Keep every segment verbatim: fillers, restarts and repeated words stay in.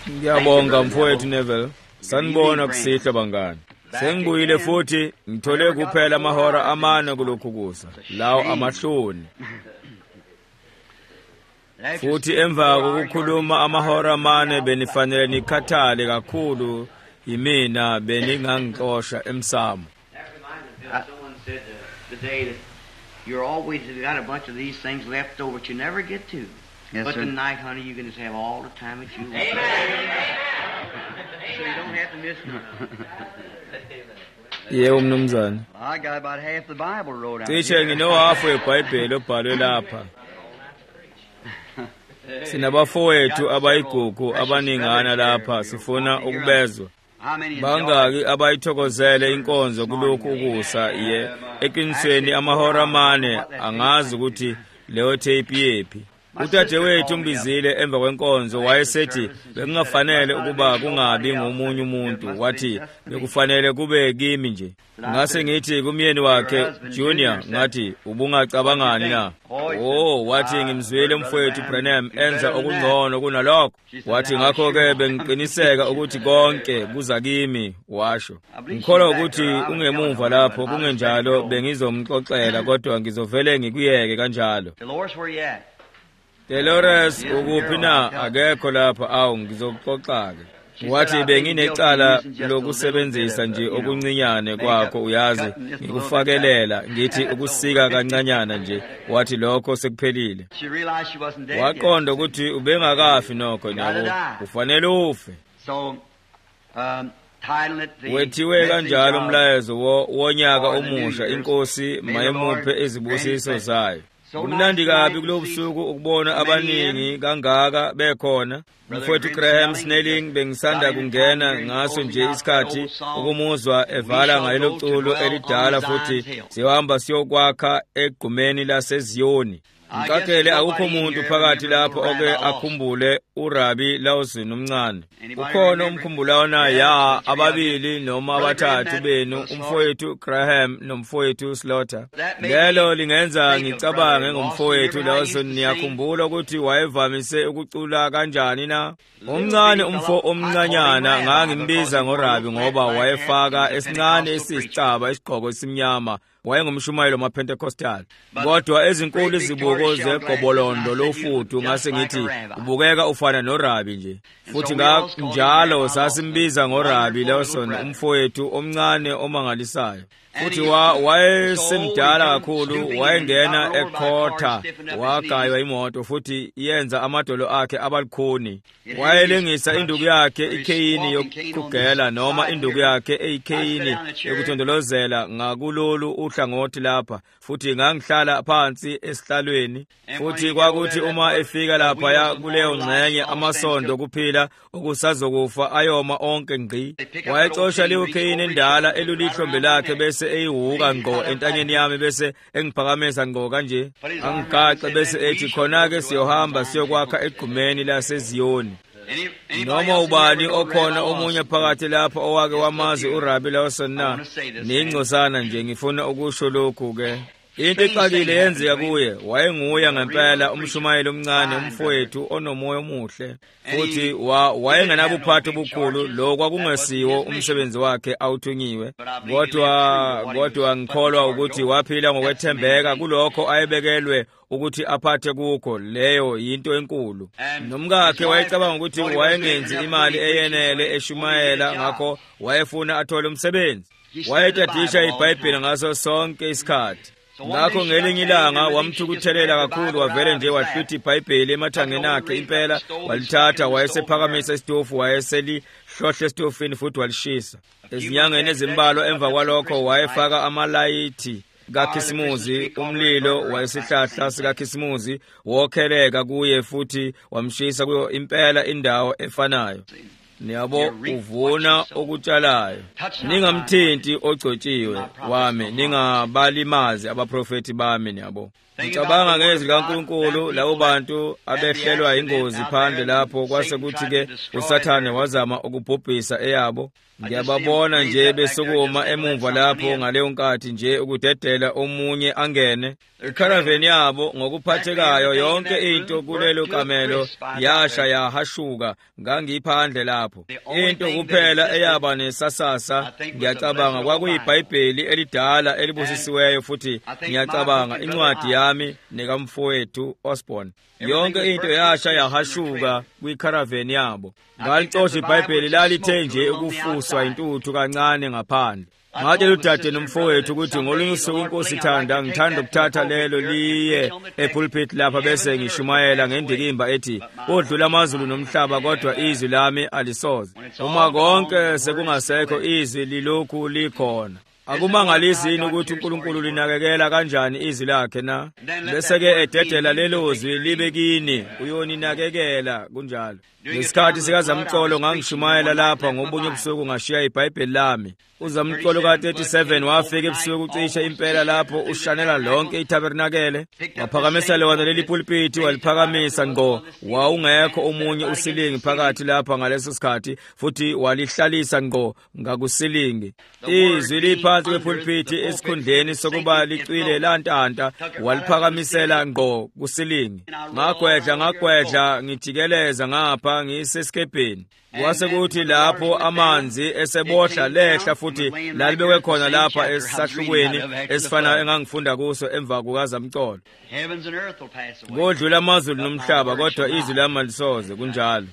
Ngiyabonga mfowethu Neville. Sanibona kusihle bangani. Sengibuyile futhi ngithole kuphela amahora amane kulokhu kusa. Lawo amahloni. Futhi emva kokukhuluma amahora amane benifanele nikhathale kakhulu yimina beningangixosha emsamo. You're always got a bunch of these things left over that you never get to. Yes, but sir. tonight, honey, you can just have all the time that you want. Amen. So you don't have to miss none. Yebo mnumzane. I got about half the Bible wrote out. Cishe nginohafu weBhayibheli obhalwe lapha. Sinabafowethu abayigugu abaningana lapha sifuna ukubezwa. Bangaki abayithokozele inkonzo kulokhu ukusa ye eqinisweni amahora amane angazi ukuthi leyo tape yephi. Udadewethu umbizile emva kwenkonzo wayesethi bekungafanele ukuba kungabi ngomunye umuntu wathi bekufanele kube kimi nje. Ngase ngithi kumyeni wakhe Junior ngathi ubungacabangani na? Oh wathi ngimzwile mfowethu Branham enza okungcono kunalokho. Wathi ngakho ke bengiqiniseka ukuthi konke kuza kimi washo. Ngikholwa ukuthi ungemuva lapho kungenjalo bengizomxoxela kodwa ngizovele ngikuyeke kanjalo. Dolores, where you at? Dolores ukuphi na akekho lapha awu ngizoxoxa-ke. Wathi benginecala lokusebenzisa nje okuncinyane kwakho uyazi ngikufakelela ngithi ukusika kancanyana nje wathi lokho sekuphelile. She realized she wasn't dead Waqonda yet. ukuthi ubengakafi nokho nyabo kufanele ufe. So, um, title it the Wethiwe kanjalo message of- umlayezo wo- wonyaka omusha inkosi mayemuphe izibusiso zayo. Kumnandi kabi kulobusuku ukubona abaningi kangaka bekhona. Mfowethu Graham Snelling bengisanda kungena ngaso nje isikhathi ukumuzwa evala ngalo culo elidala futhi sihamba siyokwakha egqumeni laseZiyoni. Ngicakele akukho umuntu phakathi lapho oke akhumbule uRabi Lawson umncane. Ukhona umkhumbulana ya ababili noma abathathu benu umfowethu Graham nomfowethu Slaughter. Lelo lingenza ngicabange ngomfowethu Lawson. Niyakhumbula ukuthi wayevamise ukucula kanjani na? Umncane umfo omncanyana ngangimbiza ngoRabi ngoba wayefaka esincane esisicaba isigqoko esimnyama. Wayengumshumayeli wamaPentecostal. Kodwa ezinkulu izibuko zegobolondo lofuthu ngase ngithi ubukeka ufana noRabi nje. Futhi njalo sasimbiza ngoRabi Lawson umfowethu omncane omangalisayo. Futhi wayesemdala kakhulu wayengena ekhotha wagaywa imoto futhi yenza amadolo akhe abalukhuni. Wayelengisa induku yakhe ikheyini yokugela noma induku yakhe eyikheyini yokuthondolozela ngakulolu uhlangothi lapha futhi ngangihlala phansi esihlalweni. Futhi kwakuthi uma efika lapha ya kuleyo ngcenye amasondo kuphila okusazokufa ayoma onke ngqi. Wayexosha leyo kheyini endala elulihlombe lakhe bese eyihuka ngqo entanyeni yami bese engiphakamisa ngqo kanje angigaxe bese ethi khona-ke siyohamba siyokwakha egqumeni laseZiyoni. Noma ubani okhona omunye phakathi lapha owake wamazi uRabi Lawson na ningcosana nje ngifuna ukusho lokhu-ke. Into exakile yenzeka kuye wayenguya ngempela umshumayeli omncane umfowethu onomoya omuhle futhi wayengenabuphathi obukhulu lo kwakungesiwo umsebenzi wakhe awuthunyiwe. Kodwa kodwa ngikholwa ukuthi waphila ngokwethembeka kulokho ayebekelwe ukuthi aphathe kukho. Leyo yinto enkulu. Nomkakhe wayecabanga ukuthi wayengenzi imali eyenele eshumayela ngakho wayefuna athole umsebenzi. Wayetadisha iBhayibheli ngaso sonke isikhathi. Ngakho ngelinye ilanga wamthukuthelela kakhulu wavele nje wahluthi iBhayibheli emathangeni akhe impela walithatha wayesephakamisa isitofu wayeselihlohle esitofini futhi walishisa. Ezinyangeni ezimbalwa emva kwalokho wayefaka amalayithi kaKhisimusi umlilo wayesihlahla sikaKhisimusi wokheleka kuye futhi wamshisa kuyo impela indawo efanayo. Niyabo uvuna okutshalayo. Ningamthinti ogcotshiwe wami ningabalimazi abaprofeti bami niyabo. ngicabanga ngezwi likaNkulunkulu labo bantu abehlelwa ingozi phandle lapho kwase kuthi ke uSathane wazama ukubhubhisa eyabo. Ngiyababona nje besukuma emumva lapho ngaleyo nkathi nje ukudedela omunye angene. Icaravan yabo ngokuphathekayo yonke into kulelo kamelo yasha yahashuka ngangiphandle lapho. Into kuphela eyaba nesasasa ngiyacabanga kwakuyiBhayibheli elidala elibusisiweyo futhi ngiyacabanga incwadi yami nekamfowethu Osborne. Yonke into yasha yahashuka kwicaravan yabo. Ngalixoxa iBhayibheli lalithe nje ukufuswa intuthu kancane ngaphandle. Ngathi ludade nomfowethu ukuthi ngolunye usuku inkosi ithanda ngithanda ukuthatha lelo liye epulpit lapha bese ngishumayela ngendikimba ethi odlula amazulu nomhlaba kodwa izwi lami alisoze. Uma konke sekungasekho izwi lilokhu likhona. Akumangalisi yini ukuthi uNkulunkulu linakekela kanjani izwi lakhe na? Bese ke ededela lelo zwi libe kini uyoninakekela kunjalo. Ngesikhathi sikaZamcolo ngangishumayela lapha ngobunye ubusuku ngashiya iBhayibheli lami. uZamcolo ka thirty-seven wafika ebusuku ucishe impela lapho ushanela lonke itabernakele. Waphakamisa lona leli pulpiti waliphakamisa ngqo. Wawungekho omunye usilingi phakathi lapha ngaleso sikhathi futhi walihlalisa ngqo ngakusilingi. Izwi liphansi kwepulpiti esikhundleni sokuba licwile lantanta waliphakamisela ngqo kusilingi. Ngagwedla ngagwedla ngijikeleza ngapha ngisesikepeni. Kwase kuthi lapho amanzi esebohla lehla futhi lalibekwe khona lapha esisahlukweni esifana engangifunda kuso emva kukaZamcolo. Kodlula amazulu nomhlaba kodwa izwi lami alisoze kunjalo.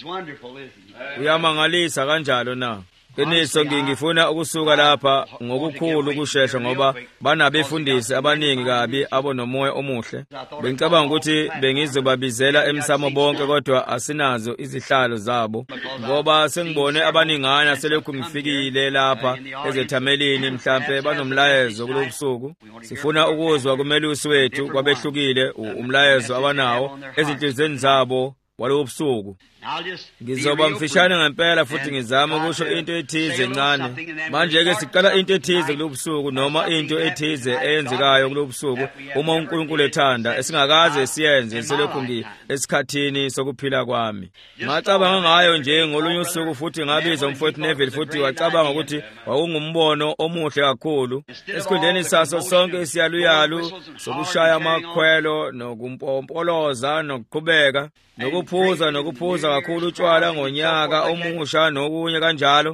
Uyamangalisa kanjalo na? Qiniso ngingifuna ukusuka lapha ngokukhulu ukusheshsha ngoba banabefundisi abaningi kabi abonomoya omuhle. Bengicabanga ukuthi bengizobabizela emsamo bonke kodwa asinazo izihlalo zabo ngoba sengibone abaningana selokhu ngifikile lapha ezethamelini mhlambe banomlayezo kulobusuku. Sifuna ukuzwa kumelusi wethu kwabehlukile umlayezo abanawo ezinhlizweni zabo walobusuku. Ngizoba mfishane ngempela futhi ngizama ukusho into ethize encane. Manje ke siqala into ethize kulobusuku noma into ethize eyenzekayo kulobusuku uma uNkulunkulu ethanda esingakaze siyenze selokhu ngi esikhathini sokuphila kwami. Ngacabanga ngayo nje ngolunye usuku futhi ngabiza umfowethu Neville futhi wacabanga ukuthi wawungumbono omuhle kakhulu. Esikhundleni saso sonke isiyaluyalu sokushaya amakhwelo nokumpompoloza nokuqhubeka nokuphuza nokuphuza kakhulu utshwala ngonyaka omusha nokunye kanjalo.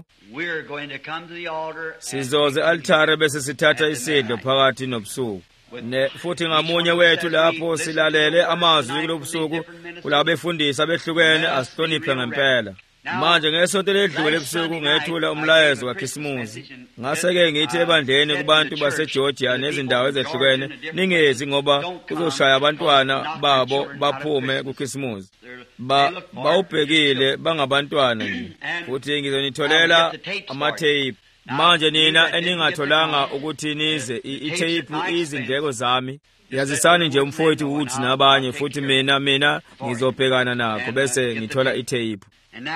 Sizoze altare bese sithatha isidlo phakathi nobusuku. Ne futhi ngamunye wethu lapho silalele amazwi kulobusuku kulabo befundisi abehlukene asihloniphe ngempela. Manje ngesonto ledlule ebusuku ngethula umlayezo kaKhisimusi. Ngase-ke ngithi ebandleni kubantu baseGeorgia nezindawo ezehlukene ningezi ngoba kuzoshaya abantwana babo baphume kuKhisimusi. Ba bawubhekile bangabantwana nje. Futhi ngizonitholela amatheyiphi. Manje nina eningatholanga ukuthi nize itheyiphi izindleko zami. Yazisani nje umfowethu ukuthi nabanye futhi mina mina ngizobhekana nakho bese ngithola itheyiphi.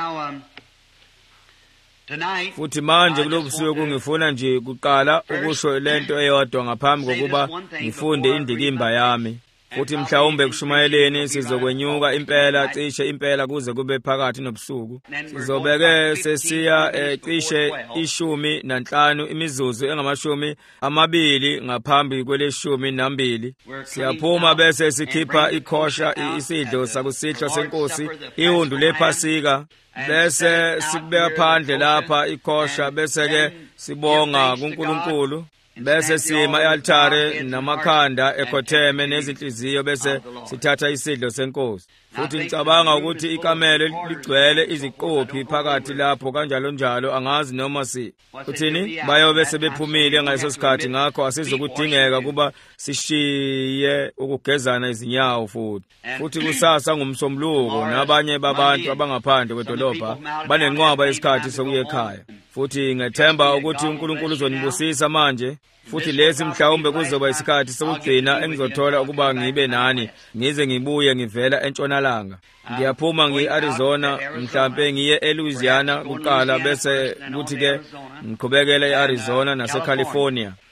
Futhi manje kulobusuku ngifuna nje kuqala ukusho lento eyodwa ngaphambi kokuba ngifunde indikimba yami. Futhi mhlawumbe kushumayeleni sizokwenyuka impela cishe impela kuze kube phakathi nobusuku. Sizobeke sesiya cishe ishumi nanhlanu imizuzu engamashumi amabili ngaphambi kweleshumi nambili. Siyaphuma bese sikhipha ikhosha isidlo sakusihlo senkosi ihundu lephasika. Bese sikubeka phandle lapha ikhosha bese ke sibonga kuNkulunkulu. Bese sima e-altare namakhanda ekhotheme nezinhliziyo bese sithatha isidlo senkosi. Futhi ngicabanga ukuthi ikamelo ligcwele iziqophi phakathi lapho kanjalo njalo angazi noma si uthini bayobe sebephumile ngaleso sikhathi ngakho asizokudingeka kuba sishiye ukugezana izinyawo futhi. Futhi kusasa ngumsombuluko nabanye babantu abangaphandle kwedolobha banenqwaba isikhathi sokuya ekhaya. Futhi ngethemba ukuthi uNkulunkulu uzonibusisa manje. Futhi lesi mhlawumbe kuzoba isikhathi sokugcina engizothola ukuba ngibe nani ngize ngibuye ngivela entshonalanga. Ngiyaphuma ngi-Arizona mhlambe ngiye eLouisiana kuqala bese kuthi ke ngiqhubekele eArizona naseCalifornia.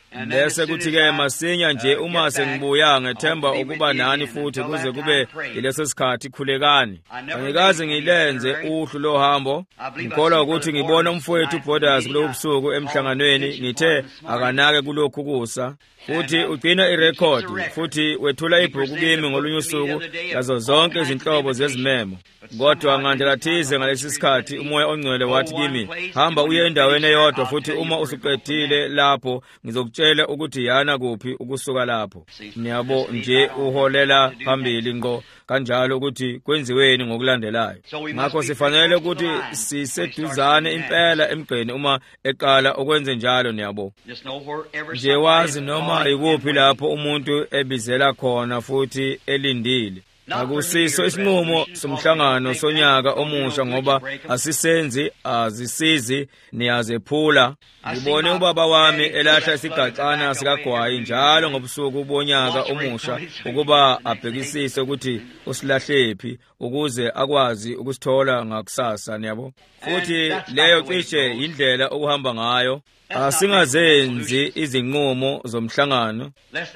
bese kuthi-ke masinya nje uma sengibuya ngethemba ukuba nani futhi kuze kube yileso sikhathi khulekani. Angikaze ngilenze uhlu lohambo. Ngikholwa ukuthi ngibona umfowethu Borders kulo busuku emhlanganweni ngithe akanake kulokhu kusa. Futhi ugcina irekhodi futhi wethula ibhuku kimi ngolunye usuku yazo zonke izinhlobo zezimemo. Kodwa ngandlela thize ngalesi sikhathi umoya ongcwele wathi kimi, hamba uye endaweni eyodwa futhi uma usuqedile lapho ngizokutshela ukuthi yana kuphi ukusuka lapho. Niyabo nje uholela phambili ngo kanjalo ukuthi kwenziweni ngokulandelayo. Ngakho sifanele ukuthi siseduzane impela emgqeni uma eqala ukwenze njalo. Niyabo nje wazi noma ikuphi lapho umuntu ebizela khona futhi elindile. Akusiso isinqumo somhlangano sonyaka omusha ngoba asisenzi azisizi niyazephula. Ngibone ubaba wami elahla isigacana sikagwayi njalo ngobusuku bonyaka omusha ukuba abhekisise ukuthi usilahlephi ukuze akwazi ukusithola ngakusasa. Niyabo futhi leyo cishe indlela okuhamba ngayo. Asingazenzi izinqumo zomhlangano.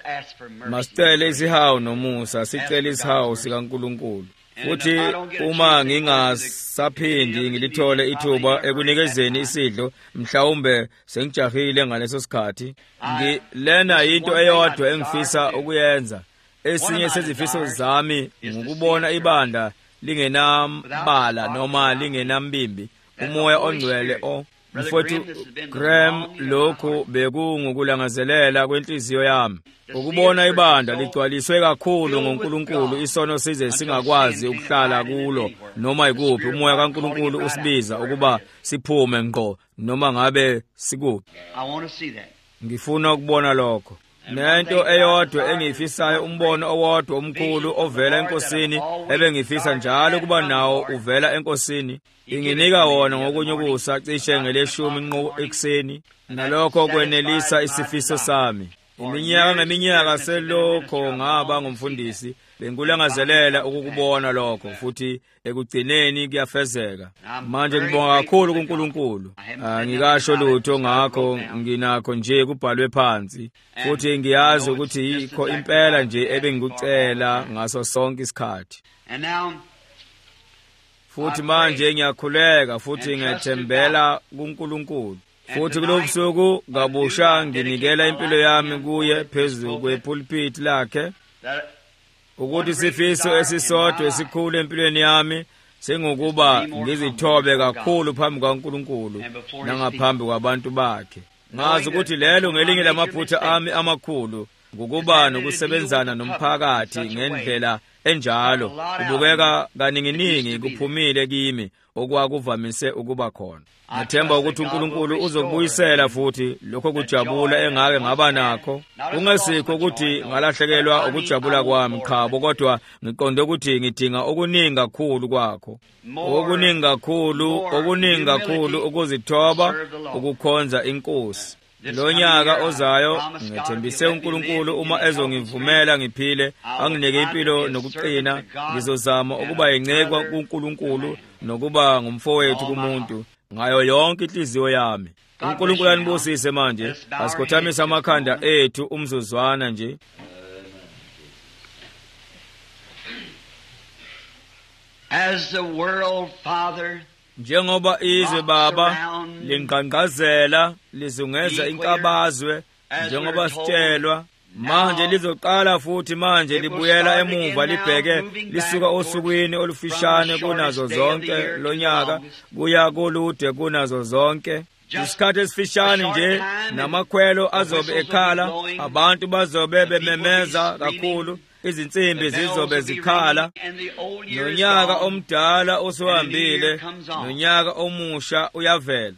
Masicele isihawu nomusa, sicele isihawu sikaNkulunkulu. Futhi uma ngingasaphindi ngilithole ithuba ekunikezeni isidlo, mhlawumbe sengijahile ngaleso sikhathi. Ngilena into eyodwa engifisa ukuyenza. Esinye sezifiso zami ngukubona ibandla lingenambala noma lingenambimbi. Umoya ongcwele o mfowethu Graham, lokhu bekungukulangazelela kwenhliziyo yami. Ukubona ibandla ligcwaliswe kakhulu ngoNkulunkulu isono size singakwazi ukuhlala kulo noma ikuphi. Umoya kaNkulunkulu usibiza ukuba siphume ngqo noma ngabe sikuphi. Ngifuna ukubona lokho. Nento eyodwa engiyifisayo, umbono owodwa omkhulu ovela enkosini ebengifisa njalo ukuba nawo uvela enkosini. Inginika wona ngokunyukusa cishe ngeleshumi nqo ekuseni, nalokho kwenelisa isifiso sami. Iminyaka ngeminyaka selokho ngaba ngumfundisi, bengulangazelela ukukubona lokho futhi ekugcineni kuyafezeka. Manje ngibonga kakhulu kuNkulunkulu. Angikasho lutho ngakho, nginakho nje kubhalwe phansi futhi ngiyazi ukuthi yikho impela nje ebengikucela ngaso sonke isikhathi. Futhi manje ngiyakhuleka futhi ngethembela kuNkulunkulu. Futhi kulo busuku ngabusha nginikela impilo yami kuye phezulu kwepulpit lakhe ukuthi sifiso esisodwa esikhulu empilweni yami sengokuba ngizithobe kakhulu phambi kaNkulunkulu nangaphambi kwabantu bakhe. Ngazi ukuthi lelo ngelinye lamaphutha ami amakhulu ngokuba nokusebenzana nomphakathi ngendlela enjalo ubukeka kaninginingi kuphumile kimi okwakuvamise ukuba khona. Ngithemba ukuthi uNkulunkulu uzokubuyisela futhi lokho kujabula engake ngaba nakho. Kungesikho ukuthi ngalahlekelwa ukujabula kwami khabo, kodwa ngiqonde ukuthi ngidinga okuningi kakhulu kwakho. Okuningi kakhulu, okuningi kakhulu ukuzithoba ukukhonza iNkosi. Lo nyaka ozayo ngithembise uNkulunkulu uma ezongivumela ngiphile, anginike impilo nokuqina, ngizozama ukuba yingcekwa kuNkulunkulu nokuba ngumfowethu kumuntu ngayo yonke inhliziyo yami. uNkulunkulu anibusise manje. Asikhothamise amakhanda ethu umzuzwana nje. As the world, Father, njengoba izwe Baba lingqangqazela lizungeza inkabazwe, njengoba sitshelwa manje lizoqala futhi manje libuyela emuva libheke lisuka osukwini olufishane kunazo zonke lonyaka kuya kolude kunazo zonke. Isikhathi esifishane nje namakhwelo azobe ekhala, abantu bazobe bememeza kakhulu, izinsimbi zizobe zikhala. Nonyaka omdala usuhambile, nonyaka omusha uyavela.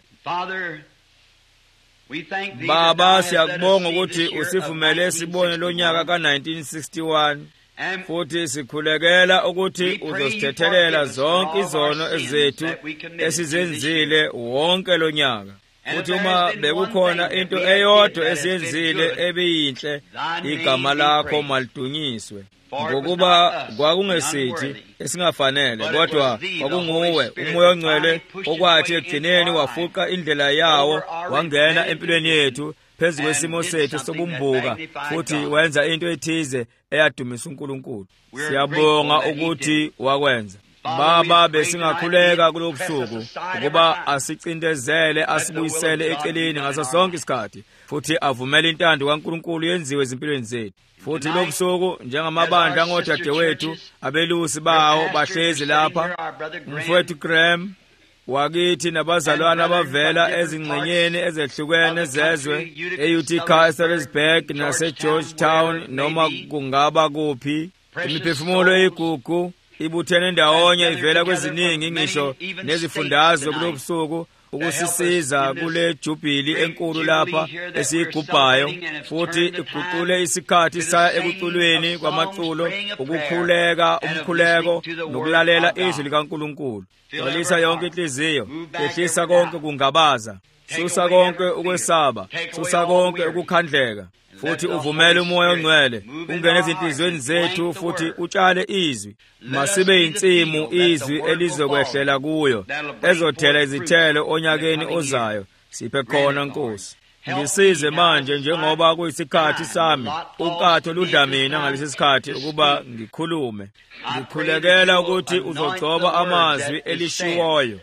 Baba, siyakubonga ukuthi usivumele sibone lo nyaka ka nineteen sixty-one, futhi sikhulekela ukuthi uzosithethelela zonke izono ezethu esizenzile wonke lo nyaka. Futhi uma bekukhona into eyodwa esiyenzile ebeyinhle, igama lakho malidunyiswe. Ngokuba kwakungesithi esingafanele, kodwa kwakunguwe umoya ongcwele okwathi ekugcineni wafuqa indlela yawo wangena empilweni yethu phezu kwesimo sethu sobumbuka futhi wenza into ethize eyadumisa uNkulunkulu. Siyabonga ukuthi wakwenza. Baba, besingakhuleka kulobusuku ukuba asicindezele asibuyisele eceleni ngaso sonke isikhathi futhi avumele intando kaNkulunkulu yenziwe ezimpilweni zethu. Futhi lobusuku njengamabandla ngodadewethu abelusi bawo bahlezi lapha, umfowethu Graham wakithi nabazalwana abavela ezingxenyeni ezehlukene zezwe e-U T C, eSalisburg nase-Georgetown noma kungaba kuphi, imiphefumulo eyigugu ibuthene ndawonye ivela kweziningi ngisho nezifundazwe kulobusuku ukusisiza kule jubili enkulu lapha esiyigubhayo, futhi iguqule isikhathi saya ekuculweni kwamaculo, ukukhuleka umkhuleko nokulalela izwi likaNkulunkulu. Xolisa yonke inhliziyo, ehlisa konke kungabaza, susa konke ukwesaba, susa konke ukukhandleka, futhi uvumele umoya ongcwele ungene ezinhliziyweni zethu futhi utshale izwi. Masibe insimu izwi elizokwehlela kuyo, ezothela izithelo onyakeni ozayo. Siphe khona Nkosi. Ngisize manje njengoba kuyisikhathi sami, unkatho ludla mina ngalesi sikhathi ukuba ngikhulume. Ngikhulekela ukuthi uzogcoba amazwi elishiwoyo,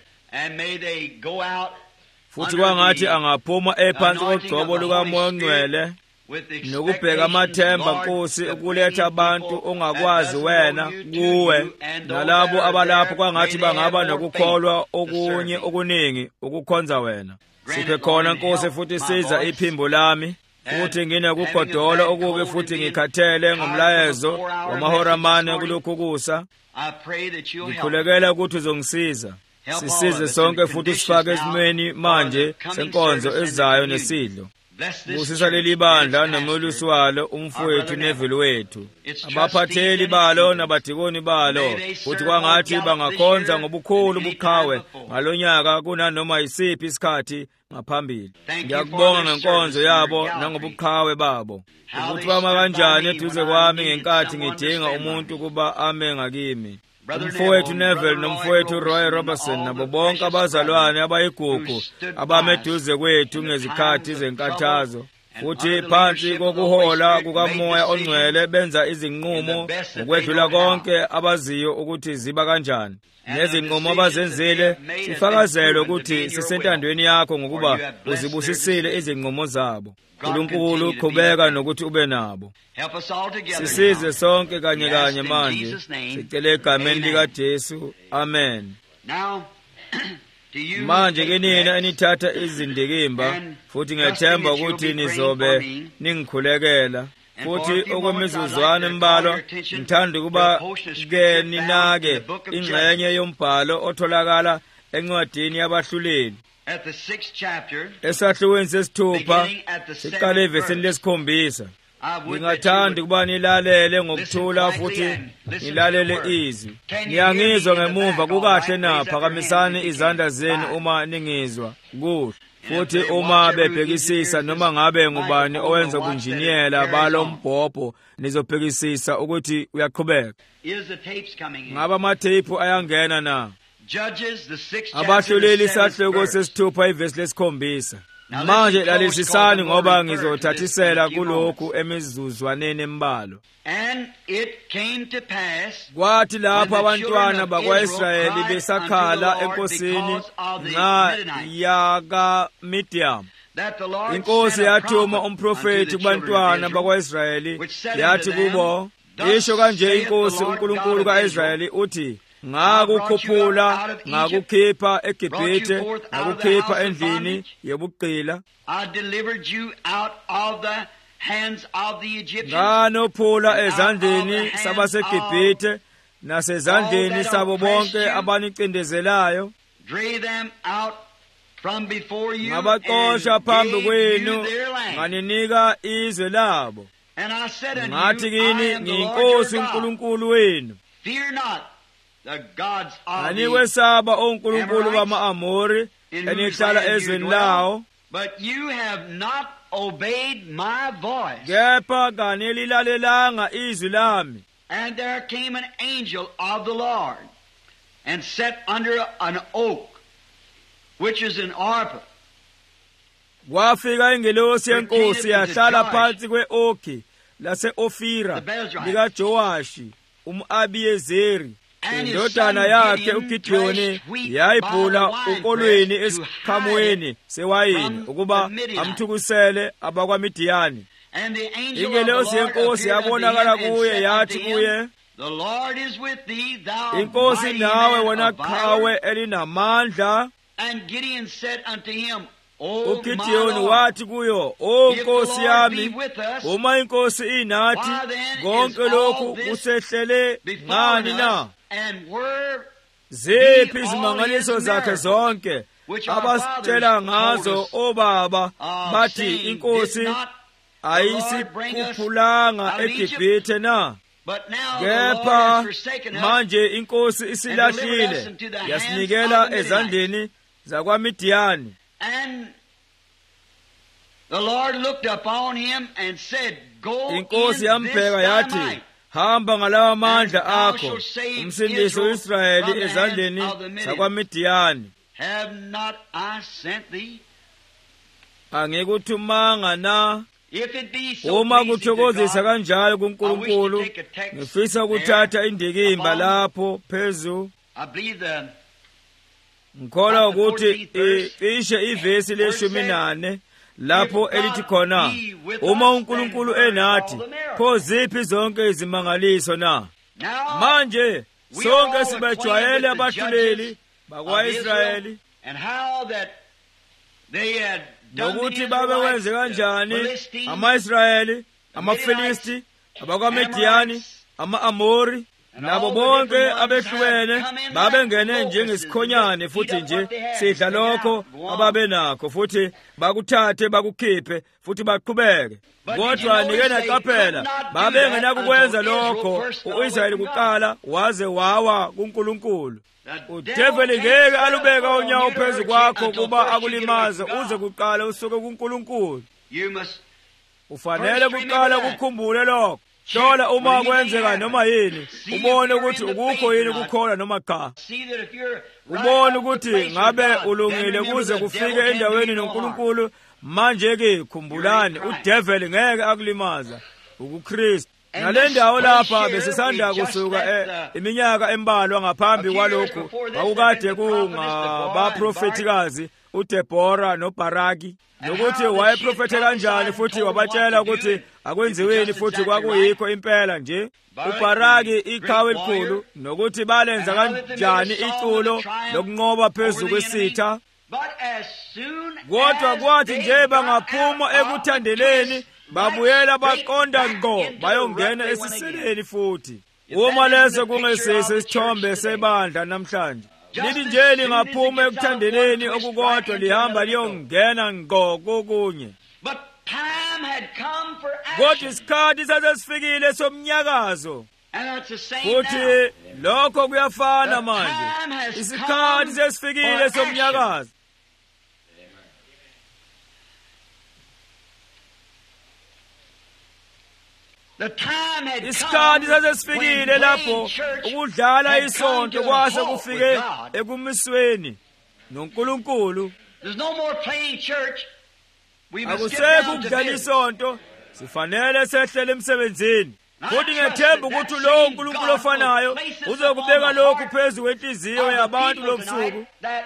futhi kwangathi angaphuma ephansi kogcobo lukamoya ongcwele nokubheka amathemba Nkosi ukuletha abantu ongakwazi wena kuwe, nalabo abalapho kwangathi bangaba nokukholwa okunye okuningi ukukhonza wena. Siphe khona Nkosi, futhi siza iphimbo lami, futhi nginekugodola okuke futhi ngikhathele ngomlayezo wamahora amane kulokhu kusa. Ngikhulekela ukuthi uzongisiza. Sisize sonke futhi sifake esimweni manje senkonzo ezayo nesidlo. Busisa leli bandla nomulusi walo, umfowethu Neville wethu, abaphatheli balo nabadikoni balo, futhi kwangathi bangakhonza ngobukhulu buqhawe ngalonyaka kunanoma yisiphi isikhathi ngaphambili. Ngiyakubonga ngenkonzo yabo nangobuqhawe babo, ukuthi bama kanjani eduze kwami ngenkathi ngidinga umuntu kuba ame ngakimi. Umfowethu Neville nomfowethu Roy Robertson nabo bonke abazalwane abayigugu abameduze kwethu ngezikhathi zenkathazo, futhi phansi kokuhola kukamoya ongcwele benza izinqumo ngokwedlula konke abaziyo ukuthi ziba kanjani. Nezinqumo abazenzile sifakazele ukuthi sisentandweni yakho ngokuba uzibusisile izinqumo zabo. Nkulunkulu, qhubeka nokuthi ube nabo. Sisize sonke kanye kanye manje, sicela egameni likaJesu. Amen. Manje ke nina enithatha izindikimba, futhi ngethemba ukuthi nizobe ningikhulekela, futhi okwemizuzwana embalwa ngithanda ukuba ke ninake ingxenye yombhalo otholakala encwadini yabahluleli esahlukweni sesithupha siqale evesini lesikhombisa. Ngingathanda ukuba nilalele ngokuthula futhi nilalele izwi. Niyangizwa ngemuva kukahle na? Phakamisani izandla zenu uma ningizwa kuhle. Futhi uma bebhekisisa noma ngabe ngubani owenza kunjiniyela balo mbhobho, nizobhekisisa ukuthi uyaqhubeka. Ngaba amathephu ayangena na? Abahluleli isahloko sesithupha ivesi lesikhombisa. Manje lalisisani ngoba ngizothathisela kulokhu emizuzwaneni embalo. Kwathi lapho abantwana bakwa-Israyeli besakhala enkosini nxa yaka-Midian, inkosi yathuma umprofeti kubantwana bakwa-Israyeli yathi kubo, isho kanje inkosi uNkulunkulu ka-Israyeli uthi, ngakukhuphula ngakukhipha eGibhithe, ngakukhipha endlini yobugqila, nganophula ezandleni sabaseGibhithe nasezandleni sabo bonke abanicindezelayo, ngabaxosha phambi kwenu, nganinika izwe labo. Ngathi kini, ngiyinkosi uNkulunkulu wenu. Anikwesaba onkulunkulu bama-Amori enihlala ezweni lawo, kepha kanililalelanga izwi lami. And there came an angel of the Lord and sat under an oak, which is an Orpah. kwafika ingelosi yenkosi yahlala phansi kwe-okhi lase-Ofira likaJowashi um'Abiyezeri. Indodana yakhe uGidiyoni yayibhula ukolweni esikhamweni sewayini ukuba amthukisele abakwaMidiyani. Ingelosi yenkosi yabonakala kuye yathi kuye, Inkosi nawe wena qhawe elinamandla. uGidiyoni wathi kuyo, O Nkosi yami, uma inkosi inathi, konke lokhu kusehlele ngani na? Ziphi izimangaliso zakhe zonke abasitshela ngazo obaba bathi inkosi ayisikhuphulanga eGibhithe na? Kepha manje inkosi isilahlile yasinikela ezandleni zakwaMidiyani. Inkosi yambheka yathi, hamba ngalawa amandla akho umsindise u-Israyeli ezandleni zakwaMidiyani. Angikuthumanga na? Uma kuthokozisa kanjalo kuNkulunkulu, ngifisa ukuthatha indikimba lapho phezu. Ngikholwa ukuthi cishe ivesi leshumi nane lapho elithi khona, uma uNkulunkulu enathi, pho ziphi zonke izimangaliso na? Manje sonke sibajwayele abahluleli bakwa-Israyeli nokuthi babewenze kanjani ama-Israyeli, amaFilisti, abakwaMidiyani, ama-Amori, nabo bonke abehlukene babengene njengesikhonyane futhi nje sidla lokho ababenakho futhi bakuthathe bakukhiphe futhi baqhubeke. Kodwa nike naqaphela, babengenakukwenza lokho u-Israyeli kuqala waze wawa kuNkulunkulu. Udeveli ngeke alubeka unyawo phezu kwakho kuba akulimaze uze kuqala usuke kuNkulunkulu. Ufanele kuqala kukhumbule lokho. Hlola uma kwenzeka noma yini, ubone ukuthi ukukho yini kukhona noma cha. Ubone ukuthi ngabe ulungile kuze kufike endaweni noNkulunkulu. Manje-ke khumbulani, udeveli ngeke akulimaza ukuKristu. Nale ndawo lapha besisanda kusuka iminyaka embalwa ngaphambi kwalokhu kwakukade kungabaprofetikazi uDebora noBaraki, nokuthi wayeprofethe kanjani futhi wabatshela ukuthi akwenziweni futhi kwakuyikho impela nje. uBaraki iqhawe elikhulu nokuthi balenza kanjani iculo lokunqoba phezu kwesitha. Kodwa kwathi nje bangaphuma ekuthandeleni, babuyela baqonda ngqo bayongena esiseleni futhi. Uma leso kungesise isithombe sebandla namhlanje, lithi nje lingaphuma ekuthandeleni okukodwa lihamba liyongena ngqo kokunye. Kodwa isikhathi sasesifikile somnyakazo, futhi lokho kuyafana manje. Isikhathi sesifikile somnyakazo. Isikhathi sasesifikile lapho ukudlala isonto kwase kufike ekumisweni noNkulunkulu. Akusekho ukudlala isonto, sifanele sehlele emsebenzini. Futhi ngethemba ukuthi lo uNkulunkulu ofanayo uzokubeka lokhu phezu kwenhliziyo yabantu lobusuku.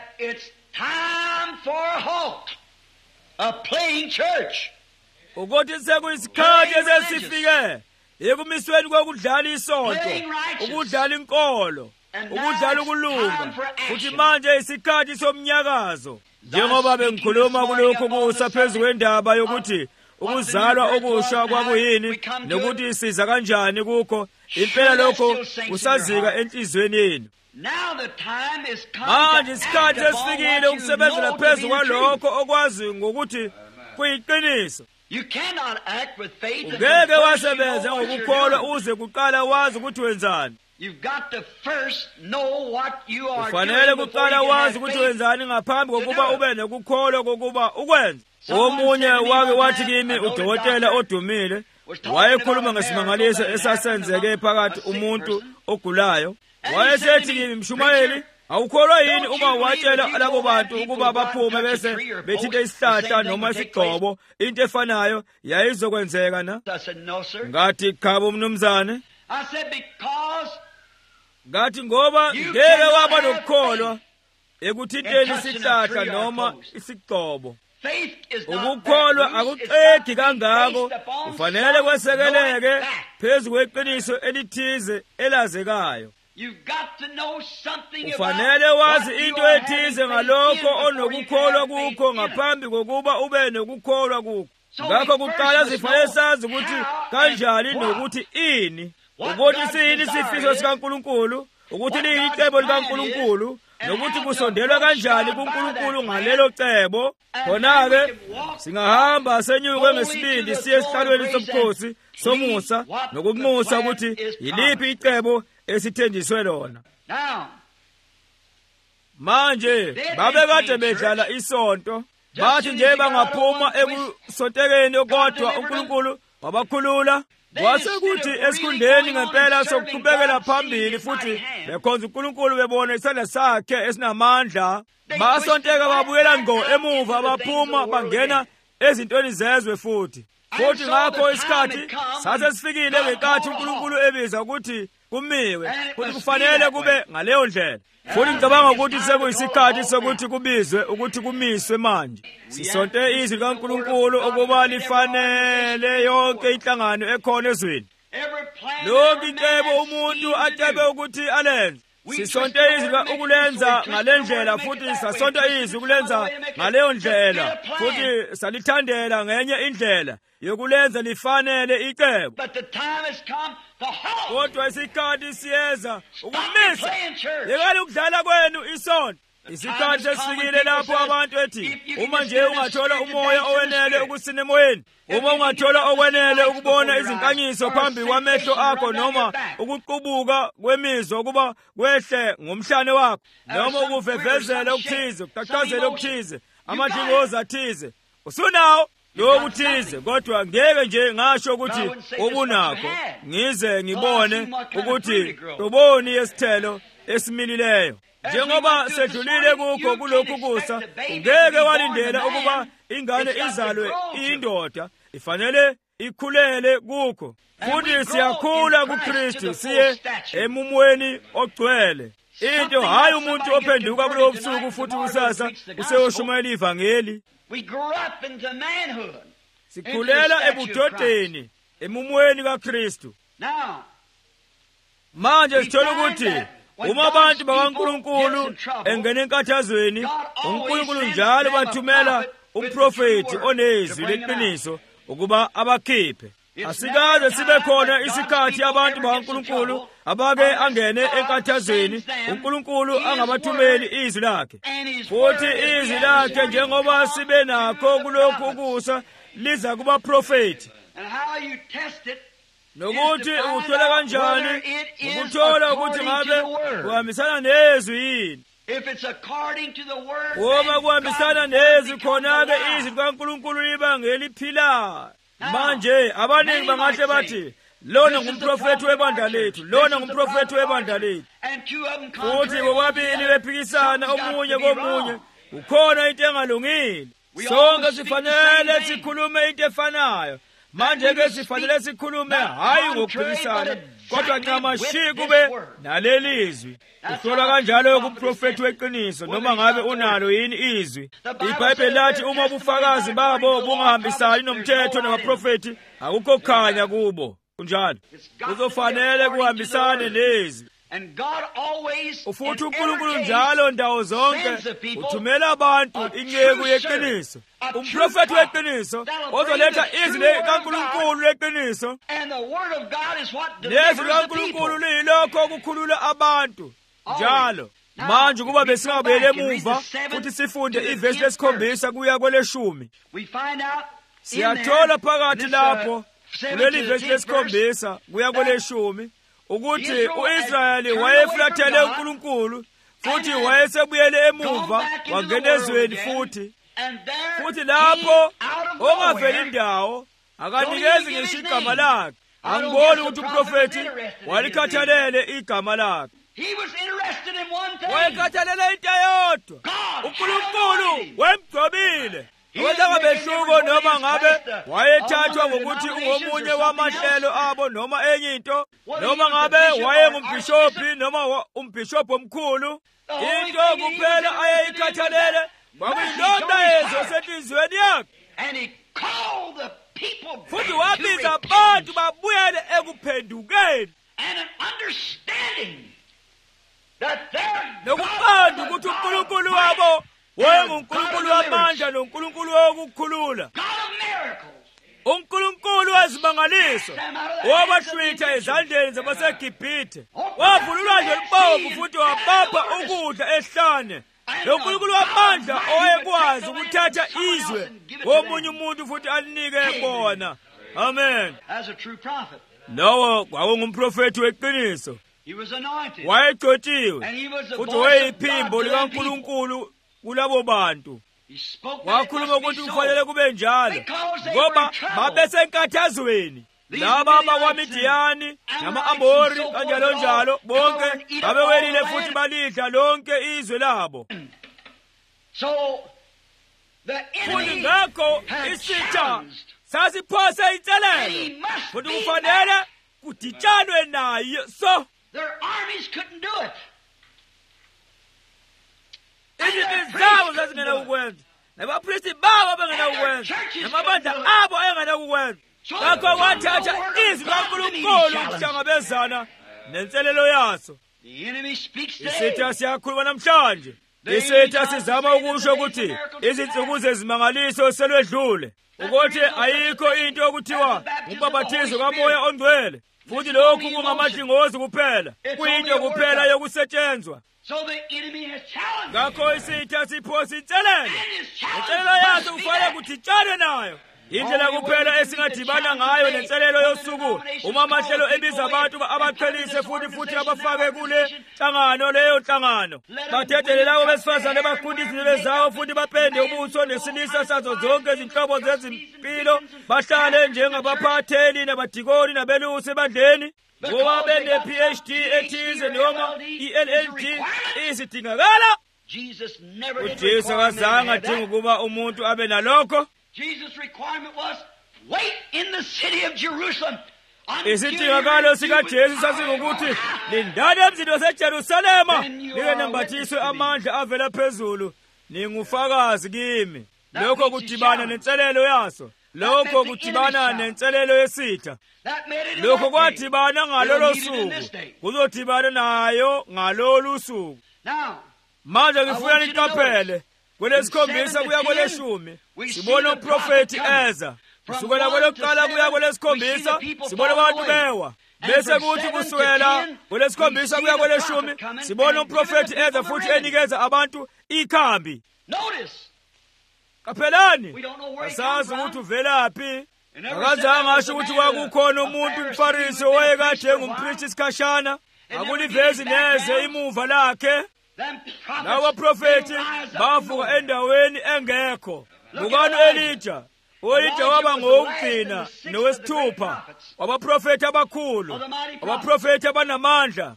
Ukuthi sekuyisikhathi esesifike ekumisweni kokudlala isonto, ukudlala inkolo, ukudlala ukulunga, futhi manje isikhathi somnyakazo. Njengoba bengikhuluma kulokho kusa phezu kwendaba yokuthi ukuzalwa okusha kwakuyini nokuthi siza kanjani kukho, impela lokho kusazika enhlizweni yenu. Manje isikhathi sesifikile ukusebenzela phezu kwalokho okwazi ngokuthi kuyiqiniso. Ungeke wasebenza ngokukholwa uze kuqala wazi ukuthi wenzani. Ufanele kuqala wazi ukuthi wenzani ngaphambi kokuba ube nekukholwa kokuba ukwenza. Omunye wake wathi kimi, udokotela odumile, wayekhuluma ngesimangaliso esasenzeke phakathi umuntu ogulayo. Wayesethi kimi, Mshumayeli, awukholwa yini uma watshela labo bantu ukuba baphume bese bethinte isihlahla noma isigcobo into efanayo yayizokwenzeka na? Ngathi khabo mnumzane. Ngathi ngoba ngeke waba nokukholwa ekuthinteni isihlahla noma isigcobo. Ukukholwa akuqedi kangako, kufanele kwesekeleke phezu kweqiniso elithize elazekayo. Ufanele wazi into ethize ngalokho onokukholwa kukho ngaphambi kokuba ube nokukholwa kukho. Ngakho kuqala sifanele sazi ukuthi kanjani nokuthi ini, ukuthi siyini isifiso sikaNkulunkulu, ukuthi liyini icebo likaNkulunkulu, nokuthi kusondelwa kanjani kuNkulunkulu ngalelo cebo. Khona-ke singahamba senyuke ngesibindi siye esihlalweni sobukhosi somusa nokumusa ukuthi yiliphi icebo esithenjiswe lona. Manje babekade bedlala isonto, bathi nje bangaphuma ekusontekeni kodwa uNkulunkulu wabakhulula. Kwase kuthi esikhundeni ngempela sokuqhubekela phambili futhi bekhonza uNkulunkulu bebona isandla sakhe esinamandla, basonteka babuyela ngqo emuva, baphuma bangena ezintweni zezwe futhi. Futhi ngakho isikhathi sase sifikile ngenkathi uNkulunkulu ebiza ukuthi kumiwe, futhi kufanele kube ngaleyo ndlela. Futhi ngicabanga ukuthi sekuyisikhathi sokuthi kubizwe ukuthi kumiswe manje. Sisonte izwi likaNkulunkulu ukuba lifanele yonke inhlangano ekhona ezweni. Lonke icebo umuntu acebe ukuthi alenze, sisonte izwi ukulenza ngalendlela, futhi sasonta izwi ukulenza ngaleyo ndlela, futhi salithandela ngenye indlela yokulenza lifanele icebo. Kodwa isikhathi siyeza ukumisa yekani ukudlala kwenu isonto. Isikhathi sesifikile lapho abantu ethi uma nje ungathola umoya owenele ukusina emoyeni, uma ungathola okwenele ukubona izinkanyiso phambi kwamehlo akho, noma ukuqubuka kwemizwa ukuba kwehle ngomhlane wakho, noma ukuvevezela okuthize, ukuqhaqhazela okuthize, amadlingozi athize, usunawo lokhu thize. Kodwa ngeke nje ngasho ukuthi ubunakho ngize ngibone ukuthi toboni yesithelo esimilileyo. Njengoba sedlulile kukho kulokhu kusa, ungeke walindela ukuba ingane izalwe iyindoda, ifanele ikhulele kukho. Futhi siyakhula kuKristu siye emumweni ogcwele. Into hayi umuntu ophenduka kulo busuku futhi kusasa useyoshumayela ivangeli. Sikhulela ebudodeni emumweni kaKristu. Manje sithola ukuthi uma abantu bakaNkulunkulu engene enkathazweni, uNkulunkulu njalo bathumela umprofeti onezwi leqiniso ukuba abakhiphe. Asikaze sibe khona isikhathi abantu bakaNkulunkulu abake angene enkathazweni uNkulunkulu angabathumeli izwi lakhe. Futhi izwi lakhe njengoba sibe nakho kulokhu ukusa liza kuba profeti. Nokuthi uhlola kanjani ukuthola ukuthi ngabe kuhambisana nezwi yini. Uma kuhambisana nezwi, khona-ke izwi likaNkulunkulu liba ngeliphilayo. Manje abaningi bangahle bathi lona ngumprofeti webandla lethu, lona ngumprofeti webandla lethu. Futhi bobabili bephikisana omunye komunye, kukhona into engalungile. Sonke sifanele sikhulume into efanayo. Manje-ke sifanele sikhulume hayi ngokuphikisana, kodwa ncama shi kube nalelizwi. Uhlola kanjalo kumprofeti weqiniso noma ngabe unalo yini izwi. IBhayibheli lathi uma ubufakazi babo bungahambisani nomthetho nabaprofeti, akukho khanya kubo. Kunjalo kuzofanele kuhambisane nezwi. Futhi uNkulunkulu njalo ndawo zonke uthumela abantu inceku yeqiniso, umprofeti weqiniso ozoletha izwi likaNkulunkulu leqiniso. Nezwi likaNkulunkulu liyilokho okukhulula abantu njalo. Manje kuba besingabuyele emuva futhi sifunde ivesi lesikhombisa kuya kweleshumi, siyathola phakathi lapho kuleli vesi lesikhombisa kuya kweleshumi ukuthi u-Israyeli wayefulathele uNkulunkulu futhi wayesebuyele emuva wangena ezweni futhi. Futhi lapho ongaveli indawo akanikezi ngisho igama lakhe. Angiboni ukuthi uprofeti walikhathalele igama lakhe. He was interested in one thing. wayekhathalela into eyodwa. God uNkulunkulu had anointed him. wemgcobile. Wenza behluko noma ngabe wayethathwa ngokuthi ungomunye wamahlelo abo noma enye into, noma ngabe wayengumbhishophi noma umbhishophi omkhulu. Into kuphela ayeyikhathalele kwakuyilondolozo esenhliziyweni yakhe. And he called the people back Futhi to wabiza repentance abantu babuyele ekuphendukeni and an understanding that their nokuqonda God ukuthi was a uNkulunkulu God of wabo might, wayenguNkulunkulu God of wamandla deliverance, noNkulunkulu wokukhulula, God of miracles. uNkulunkulu wezimangaliso, wabahlwitha ezandleni zabaseGibhithe, wavulula nje ulbovu futhi wabapha ukudla ehlane. Lo Nkulunkulu wamandla owayekwazi ukuthatha izwe womunye umuntu futhi alinike bona. Amen. As a true prophet, Lowo kwakungumprofethi weqiniso. he was anointed. Wayegcotshiwe And he was the futhi voice of wayeyiphimbo God to them people. likaNkulunkulu kulabo bantu. He spoke that it Wakhuluma must be ukuthi so. kufanele kube njalo Because they ngoba were in trouble. babesenkathazweni. Laba bakwaMidiyani nama-Amori kanjalo njalo bonke babewelile futhi balidla lonke izwe labo. So the Futhi enemy ngakho had isitha challenged. sasiphose And inselelo he must futhi be kufanele back. kuditshanwe naye. So Their armies couldn't do it. izinto zabo zazingena ukwenza, nabaphristi babo bengena ukwenza, namabandla abo ayengena ukwenza. Ngakho kwathatha izwi kaNkulunkulu ukuhlangabezana nenselelo yaso. The enemy speaks today. Isitha siyakhuluma namhlanje. Isitha sizama ukusho ukuthi izinsuku zezimangaliso selwedlule, ukuthi ayikho into yokuthiwa umbabhathizo kaMoya oNgcwele, futhi lokhu kungamadlingozi kuphela, kuyinto kuphela yokusetshenzwa. So the enemy has challenged. Ngakho isitha siphosa inselelo, And his inselelo challenge yaso must be kufanele that. kuditshane nayo. Indlela kuphela esingadibana ngayo nenselelo yosuku uma amahlelo ebiza abantu abaqhelise futhi futhi abafake kule nhlangano leyo nhlangano, bathethe labo besifazane baqundise izindebe zawo futhi bapende ubuso nesilisa sazo zonke izinhlobo zezimpilo, bahlale njengabaphatheli nabadikoni nabelusi ebandleni ngoba bene-P H D ethize noma i-L L D izidingakala. Jesus never did uJesu require men to akazange have adinga that. ukuba umuntu abe nalokho. Jesus' requirement was wait in the city of Jerusalem. Isidingakalo sikaJesu sasingukuthi lindani emzini waseJerusalema like nembathiswe amandla avela phezulu, ningufakazi kimi. Lokho kudibana nenselelo yaso, lokho kudibana nenselelo yesitha, lokho kwadibana ngalolo suku, kuzodibana nayo ngalolu suku. Manje ngifuna niqaphele kwelesikhombisa kuya kweleshumi sibona uprofethi eza, kusukela kwelokuqala kuya kwelesikhombisa sibona abantu bewa, bese kuthi kusukela kwelesikhombisa kuya kweleshumi sibona uprofethi eza futhi enikeza abantu ikhambi. Kaphelani, asazi ukuthi uvelaphi, akazange asho ukuthi kwakukhona umuntu umFarisi owayekade engumphristi isikhashana, akulivezi neze imuva lakhe. Laba profethi bavuka endaweni engekho. Ngubani Elija? U-Elija waba ngowokugcina nowesithupha wabaprofethi abakhulu, abaprofethi abanamandla.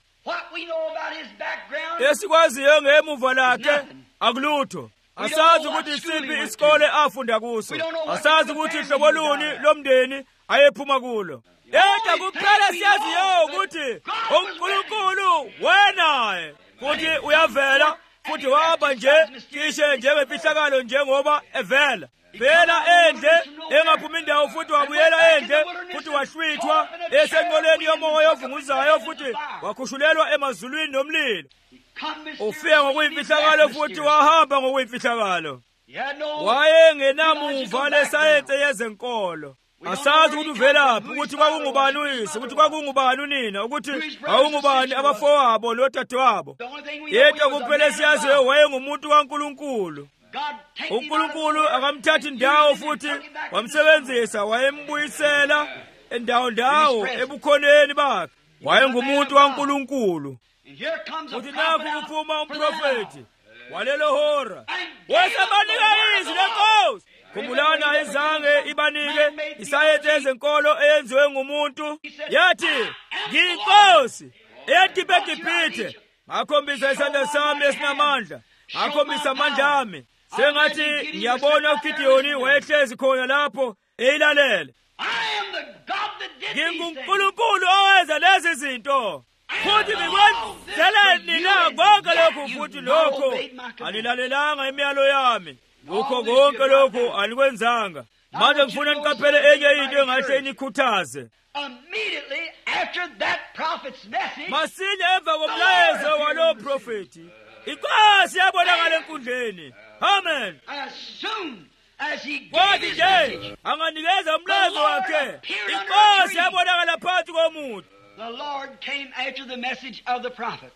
Esikwaziyo ngemuva lakhe akulutho. Asazi ukuthi isiphi isikole afunda kuso, asazi ukuthi ihlobo luni lomndeni ayephuma kulo. Yedwa kuphela siyaziyo ukuthi uNkulunkulu wenaye futhi uyavela futhi wahamba nje kishe njengemfihlakalo njengoba evela. Phela endle engaphumi indawo futhi wabuyela endle futhi wahlwithwa esenqoleni yomoya ovunguzayo futhi wakhushulelwa emazulwini nomlilo. Ufika ngokuyimfihlakalo futhi wahamba ngokuyimfihlakalo. Wayengenamuva lesayense yezenkolo. Asazi ukuthi uvelaphi, ukuthi kwakungubani uyise, ukuthi kwakungubani unina, ukuthi awungubani abafowabo lodadewabo. Yedwa kuphela siyaziyo wayengumuntu kaNkulunkulu. uNkulunkulu akamthatha indawo futhi wamsebenzisa, wayembuyisela endawo ndawo ebukhoneni bakhe. Wayengumuntu kaNkulunkulu. Uthi nakho kuphuma umprofethi walelo hora, wesabanika izwi lenkosi. Khumbulani ayizange ibanike isayenze yezenkolo eyenziwe ngumuntu. Yathi ngiyinkosi eyakhiphe eGibhithe ngakhombisa isandla sami esinamandla, ngakhombisa amandla ami. Sengathi ngiyabona uGidiyoni wayehlezi khona lapho eyilalela. NginguNkulunkulu owenza lezi zinto, futhi ngikwenzeleni na konke lokhu, futhi lokho anilalelanga imiyalo yami. Kukho konke lokhu anikwenzanga. Manje ngifuna niqaphele enye into engahle inikhuthaze. Immediately after that prophet's message, masinya emva komlayezo walo profeti, inkosi yabonakala enkundleni. Amen. as soon as he gave Kwathi his nje message, anganikezwa umlayezo wakhe, inkosi yabonakala phansi komuthi. the Lord came after the message of the prophet.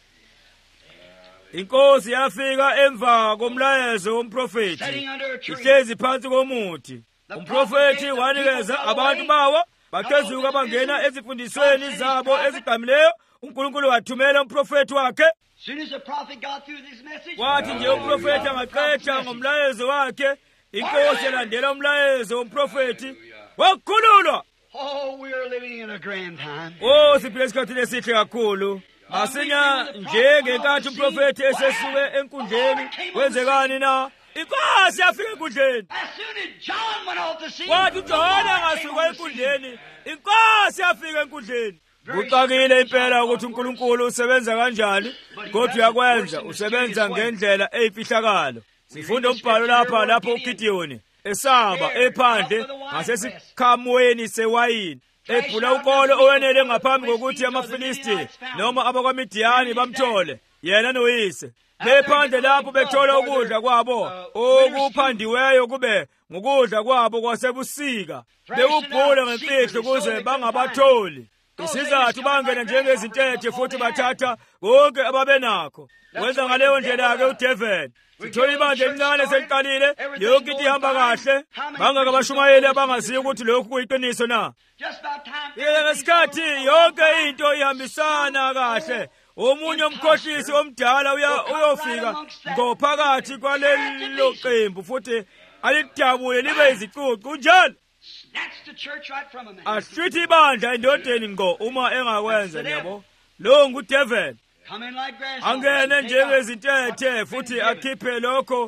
Inkosi yafika emva komlayezo womprofeti, Sitting under a tree. ihlezi phansi komuthi. Umprofeti wanikeza abantu bawo, bakezuka bangena ezifundisweni zabo ezigqamileyo. uNkulunkulu wathumela umprofeti wakhe. As soon as the prophet got through this message, Kwathi nje umprofeti angaqeda ngomlayezo wakhe, inkosi yalandela umlayezo womprofeti, wakhululwa. oh, we are living in a grand time. Oh, siphila esikhathini esihle kakhulu. Masinya nje ngenkathi umprofeti esesuke enkundleni, kwenzekani na? Inkosi yafika enkundleni. As soon as John went off the scene, Kwathi the uJohane Lord angasuka came on the scene. enkundleni, inkosi yafika enkundleni. Kuqakile impela ukuthi uNkulunkulu usebenza kanjani, kodwa uyakwenza usebenza ngendlela eyifihlakalo. Sifunda umbhalo lapha lapho uGidiyoni esaba ephandle ngasesikhamweni sewayini, ephula ukolo owenele ngaphambi kokuthi amaFilisti noma abakwaMidiyani bamthole, yena noyise. Bephandle lapho bethola ukudla kwabo okuphandiweyo kube ngokudla kwabo kwasebusika, bewubhula ngemfihlo ukuze bangabatholi. Isizathu bangena njengezintethe futhi bathatha konke ababenakho. Wenza ngaleyo ndlela-ke uDavid. Sithola ibandla elincane seliqalile, yonke into ihamba kahle. Bangaka abashumayeli abangaziyo ukuthi lokhu kuyiqiniso na? Just about time. Yeke ngesikhathi yonke into ihambisana kahle, omunye umkhohlisi omdala uya uyofika ngophakathi kwalelo qembu futhi alidabule libe izicucu njalo. Snatch the church right from him. Ahlwithi ibandla endodeni ngo uma engakwenza yabo. Lo nguDavid. Come in like grass. Angene njengezintethe futhi akhiphe lokho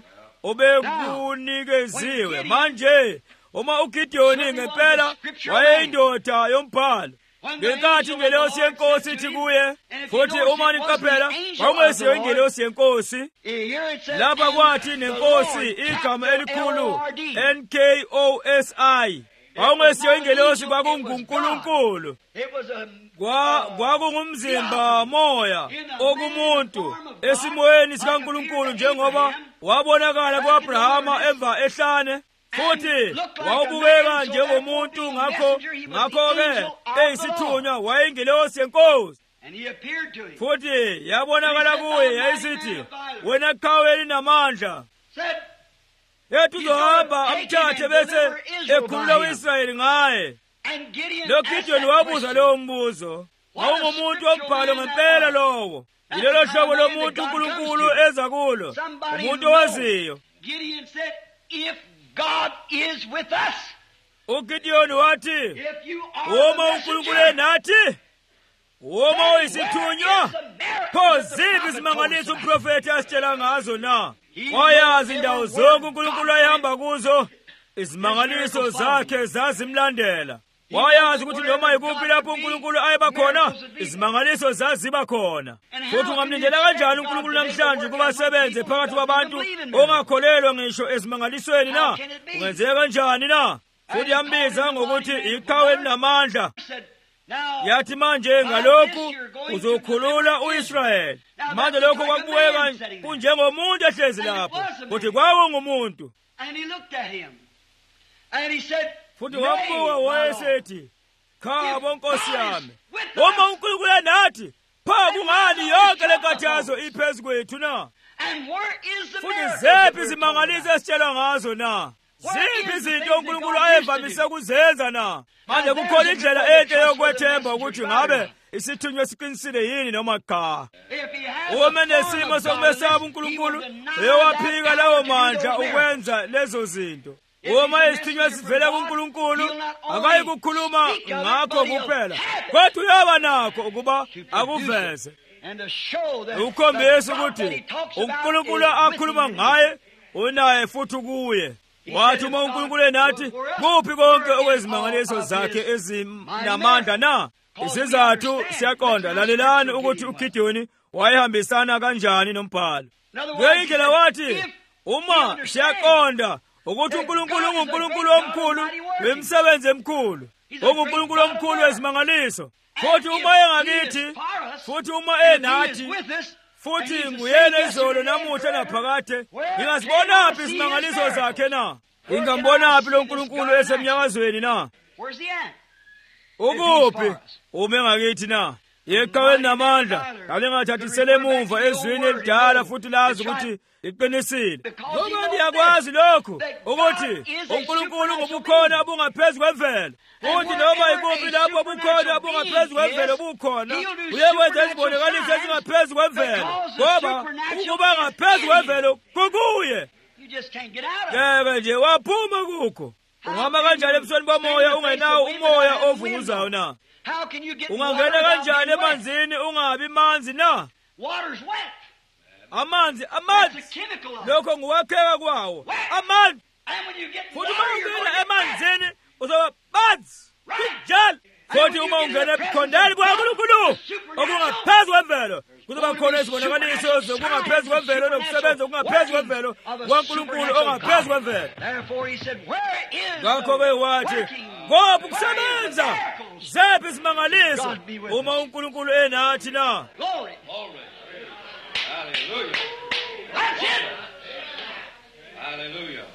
obekunikeziwe. Manje uma uGidiyoni ngempela wayeyindoda yombhalo, ngenkathi ingelosi yenkosi ithi kuye, futhi uma niqaphela kwakungesiyo ingelosi yenkosi, lapha kwathi nenkosi igama elikhulu N K O S I, kwakungesiyo ingelosi, kwakunguNkulunkulu. Kwakungumzimba moya okumuntu esimoyeni sikaNkulunkulu, njengoba wabonakala ku-Abrahama emva ehlane, futhi wawubukeka njengomuntu. Ngakho ngakho-ke eyisithunywa wayeyingelosi yenkosi, futhi yabonakala kuye yayisithi, wena qhawe elinamandla, yethu uzohamba amthathe bese ekhulula u-Israyeli ngaye. LoGidiyoni wabuza lowo mbuzo. Wawungumuntu wombhalo ngempela lowo. Yilelo hlobo lomuntu uNkulunkulu eza kulo, umuntu owaziyo. Gideon said, if God is with us, uGidiyoni wathi, if you are uma the uNkulunkulu messenger, enathi, uma uyisithunywa, pho ziphi izimangaliso prophet umprofeti asitshela ngazo na? Wayazi indawo zonke uNkulunkulu ayehamba kuzo, izimangaliso zakhe zazimlandela. Wayazi ukuthi noma yikuphi lapho uNkulunkulu ayeba khona, izimangaliso zaziba khona. Futhi ungamlindela kanjani uNkulunkulu namhlanje kuba sebenze phakathi kwabantu ongakholelwa ngisho ezimangalisweni na? Ungenzeka kanjani na? Futhi yambiza ngokuthi iqhawe elinamandla. Yathi manje ngalokhu uzokhulula u-Israyeli. Manje lokho kwakubukeka kunjengomuntu ehlezi lapho, futhi kwakungumuntu. And he looked at him. And he said, Futhi wambuka wayesethi, khabo nkosi yami, uma uNkulunkulu enathi, pha kungani yonke lenkathazo iphezu kwethu na? and where is the Futhi miracle that zephi we're izimangaliso talking esitshela ngazo na? Ziphi izinto uNkulunkulu ayevamise kuzenza na? Manje kukhona indlela enhle yokwethemba ukuthi ngabe isithunywa siqinisile yini noma cha. about? If he has Uma a nesimo form of sokumesaba godliness, he uNkulunkulu, will deny uyowaphika that lawo power to do mandla those miracles. ukwenza lezo zinto. Uma isithunywa sivela kuNkulunkulu, akayikukhuluma ngakho kuphela, kodwa uyaba nakho ukuba akuveze. ukhombisa ukuthi uNkulunkulu akhuluma ngaye unaye futhi kuye. Wathi uma uNkulunkulu enathi kuphi konke okwezimangaliso zakhe ezinamandla na? Isizathu siyaqonda. Lalelani ukuthi uGidiyoni wayehambisana kanjani nombhalo. Ngeyindlela wathi uma siyaqonda ukuthi uNkulunkulu unguNkulunkulu omkhulu wemisebenzi emikhulu, unguNkulunkulu omkhulu wezimangaliso, futhi uma engakithi, futhi uma enathi, futhi nguyena izolo namuhla naphakade, ngingazibonaphi izimangaliso zakhe na? Ngingambonaphi lo Nkulunkulu esemnyakazweni na? Ukuphi uma engakithi na? Yeqhaweni namandla, kalingathathisele emuva ezwini elidala futhi lazi ukuthi iqinisile. Ngoba ngiyakwazi lokhu ukuthi uNkulunkulu ngubukhona obungaphezu kwemvelo, futhi noma ikuphi lapho ubukhona obungaphezu kwemvelo bukhona, uyekwenza izibonakaliso ezingaphezu kwemvelo, ngoba ukuba ngaphezu kwemvelo kukuye. Ngeke nje waphuma kukho. Ungama kanjani ebusweni bomoya ungenawo umoya ovunguzayo na? Ungangena kanjani emanzini ungabi manzi na? Amanzi, amanzi, lokho nguwakheka kwawo. Amanzi, futhi uma ungena emanzini uzoba manzi kunjalo. Futhi uma ungena ebukhondeni bukaNkulunkulu obungaphezu kwemvelo, kuzoba khona izibonakaliso zokungaphezu kwemvelo nokusebenza okungaphezu kwemvelo kwaNkulunkulu ongaphezu kwemvelo. Ngakho-ke wathi, ngophi ukusebenza? Zephi izimangaliso uma uNkulunkulu enathi na? Hallelujah. That's it. Hallelujah.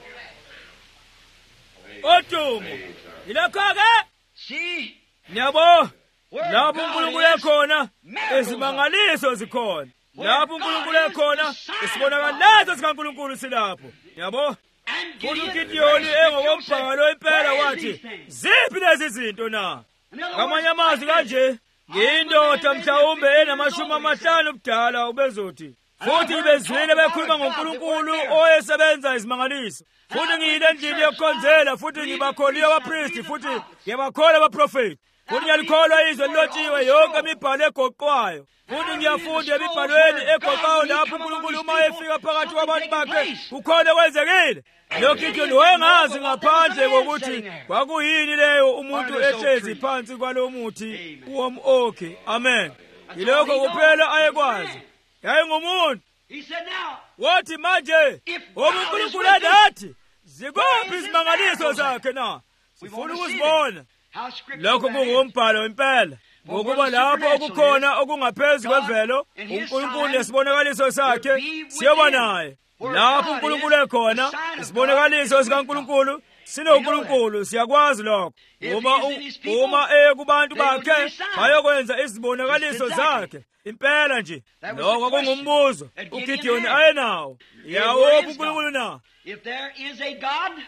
Odumo. Ilakho-ke. See? Nyabo. Lapho uNkulunkulu ekhona, izimangaliso zikhona. Lapho uNkulunkulu ekhona, isibonakaliso sikaNkulunkulu silapho. Nyabo. Futhi uGidiyoni engokombhalo impela wathi, ziphi lezi zinto na? Ngamanye amazwi kanje, ngiyindoda mhlawumbe enamashumi amahlanu ubudala ubezothi, futhi bezwile bekhuluma ngoNkulunkulu oyesebenza izimangaliso. Futhi ngiyile endlini yokukhonzela, futhi ngibakholile abapristi, futhi ngiyabakholwa abaprofeti. Futhi ngiyalikholwa izwi elilotshiwe yonke imibhalo egoqwayo. Futhi ngiyafunda emibhalweni egoqwayo lapho uNkulunkulu uma efika phakathi kwabantu bakhe kukhona kwenzekile. loKidiyoni wayengazi ngaphandle kokuthi kwakuyini leyo umuntu ehlezi phansi kwalo muthi wom'okhi. Amen. Yilokho kuphela ayekwazi. Yayingumuntu. Wathi manje uNkulunkulu enathi zikuphi izimangaliso zakhe na? Sifuna ukuzibona. Lokho kungumbhalo impela. Ngokuba lapho okukhona okungaphezu kwemvelo, uNkulunkulu nesibonakaliso sakhe siyoba naye. Lapho uNkulunkulu ekhona, isibonakaliso sikaNkulunkulu sinoNkulunkulu, siyakwazi lokho. Uma uma ekubantu bakhe bayokwenza izibonakaliso zakhe. Impela nje, lokho kungumbuzo uGidiyoni ayenawo. Yawo uNkulunkulu na? If there is a God,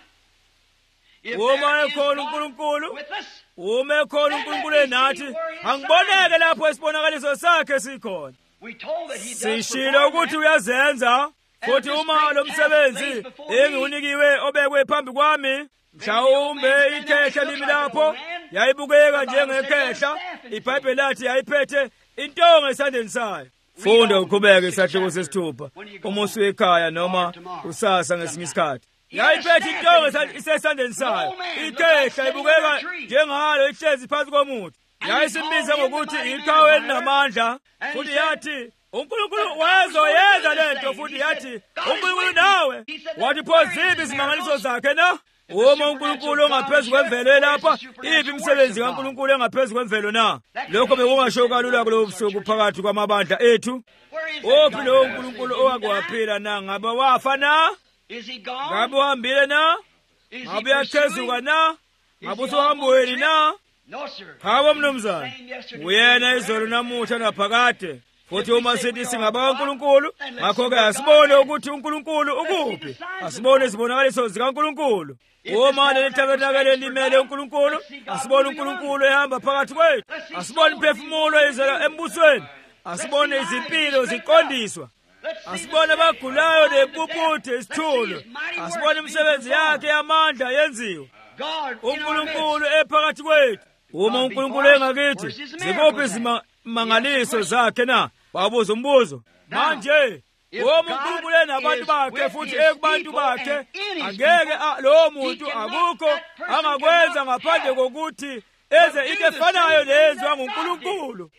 if uma there is ekhona God uNkulunkulu, with us, uma ekhona uNkulunkulu enathi, angiboneke lapho isibonakaliso sakhe sikhona. we told that he does Sishilo perform ukuthi that. uyazenza, futhi uma lo msebenzi engiwunikiwe obekwe phambi kwami, mhlawumbe ikhehla limi lapho yayibukeka njengekhehla, iBhayibheli lathi yayiphethe intonga esandleni sayo. Funda uqhubeke isahloko sesithupha uma usuyekhaya noma usasa ngesinye isikhathi. Yayiphethe intonga isesandleni sayo, ikhehla ibukeka njengalo ihlezi phansi komuthi. Yayisimbiza ngokuthi iqhawe elinamandla, futhi yathi uNkulunkulu wayezoyenza lento, futhi yathi uNkulunkulu nawe wathi pho ziphi izimangaliso zakhe na? Uma uNkulunkulu ongaphezu kwemvelo lapha, iphi imisebenzi kaNkulunkulu engaphezu kwemvelo na? Lokho bekungasho kalula kulo busuku phakathi kwamabandla ethu. Where is that Ophi God? lo uNkulunkulu owakuwaphila na? Ngabe wafa na? Is he gone? Ngabe uhambile na? Is he Ngabe uyachezuka pursuing? na? Ngabe usuhambweni na? No, sir. Hawo He's mnumzane, the same yesterday, uyena today, izolo forever. namuhla naphakade. Futhi uma sithi singaba uNkulunkulu, ngakho-ke asibone ukuthi uNkulunkulu ukuphi. Asibone izibonakaliso zikaNkulunkulu. Uma leli tabernakeleni limele uNkulunkulu, asibone uNkulunkulu ehamba phakathi kwethu. Asibone imphefumulo izela embusweni. Asibone izimpilo ziqondiswa. Let's see Asibone the abagulayo sick, nebubuthe isithulu. Asibone imisebenzi yakhe yamandla yenziwa. God in our midst. uNkulunkulu ephakathi kwethu. Uma uNkulunkulu engakithi, zikuphi izimangaliso zakhe na? babuza umbuzo. Manje uma uNkulunkulu enabantu bakhe futhi ekubantu bakhe angeke lo muntu akukho angakwenza ngaphandle kokuthi eze into efanayo lezwa nguNkulunkulu.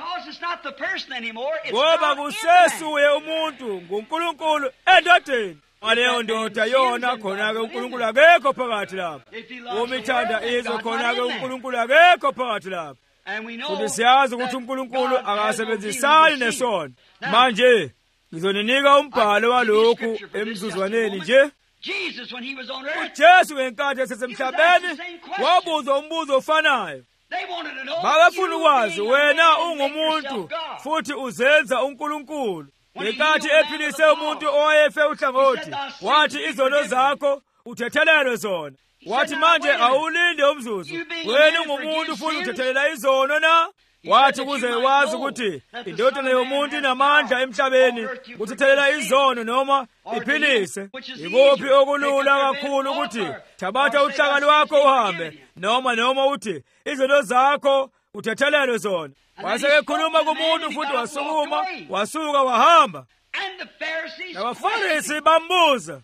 Ngoba kusesuye umuntu nguNkulunkulu endodeni. Ngaleyo ndoda yona khona-ke uNkulunkulu akekho phakathi lapho. Uma ithanda izwe khona-ke uNkulunkulu akekho phakathi lapho. Futhi siyazi ukuthi uNkulunkulu akasebenzisani nesono. Manje ngizoninika umbhalo walokhu emzuzwaneni nje. uJesu ngenkathi esesemhlabeni wabuza umbuzo ofanayo. Bakafuna ukwazi wena ungumuntu futhi uzenza uNkulunkulu. Ngenkathi ephilise umuntu owayefe uhlangothi wathi izono zakho uthethelelwe zona. Wathi manje awulinde umzuzu wena ungumuntu futhi uthethelela izono na? Wathi kuze wazi ukuthi indodana yomuntu inamandla emhlabeni ukuthethelela izono noma iphilise. Ikuphi okulula kakhulu ukuthi thabatha uhlaka lwakho uhambe noma noma uthi izono zakho uthethelelwe zona? Wasekhuluma kumuntu futhi wasukuma wasuka wahamba. Abafarisi bambuza.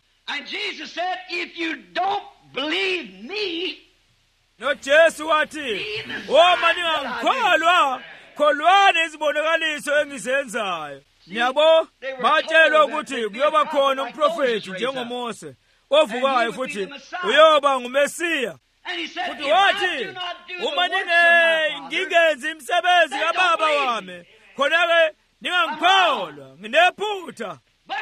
NoJesu wathi, "Uma ningakholwa, kholwani izibonakaliso engizenzayo." Niyabo batshelwa ukuthi kuyoba khona umprofeti njengoMose ovukayo futhi uyoba nguMesiya. Futhi wathi, "Uma ningenzi imisebenzi kaBaba wami, khona-ke ningangikholwa, nginephutha.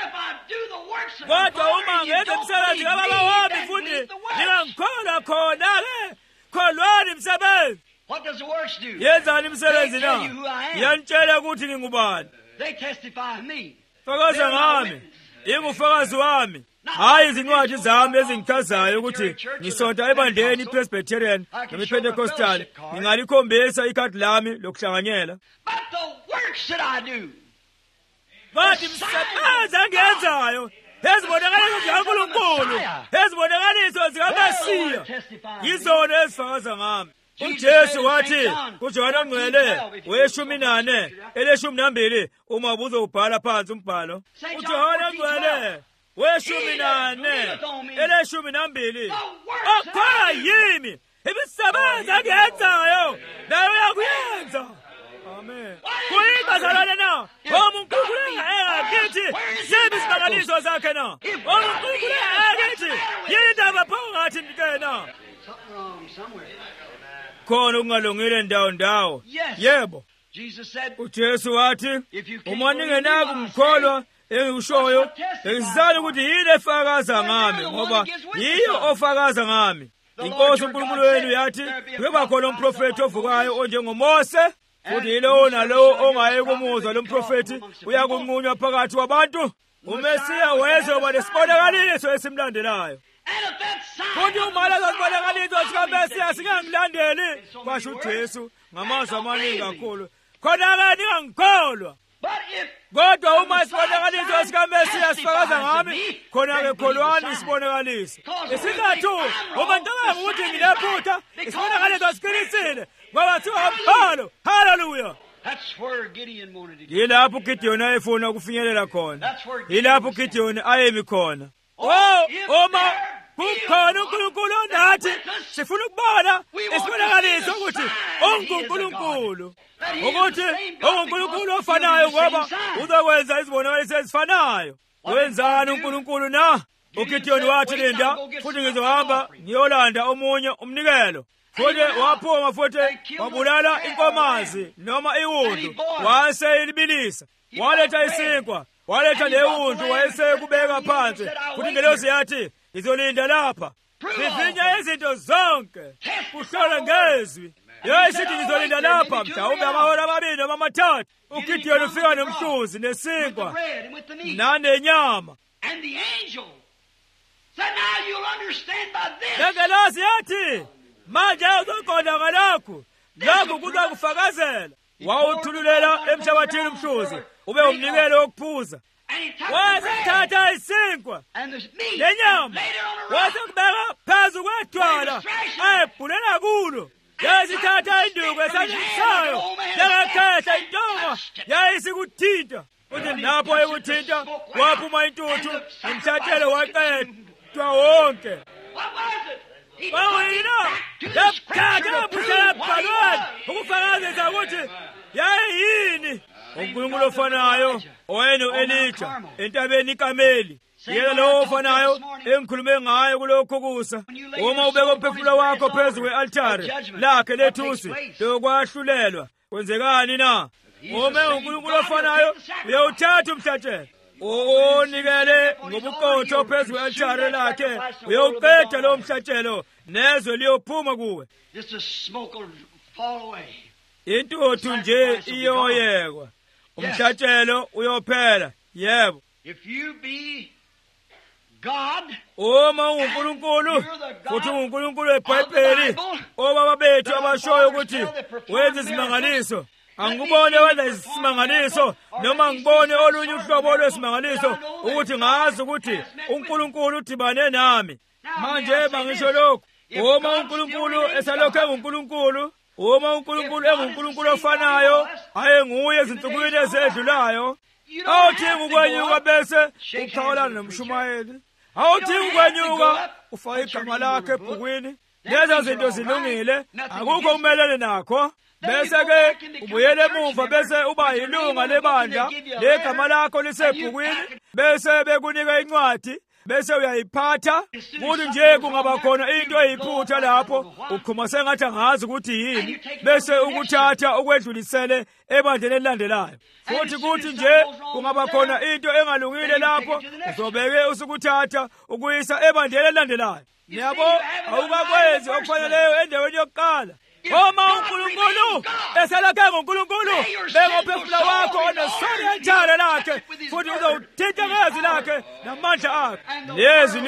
Kodwa uma ngenza imisebenzi kaBaba wami futhi ningangikholwa khona-ke, kholwani imisebenzi." Yenzani imisebenzi na? Yanitshela ukuthi ngingubani. Fakaza ngami, ingufakazi wami. Hayi izincwadi zami ezingichazayo ukuthi ngisonta ebandleni iPresbyterian noma iPentecostal ngingalikhombisa ikhadi lami lokuhlanganyela. Kodwa imisebenzi engiyenzayo ezibonakaliso zikaNkulunkulu, ezibonakaliso zikaMesiya, yizona ezifakaza ngami. uJesu wathi kuJohane Ngcwele weshumi nane eleshumi nambili uma ubuzo ubhala phansi umbhalo. uJohane Ngcwele weshumi nane eleshumi nambili okhola yimi imisebenzi engiyenzayo nayo uyakuyenza. Amen. Kuyingazalane na omuNkulunkulu engakithi zibi izibonakaliso zakhe na omuNkulunkulu engakithi yindaba phakathi nikena khona ukungalungile ndawo ndawo. Yebo, uJesu wathi uma ningenako umkholwa engikushoyo ngizizala ukuthi yini efakaza ngami ngoba yiyo ofakaza ngami. Inkosi uNkulunkulu wenu yathi kuyoba khona umprofeti ovukayo onjengoMose futhi yilowo nalowo ongaye kumuzwa lo mprofeti uyakunqunywa phakathi kwabantu. uMesiya wezoba nesibonakaliso esimlandelayo. Futhi uma lezo zibonakaliso zikaMesiya singangilandeli, kwasho uJesu ngamazwi amaningi kakhulu, khona-ke ningangikholwa. Kodwa uma isibonakaliso sikaMesiya sifakaza ngami, khona-ke kholwani isibonakaliso. Isizathu uma ngicabanga ukuthi nginephutha, isibonakaliso siqinisile ngoba thiwa umbhalo. Haleluya. Yilapho uGidiyoni ayefuna ukufinyelela khona. Yilapho uGidiyoni ayemi khona. Oh, uma kukhona uNkulunkulu nathi sifuna ukubona isibonakaliso ukuthi unguNkulunkulu, ukuthi unguNkulunkulu ofanayo ngoba uzokwenza izibonakaliso ezifanayo. Wenzani uNkulunkulu na? uGidiyoni wathi linda futhi ngizohamba ngiyolanda omunye umnikelo. Futhi waphuma futhi wabulala inkomazi noma iwundu waseyilibilisa. Waletha isinkwa, waletha lewundu wayeseyikubeka phansi. Futhi ingelosi yathi izolinda lapha vivinya izinto zonke kuhlola ngezwi. Yo isithi ngizolinda lapha mhlawumbe amahora amabili noma amathathu. uGidiyoni ufika nomhluzi nesinkwa nanenyama. Ingelosi yathi manje uzoqonda ngalokhu, lokhu kuzakufakazela. Wawuthululela emhlabathini umhluzi ube umnikelo wokuphuza. Wathatha isinkwa lenyama wasekubeka phezu kwedwala ayebhulela kulo. yazithatha induku esandleni sayo yakakhehla intonga yayisikuthinta uthi lapho ekuthinta waphuma intuthu umhlatshelo waqedwa wonke. Wawina yaphatha busebhalweni ukufakazisa ukuthi yayini uNkulunkulu ofanayo oyena uElijah entabeni iKameli. Yena lo ofanayo engikhulume ngayo kulokho kusa. Uma ubeka umphefumulo wakho phezu kwe-altare lakhe lethusi lokwahlulelwa kwenzekani na? Uma uNkulunkulu ofanayo uyawuthatha umhlatshelo unikele ngobuqotho phezu kwe-altare lakhe uyawuqeda lo mhlatshelo nezwe liyophuma kuwe. Intuthu nje iyoyekwa umhlatshelo uyophela. Yebo, uma uNkulunkulu futhi uNkulunkulu weBhayibheli obaba bethu abashoyo ukuthi wenza izimangaliso, angibone wenza isimangaliso noma ngibone olunye uhlobo lwesimangaliso ukuthi ngazi ukuthi uNkulunkulu udibane nami. Manje bangisho lokho, uma uNkulunkulu esalokho enguNkulunkulu, uma uNkulunkulu enguNkulunkulu ofanayo ayenguye ezinsukwini ezedlulayo, awudingi ukwenyuka bese ukhawulana nomshumayeli, awudingi ukwenyuka ufake igama lakhe ebhukwini. Lezo zinto zilungile, akukho umelele nakho. Bese-ke ubuyele emuva bese uba yilunga lebandla legama lakho lisebhukwini, bese bekunika incwadi bese uyayiphatha. Kuthi nje kungaba khona into eyiphutha lapho ukhuma sengathi angazi ukuthi yini, bese ukuthatha ukwedlulisele ebandleni elilandelayo. Futhi kuthi nje kungaba khona into engalungile lapho uzobeke usukuthatha ukuyisa ebandleni elilandelayo. Yabo, awukakwenzi okufaneleyo endaweni yokuqala. Uma uNkulunkulu esalokhe nguNkulunkulu, beka umphefumulo wakho onesona altare lakhe futhi uzowuthinta ngezwi lakhe namandla akhe. Lezi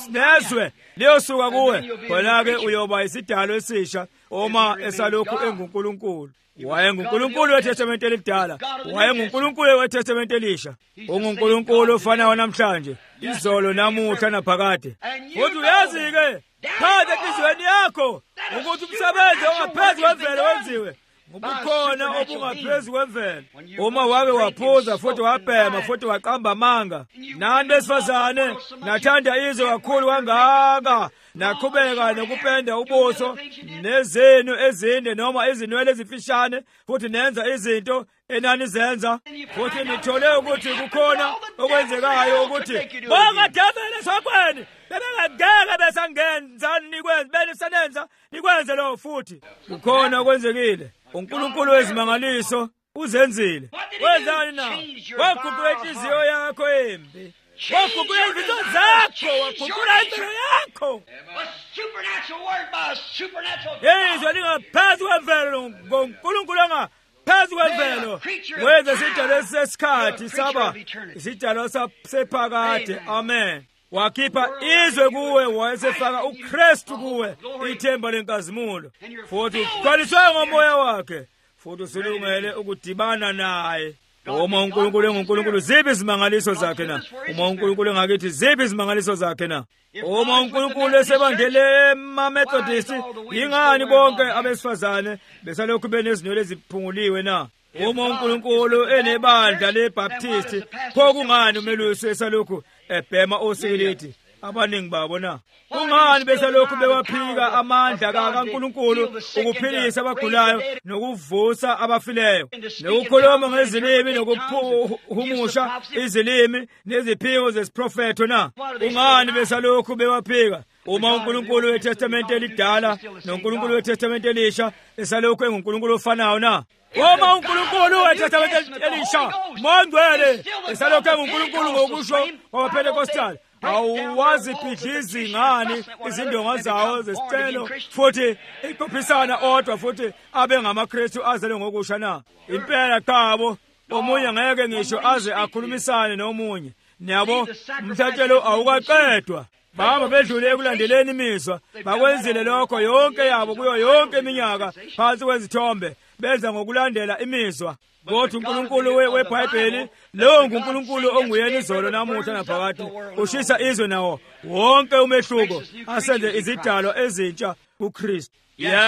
nezwe liyosuka kuwe, khona-ke uyoba isidalo esisha uma esalokhu enguNkulunkulu. WayenguNkulunkulu weTestamente elidala, wayenguNkulunkulu weTestamente elisha. UNkulunkulu ofanayo namhlanje, izolo, namuhla naphakade. Futhi uyazi-ke phansi enhliziyweni yakho ukuthi umsebenzi ongaphezu kwemvelo wenziwe ngobukhona obungaphezu kwemvelo. Uma wake waphuza futhi wabhema futhi waqamba amanga, nani besifazane nathanda izwe kakhulu kangaka, naqhubeka nokupenda ubuso nezenu ezinde noma izinwele ezifishane, futhi nenza izinto enani zenza, futhi nithole ukuthi kukhona okwenzekayo ukuthi bongadabele sokweni bebengangeke besangenza nikwenze benisenenza nikwenze lo. Futhi kukhona okwenzekile. uNkulunkulu wezimangaliso uzenzile. Wenzani na? Waguqula inhliziyo yakho embi, waguqula izinto zakho, waguqula impilo yakho. Yizwe lingaphezu kwemvelo ngoNkulunkulu angaphezu kwemvelo. Wenza isidalo esisesikhathi saba isidalo sephakade. Amen. Wakhipha izwe kuwe, wayesefaka uKristu kuwe, ithemba lenkazimulo, futhi uqaliswe ngomoya wakhe, futhi usulungele ukudibana naye. Uma uNkulunkulu enguNkulunkulu, zibi izimangaliso zakhe na? Uma uNkulunkulu engakithi, zibi izimangaliso zakhe na? Uma uNkulunkulu esebandlele emaMethodist, yingani bonke abesifazane besalokhu benezinwele eziphunguliwe na? Uma uNkulunkulu enebandla leBaptist, pho kungani umelusi esalokhu ebhema osikilithi abaningi babo na? Kungani besalokhu bewaphika amandla kaNkulunkulu ukuphilisa abagulayo nokuvusa abafileyo, nokukhuluma ngezilimi nokuhumusha izilimi neziphingo zesiprofeto na? Kungani besalokhu bewaphika uma uNkulunkulu weTestamente elidala noNkulunkulu weTestamente elisha esalokhu enguNkulunkulu ofanayo na? Uma uNkulunkulu weTestamente elisha mongcwele esalokhu enguNkulunkulu ngokusho kwabaPentekostali, awaziphihlisi ngani izindonga zawo zesicelo futhi iqophisana odwa futhi abe ngamaKristu azelwe ngokusha na? Impela qabo omunye ngeke ngisho aze akhulumisane nomunye. Niyabo, umhlatshelo awukaqedwa. Bahamba bedlule ekulandeleni imizwa, bakwenzile lokho yonke yabo kuyo yonke iminyaka phansi kwezithombe, benza ngokulandela imizwa. Kodwa uNkulunkulu weBhayibheli, lo nguNkulunkulu onguyena izolo namuhla naphakade, ushisa izwe nawo wonke umehluko, asenze izidalwa ezintsha kuKristu. Yebo,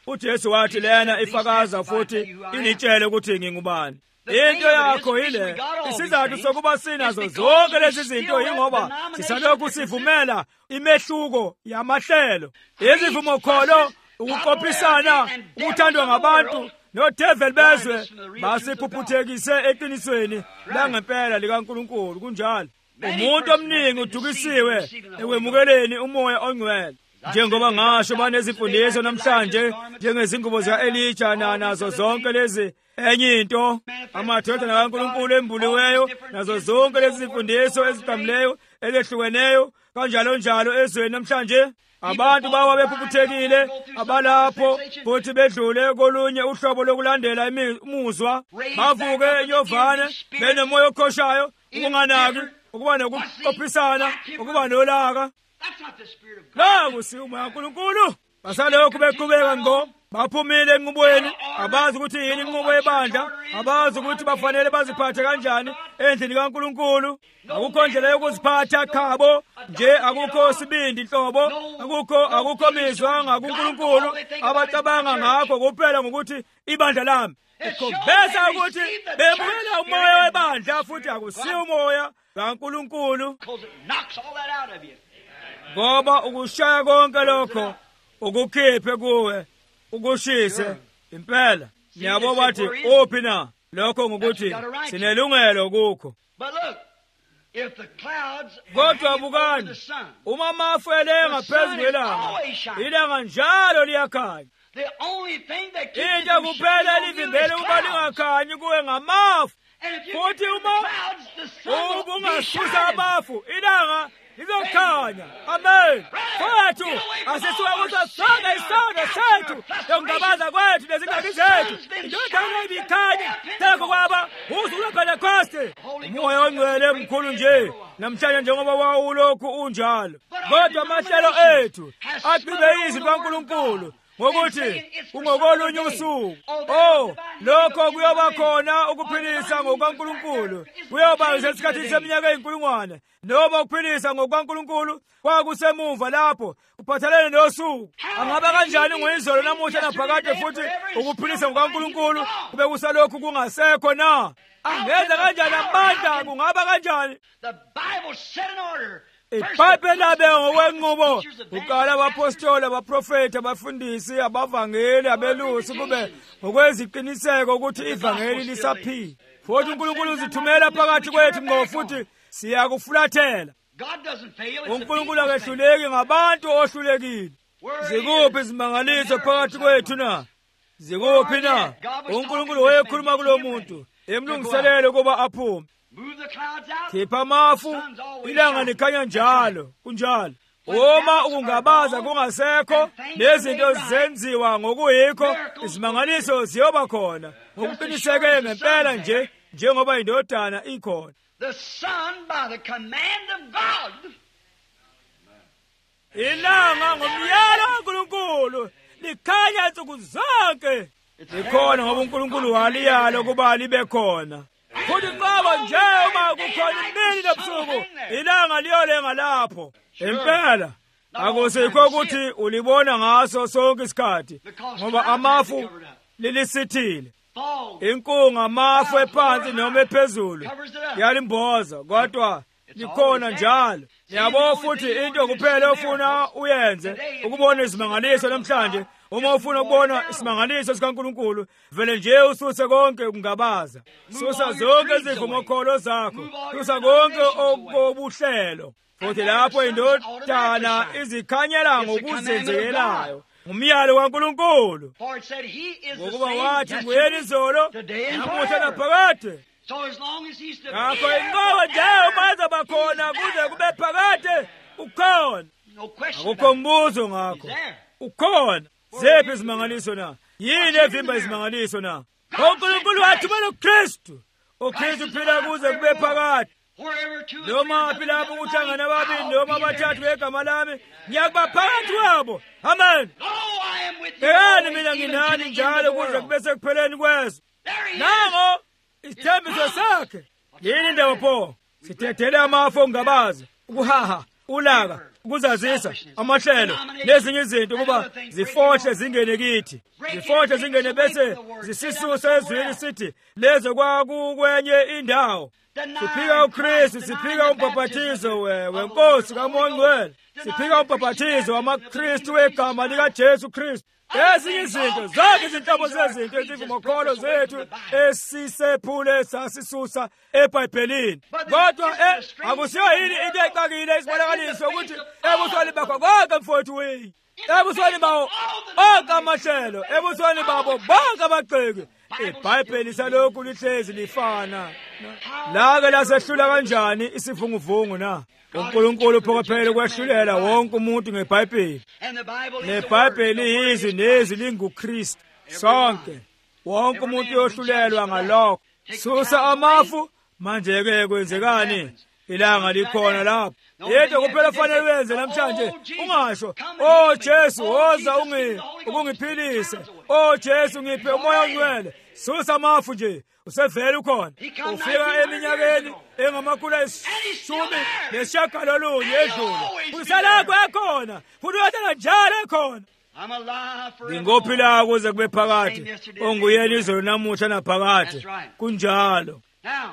uJesu wathi lena ifakaza futhi initshele ukuthi ngingubani. Into yakho ile isizathu sokuba sinazo zonke lezi zinto yingoba sisalokhu sivumela imehluko yamahlelo, izivumo kholo, ukuqophisana, ukuthandwa ngabantu nodevil bezwe basiphuphuthekise eqinisweni langempela likaNkulunkulu. Kunjalo umuntu omningi udukisiwe ekwemukeleni umoya ongcwele. Njengoba ngasho banezimfundiso namhlanje njengezingubo zika-Elija nazo zonke lezi enye into amadodana kaNkulunkulu embuliweyo nazo zonke lezi zimfundiso eziqhamuleyo ezehlukeneyo kanjalo njalo ezweni namhlanje. Abantu bawa bephuphuthekile abalapho futhi bedlule kolunye uhlobo lokulandela imuzwa, bavuke enyovane benomoya okhoshayo, ukunganaki, ukuba nokuqophisana, ukuba nolaka. Nangu siumoya kaNkulunkulu. Basalokhu beqhubeka ngo baphumile enqubweni, abazi ukuthi yini inqubo yebandla, abazi ukuthi bafanele baziphathe kanjani endlini kaNkulunkulu. Akukho ndlela yokuziphatha khabo nje, akukho sibindi inhlobo, akukho akukho mizwa ngakuNkulunkulu abacabanga ngakho kuphela ngokuthi ibandla lami. Ikhombisa ukuthi bemukela umoya webandla futhi akusiyo umoya kaNkulunkulu, ngoba ukushaya konke lokho ukukhiphe kuwe ukushise impela. Nyabo bathi uphi na lokho ngokuthi sinelungelo kukho. Kodwa bukani uma amafu elenga phezu kwelanga, ilanga njalo liyakhanya. Into kuphela elivimbele ukuba lingakhanyi kuwe ngamafu, futhi uma ubungasusa amafu ilanga lizokhanya. Amen. Kwethu asisuka kuso sonke isandla sethu yokungabaza kwethu nezingxaki zethu indodana ibikhanya tekho kwaba usuku lwePentecoste. Umoya ongcwele mkhulu nje namhlanje njengoba wawulokhu unjalo, kodwa amahlelo ethu aqibe izwi kaNkulunkulu ngokuthi kungokolunye usuku. Oh, lokho kuyoba khona ukuphilisa ngokaNkulunkulu, kuyoba ngesikhathi seminyaka eyinkulungwane, noma ukuphilisa ngokaNkulunkulu kwakusemuva lapho kuphathelene nosuku. Angaba kanjani ngoyizolo namuhla naphakade futhi ukuphilisa ngokaNkulunkulu kube kusalokhu kungasekho na? Angeza kanjani amandla, kungaba kanjani? iBhayibheli labe ngokwenqubo uqala abapostoli, abaprofeti, abafundisi, abavangeli, abelusi, kube ngokweziqiniseko ukuthi ivangeli lisaphila. Futhi uNkulunkulu uzithumela phakathi kwethu ngo futhi siyakufulathela. uNkulunkulu akehluleki ngabantu ohlulekile. Zikuphi izimangaliso phakathi kwethu na? Zikuphi na? uNkulunkulu wayekhuluma kulo muntu emlungiselele kuba aphume. Khipha amafu, ilanga likhanya njalo. Kunjalo uma ukungabaza kungasekho nezinto zenziwa ngokuyikho, izimangaliso ziyoba khona ngokuqiniseke ngempela nje njengoba indodana ikhona. Ilanga ngomyalo kaNkulunkulu likhanya insuku zonke. Likhona ngoba uNkulunkulu waliyalo kuba libe khona. Futhi ngoba nje uma kukhona imini nobusuku ilanga liyolenga lapho. Impela akusikho ukuthi ulibona ngaso sonke isikhathi, ngoba amafu lilisithile. Inkunga amafu ephansi noma ephezulu yalimboza, kodwa likhona njalo. Yabo futhi into kuphela ofuna uyenze ukubona izimangaliso namhlanje. Uma ufuna ukubona isimangaliso sikaNkulunkulu, vele nje ususe konke ukungabaza. Susa zonke izivumo kholo zakho, susa konke obuhlelo. Futhi lapho indodana izikhanyela ngokuzenzekelayo umyalo kaNkulunkulu, ngokuba wathi nguyeni izolo namuhla naphakade. Ngakho inqobo nje umaza bakhona kuze kube phakade ukhona. Akukho mbuzo ngakho, ukhona. Zephi izimangaliso na? Yini evimba izimangaliso na? uNkulunkulu wathumela uKristu. uKristu uphila kuze kube phakade. Noma phila lapho kuhlangana ababili noma abathathu ngegama lami, ngiyakuba phakathi kwabo. Amen. Yena mina nginani njalo kuze kube sekupheleni kwezwe. Nango isithembiso sakhe. Yini ndaba pho? Sithethele amafu ongabaza, ukuhaha, ulaka, ukuzazisa amahlelo nezinye izinto ukuba zifohle zingene kithi, zifohle zingene bese zisisusa ezweni sithi lezo kwakukwenye indawo. Siphika uKristu, siphika umbhaphathizo wenkosi kaMoya Ngcwele, siphika umbhaphathizo wamaKristu wegama likaJesu Kristu. Ezinye izinto, zonke izinhlobo zezinto ezivumokholo zethu esisephule sasisusa eBhayibhelini. Kodwa akusiyo yini into ecakile isibonakaliso ukuthi ebusweni bakho konke mfowethu weyi, ebusweni bawo onke amahlelo, ebusweni babo bonke abagceki, iBhayibheli salokhu lihlezi lifana. La-ke lasehlula kanjani isivunguvungu na? uNkulunkulu phokophele kwahlulela wonke umuntu ngeBhayibheli. NeBhayibheli yizwi nezwi linguKristu. Sonke wonke umuntu uyohlulelwa ngalokho. Susa amafu, manje-ke kwenzekani? Ilanga likhona lapho. Yedwa kuphela fanele wenze namhlanje, ungasho oh Jesu woza ungi ukungiphilise, oh Jesu ngiphe umoya ongcwele. Susa amafu nje, usevele ukhona. Ufika eminyakeni engamakhulu ayishumi nesishagalolunye edlule, usalakho ekhona, futhi uyahlala njalo ekhona. Ngingophila kuze kube phakade, onguyena izolo namuhla naphakade. Kunjalo.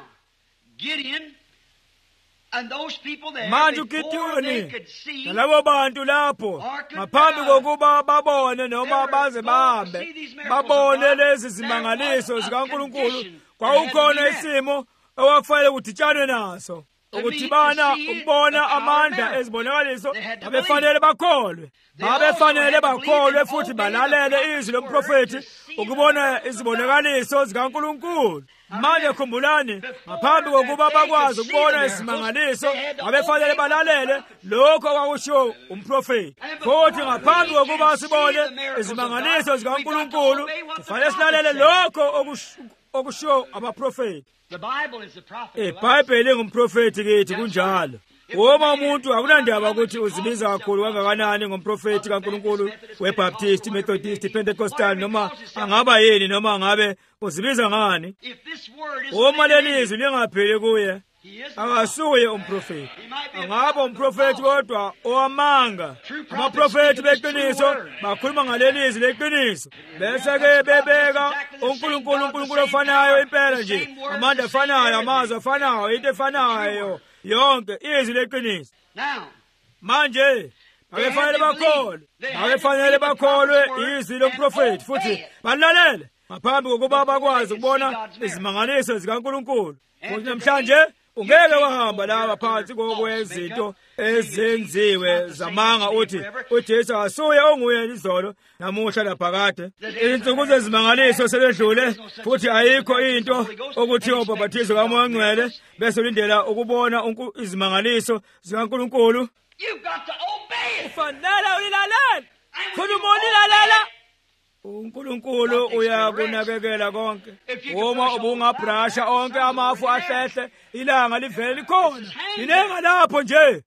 Manje uGidiyoni nalabo bantu lapho ngaphambi kokuba babone noma baze bahambe babone lezi zimangaliso zikaNkulunkulu, kwaukhona isimo okwakufanele kuditshanwe naso, ukudibana ukubona amandla ezibonakaliso. Babefanele bakholwe, babefanele bakholwe futhi balalele izwi lomprofethi ukubona izibonakaliso zikaNkulunkulu. Manje khumbulani, ngaphambi kokuba bakwazi ukubona izimangaliso babefanele balalele lokho okwakusho umprofethi. Futhi ngaphambi kokuba sibone izimangaliso zikaNkulunkulu kufanele silalele lokho okusho abaprofethi. iBhayibheli ngumprofethi kithi. Kunjalo uma umuntu akunandaba ukuthi uzibiza kakhulu kangakanani ngomprofethi kaNkulunkulu weBaptist, Methodist, Pentecostal noma angaba yini noma angabe uzibiza ngani, uma lelizwi lingapheli kuye akasuye umprofethi. Angaba umprofethi kodwa owamanga. Amaprofethi beqiniso bakhuluma ngalelizwi leqiniso, bese-ke bebeka uNkulunkulu uNkulunkulu ofanayo impela nje, amandla afanayo, amazwi afanayo, into efanayo yonke, izwi leqiniso. Manje babefanele bakholwe, babefanele bakholwe izwi lomprofethi futhi balalele ngaphambi kokuba bakwazi ukubona izimangaliso zikaNkulunkulu. Futhi namhlanje ungeke wahamba laba phansi kokwezinto ezenziwe zamanga uthi uJesu asuye onguye izolo namuhla naphakade. Izinsuku zezimangaliso seledlule futhi ayikho into okuthiwa ubhaphathizo kaMoya Ngcwele bese ulindela ukubona izimangaliso zikaNkulunkulu. Ufanele ulilalele, futhi uma ulilalela uNkulunkulu uyakunakekela konke. Uma ubungabrasha onke amafu ahlehle, ilanga livele likhona. Ilenga lapho nje.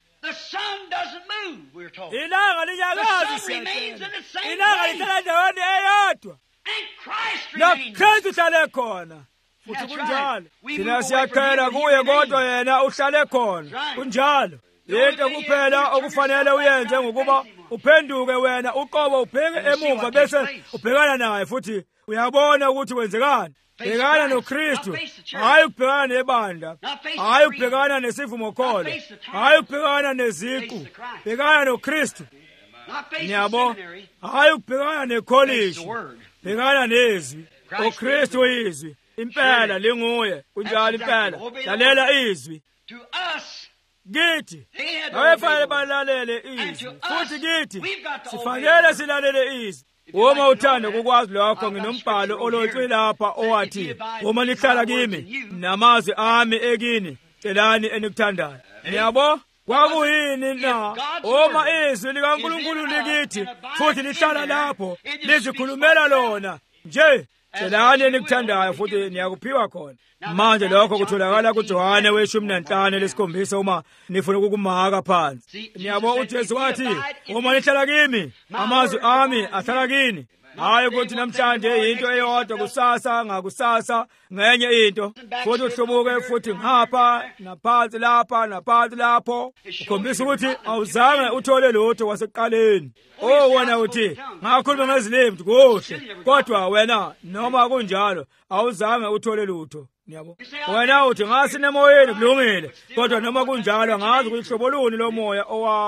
Ilanga linyakazi, ilanga lihlala endaweni eyodwa, noKristu uhlale khona. Futhi kunjalo thina siyakhela kuye kodwa yena uhlale khona. Kunjalo into kuphela okufanele uyenze ngokuba uphenduke wena uqobo, ubheke emuva bese ubhekana naye futhi uyabona ukuthi wenzekani. Bhekana noKristu, hayi ukubhekana nebandla, hayi ukubhekana nesivumokholo, hayi ukubhekana neziqu. Bhekana noKristu. Niyabo, hayi ukubhekana nekolishi, bhekana nezwi. uKristu izwi impela linguye. Kunjalo impela lalela izwi. Kithi abafanele balalele izwi, futhi kithi sifanele silalele izwi. Uma uthanda ukukwazi lokho, nginombhalo olotshwe lapha owathi, uma nihlala kimi namazwi ami ekini, celani enikuthandayo. Niyabo, kwakuyini na uma izwi likaNkulunkulu likithi futhi lihlala lapho lizikhulumela lona nje, celani enikuthandayo futhi niyakuphiwa khona. Manje lokho kutholakala kuJohane weshumi nanhlanu lesikhombisa uma nifuna ukukumaka phansi. Niyabo uJesu wathi, uma nihlala kimi amazwi ami ahlala kini, hayi ukuthi namhlanje into eyodwa kusasa ngakusasa ngenye into futhi uhlobuke futhi ngapha naphansi lapha naphansi lapho ukhombisa ukuthi awuzange uthole lutho kwasekuqaleni. Oh wena uthi ngakhuluma ngezilimi kuhle kodwa wena noma kunjalo awuzange uthole lutho. Yabo wena uthi ngasinemoyeni kulungile kodwa noma kunjalo ngazi ukuthi hlobo luni lomoya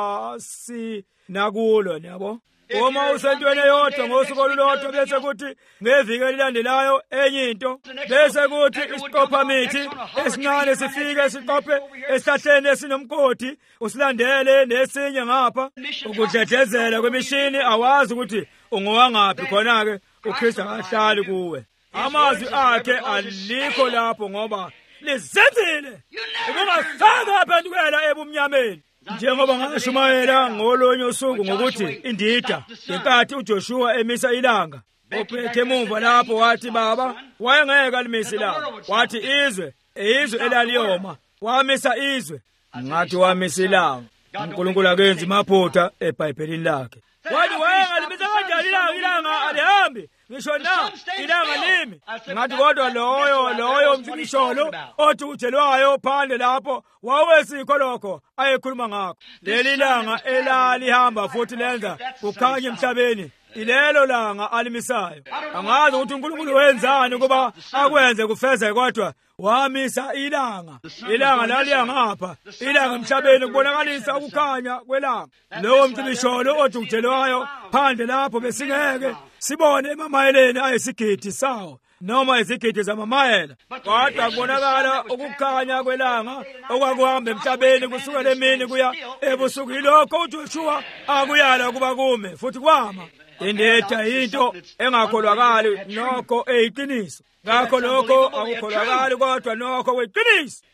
owasi nakulo. Yabo uma usentweni eyodwa ngosuku olulodwa bese kuthi ngeviki elilandelayo enye into bese kuthi isiqopha mithi esincane sifike siqophe esihlahleni esinomkoti usilandele nesinye ngapha ukudledlezela kwemishini awazi ukuthi ungowangaphi khona ke uKristu akahlali kuwe. Amazwi akhe alikho lapho ngoba lizenzile ubungasange aphendukela ebumnyameni. Njengoba ngashumayela ngolonye usuku ngokuthi indida ngenkathi uJoshua emisa ilanga ophethe emuva lapho wathi baba wayengeke alimisa ilanga wathi izwe izwe elaliyoma wamisa izwe ngathi wamisa ilanga. uNkulunkulu akenzi maphutha eBhayibhelini lakhe. Wathi wayengalimisa kanjani ilanga ilanga alihambi ngisho na ilanga limi ngathi kodwa loyo loyo umthikisholo othi ujelwayo phandle lapho wawesikho lokho ayekhuluma ngakho. Leli langa elalihamba futhi lenza kukhanya emhlabeni ilelo langa alimisayo. Angazi ukuthi uNkulunkulu wenzani kuba akwenze kufeze kodwa wamisa ilanga. Ilanga laliya ngapha ilanga emhlabeni kubonakalisa ukukhanya kwelanga. Lowo mthikisholo othi ujelwayo phandle lapho besingeke sibone emamayeleni ayisigidi sawo noma izigidi zamamayela kodwa kubonakala ukukhanya kwelanga okwakuhamba emhlabeni kusukela emini kuya ebusuku. Yilokho uJoshua akuyala kuba kume futhi kwama. Indetha into engakholwakali nokho eyiqiniso. Ngakho lokho akukholwakali kodwa nokho kweqiniso.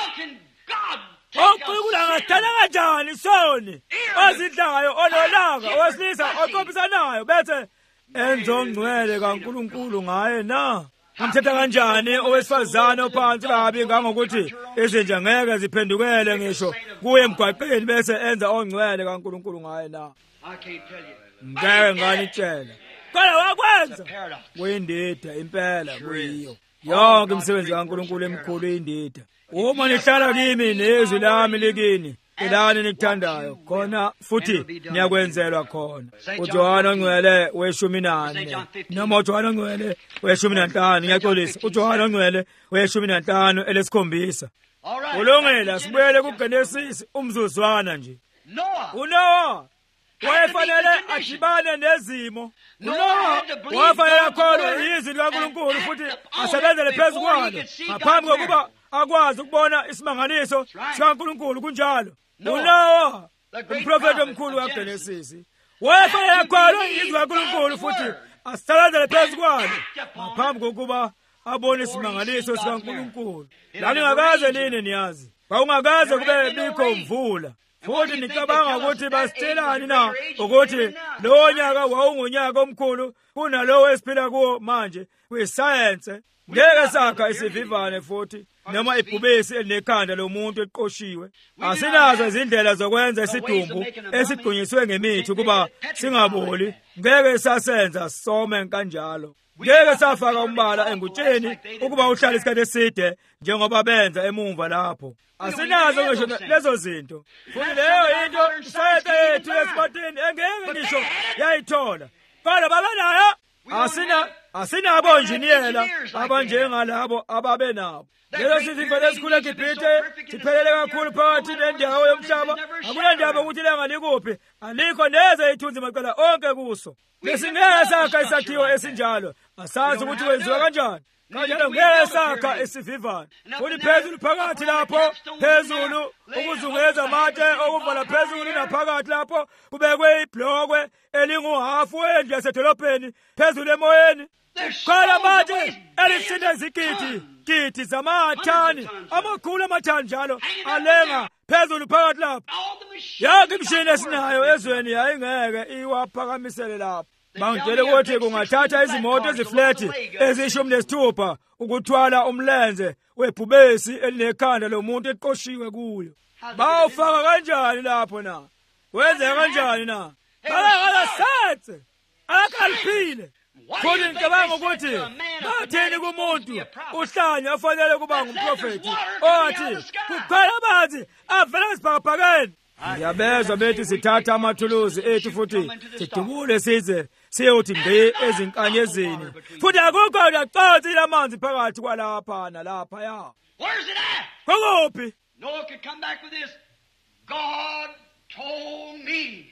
uNkulunkulu angadala kanjani soni ozidlayo onolanga owesilisa oqophisanayo bethe enzongcwele kaNkulunkulu ngaye na? Amthetha kanjani owesifazane ophansi kabi ngangokuthi izinja ngeke ziphendukele ngisho kuye emgwaqeni bese enza ongcwele kaNkulunkulu ngaye na? Ngeke nganitshela kodwa wakwenza kuyindida impela kuyiyo. Yonke imisebenzi kaNkulunkulu emkhulu iyindida. Uma nihlala kimi nezwi lami likini ilani nikuthandayo khona futhi niyakwenzelwa khona. uJohane ongcwele weshumi nane noma uJohane ongcwele weshumi nanhlanu ngiyaxolisa uJohane ongcwele weshumi nanhlanu elesikhombisa. Ulungile sibuyele kuGenesisi umzuzwana nje. uNoah wayefanele adibane nezimo. uNoah wafanele akholwe izwi likaNkulunkulu futhi asebenzele phezu kwalo ngaphambi kokuba akwazi ukubona isimangaliso sikaNkulunkulu kunjalo. uNoah umprofeti omkhulu kaGenesisi wayefanele akholwe izwi likaNkulunkulu futhi asebenzele phezu kwalo ngaphambi kokuba abone isimangaliso sikaNkulunkulu. Lalingakaze lini niyazi kwakungakaze kube bikho umvula futhi nicabanga ukuthi basitshelani na ukuthi lo nyaka wawungunyaka omkhulu kunalowo esiphila kuwo manje kwisayense. Ngeke sakha isivivane futhi noma ibhubesi elinekhanda lomuntu eqoshiwe. Asinazo izindlela zokwenza isidumbu esigqunyiswe ngemithi ukuba singaboli. Ngeke sasenza some kanjalo. Ngeke safaka umbala engutsheni ukuba uhlale isikhathi eside njengoba benza emumva lapho. Asinazo ngisho lezo zinto. Futhi leyo into isayense yethu esibatini engeke ngisho yayithola. Kodwa babanayo asina asinabo injiniyela abanjengalabo ababe nabo. Lelo sizifo lesikhulu eGibhithe siphelele kakhulu phakathi nendawo yomhlaba. Akunandaba ukuthi ilanga likuphi alikho neze ithunzi macala onke kuso. Besingeke sakha isakhiwo esinjalo asazi ukuthi kwenziwa kanjani. Kanjalo ngeke sakha isivivane futhi phezulu phakathi lapho phezulu ukuzungeza amatshe okuvala phezulu naphakathi lapho kubekwe iblokwe elinguhafu endlu yasedolobheni phezulu emoyeni. Khala amatshe elisinda izigidi gidi zamathani amakhulu amathani njalo alenga phezulu phakathi lapho. Yonke imishini esinayo ezweni yayingeke iwaphakamisele lapho. Bangitshele ukuthi kungathatha izimoto ezifleti ezishumi nesithupha ukuthwala umlenze webhubesi elinekhanda lomuntu eqoshiwe kuyo. Bawufaka kanjani lapho na? Wenze kanjani na? Akakasethe akaliphile Futhi ngicabanga ukuthi bathini kumuntu uhlanya afanele kuba ngumprofeti othi kukhona abathi avela esibhakabhakeni. Ngiyabezwa bethi sithatha amathuluzi ethu futhi sidubule size siyothi ngqi ezinkanyezini futhi akukho lacansi lamanzi phakathi kwalapha nalapha ya. Where's it at? Kokuphi? Noah could come back with this. God told me.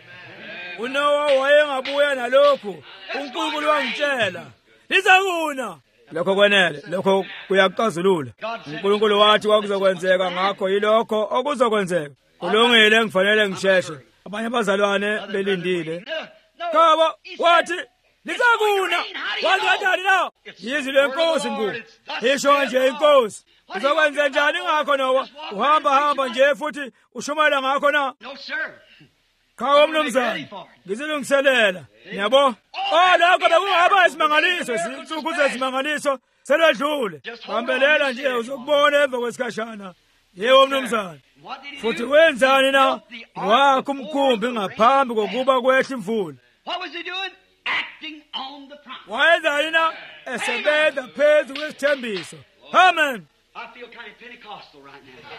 uNowa wayengabuya nalokho uNkulunkulu wangitshela lizakuna. Lokho kwenele, lokho kuyaqazulula. uNkulunkulu wathi kwakuzokwenzeka ngakho yilokho okuzokwenzeka. Kulungile ngifanele ngisheshe. Abanye abazalwane belindile. Kaba wathi lizakuna. Wathi kanjani na? Yizwi lenkosi nkulu. Isho nje inkosi. Uzokwenza njani ngakho Nowa? Uhamba hamba nje futhi ushumayela ngakho na? No, sir. Khawo mnumzane. Ngizilungiselela. Yabo? Oh lokho bekungaba isimangaliso, izinsuku zezimangaliso seledlule. Hambelela nje uzokubona emva kwesikhashana. Yebo mnumzane. Futhi wenzani na? Wakho umkhumbi ngaphambi kokuba kwehla imvula. What was he doing? Acting on the promise. Wayenzani na? Esebenza phezu kwesithembiso. Amen. I feel kind of Pentecostal right now.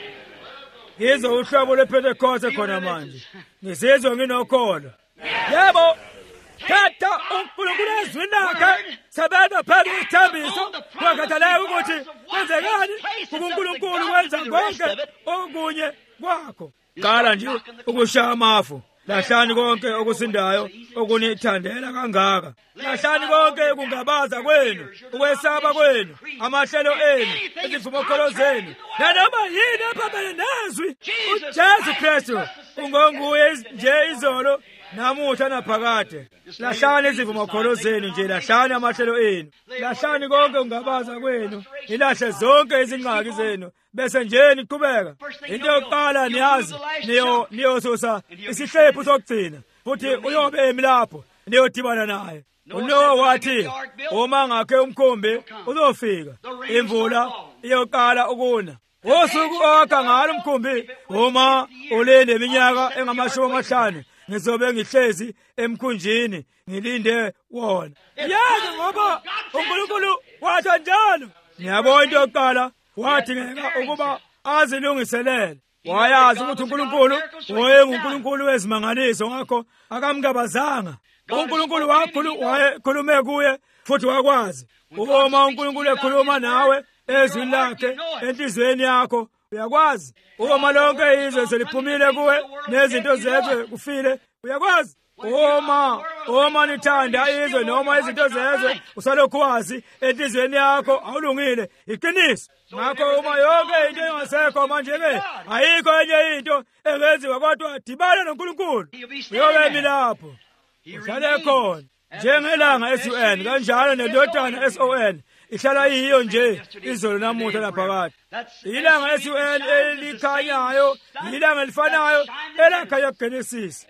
Ngizwe uhlobo lwePentecost khona manje. Ngizizwa nginokholo. Yebo. Thatha uNkulunkulu ezwini lakhe. Sebenza phezu kwesithembiso. Wakhathaleka ukuthi kwenzekani? uNkulunkulu wenza konke okunye kwakho. Qala nje ukushaya amafu. Lahlani konke okusindayo okunithandela kangaka. Lahlani konke kungabaza kwenu, ukwesaba kwenu, amahlelo enu, izivumokholo zenu. Nanoma yini ephambene nezwi, uJesu Kristu ungonguye nje izolo namuhla naphakade. Lahlani izivumokholo zenu nje, lahlani amahlelo enu. Lahlani konke kungabaza kwenu, ilahle zonke izingxaki zenu. Bese nje niqhubeka. Into yokuqala niyazi niyo niyosusa isihlephu sokugcina. Futhi uyobemi lapho niyodibana naye. uNowa wathi uma ngakhe umkhumbi uzofika. Imvula iyoqala ukuna. Usuku owakha ngalo umkhumbi uma ulinde iminyaka engamashumi amahlanu ngizobe ngihlezi emkhunjini ngilinde wona. Yazi ngoba uNkulunkulu wathi njalo. Ngiyabona into yokuqala wadingeka ukuba azilungiselele. Wayazi ukuthi uNkulunkulu wayenguNkulunkulu wezimangaliso ngakho akamngabazanga. uNkulunkulu wakhulu wayekhulume kuye futhi wakwazi. Uma uNkulunkulu ekhuluma nawe ezwini lakhe enhlizweni yakho uyakwazi. Uma lonke izwe seliphumile kuwe nezinto zezwe kufile uyakwazi. Uma uma nithanda izwe noma izinto zezwe usalokhu wazi enhlizweni yakho awulungile iqiniso. Ngakho uma yonke into engasekho manje ke ayikho enye into engenziwa kodwa dibana noNkulunkulu. Uyobemi lapho. Uhlale khona njengelanga S U N kanjalo nedodana S O N ihlala yiyo nje izolo namuhla laphakade. Ilanga S U N elikhanyayo ilanga elifanayo elakhanya kuGenesis.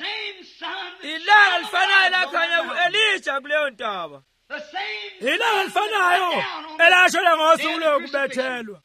Ilanga elifanayo lakhanya kuElisha kuleyo ntaba. Ilanga elifanayo elashola ngosuku lokubethelwa.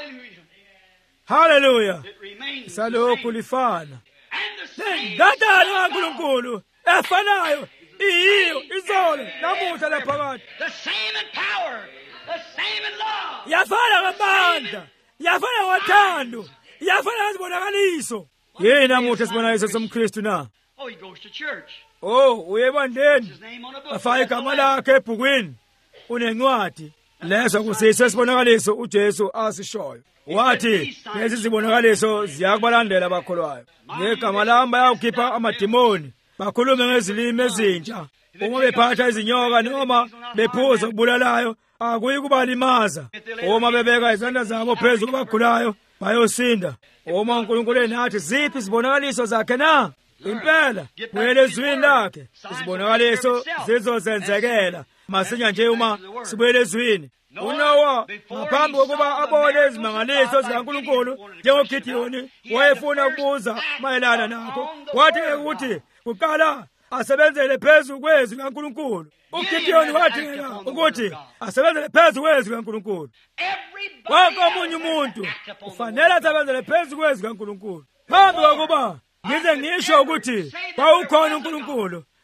Hallelujah. Salokhu lifana. Ndodana kaNkulunkulu efanayo iyo izolo namuhla laphakade. The same in power, the same in love. Yafana ngamandla, yafana ngothando, yafana ngezibonakaliso. Yena namuhla sibonakaliso somKristu na. Oh, he goes to church. Oh, uyebandeni. His name on a book. Afaka igama lakhe ebhukwini. Unencwadi. Leso kusiswe isibonakaliso uJesu asishoyo. Wathi lezi zibonakaliso ziyakubalandela abakholwayo. Ngegama lami bayakhipha amadimoni. Bakhulume ngezilimi ezintsha. Uma bephatha izinyoka noma bephuza okubulalayo akuyi kubalimaza. Uma bebeka izandla zabo phezu kubagulayo bayosinda. Uma uNkulunkulu enathi ziphi izibonakaliso zakhe na? Impela kwele ezwini lakhe izibonakaliso zizozenzekela masinya nje uma sibuyele ezwini. uNowa ngaphambi kokuba abone izimangaliso zikaNkulunkulu njengoGidiyoni wayefuna ukubuza mayelana nakho. Wathi ukuthi kuqala asebenzele phezu kwezwi likaNkulunkulu. uGidiyoni wadingeka ukuthi asebenzele phezu kwezwi likaNkulunkulu. Wonke omunye umuntu ufanele asebenzele phezu kwezwi likaNkulunkulu. Phambi kokuba ngize ngisho ukuthi kwawukhona uNkulunkulu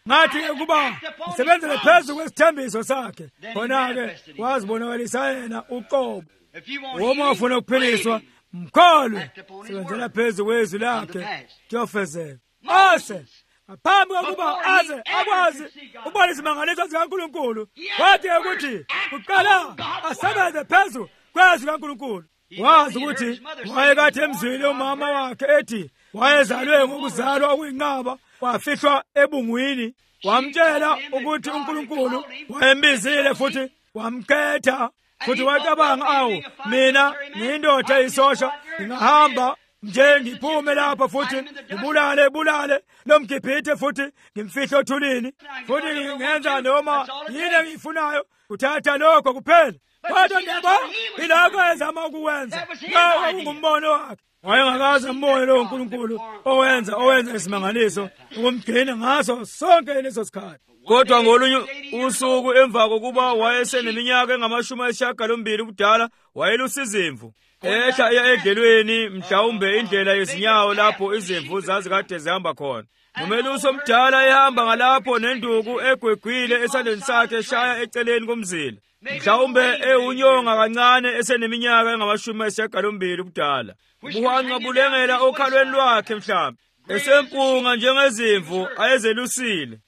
ngathi ukuba usebenzele phezu kwesithembiso sakhe, khona-ke wazibonakalisa yena uqobo. Uma ufuna ukuphiliswa, mkholwe, sebenzela phezu kwezwi lakhe kuyofezeka. Mose ngaphambi kokuba aze akwazi ukubona izimangaliso zikaNkulunkulu, wathi ukuthi kuqala asebenze phezu kwezwi likaNkulunkulu. Wazi ukuthi wayekade emzwile umama wakhe ethi wayezalwe ngokuzalwa okuyinqaba, wafihlwa ebungwini. Wamtshela ukuthi uNkulunkulu wayembizile futhi wamkhetha, futhi wacabanga, awu, mina ngiyindoda eyisosha, ngingahamba nje ngiphume lapha futhi ngibulale bulale lo mGibhithe futhi ngimfihle othulini, futhi ngenza noma yini engiyifunayo, kuthatha lokho kuphela. Kodwa ngiyabona ilokho ezama ukwenza, lowo ungumbono wakhe. Wayengakaze ambone lo uNkulunkulu owenza owenza isimangaliso ukumgcina ngaso sonke leso sikhathi. Kodwa ngolunye usuku emva kokuba wayeseneminyaka engamashumi ayisishiyagalombili ubudala, wayelusizimvu. Ehla eya edlelweni, mhlawumbe indlela yezinyawo lapho izimvu zazikade zihamba khona. Nomelusi omdala ehamba ngalapho nenduku egwegwile esandleni sakhe eshaya eceleni komzila. Mhlawumbe ewunyonga kancane eseneminyaka engamashumi ayisishiyagalombili ubudala. Ubuhanqa bulengela okhalweni lwakhe mhlawumbe, esempunga njengezimvu ayezelusile.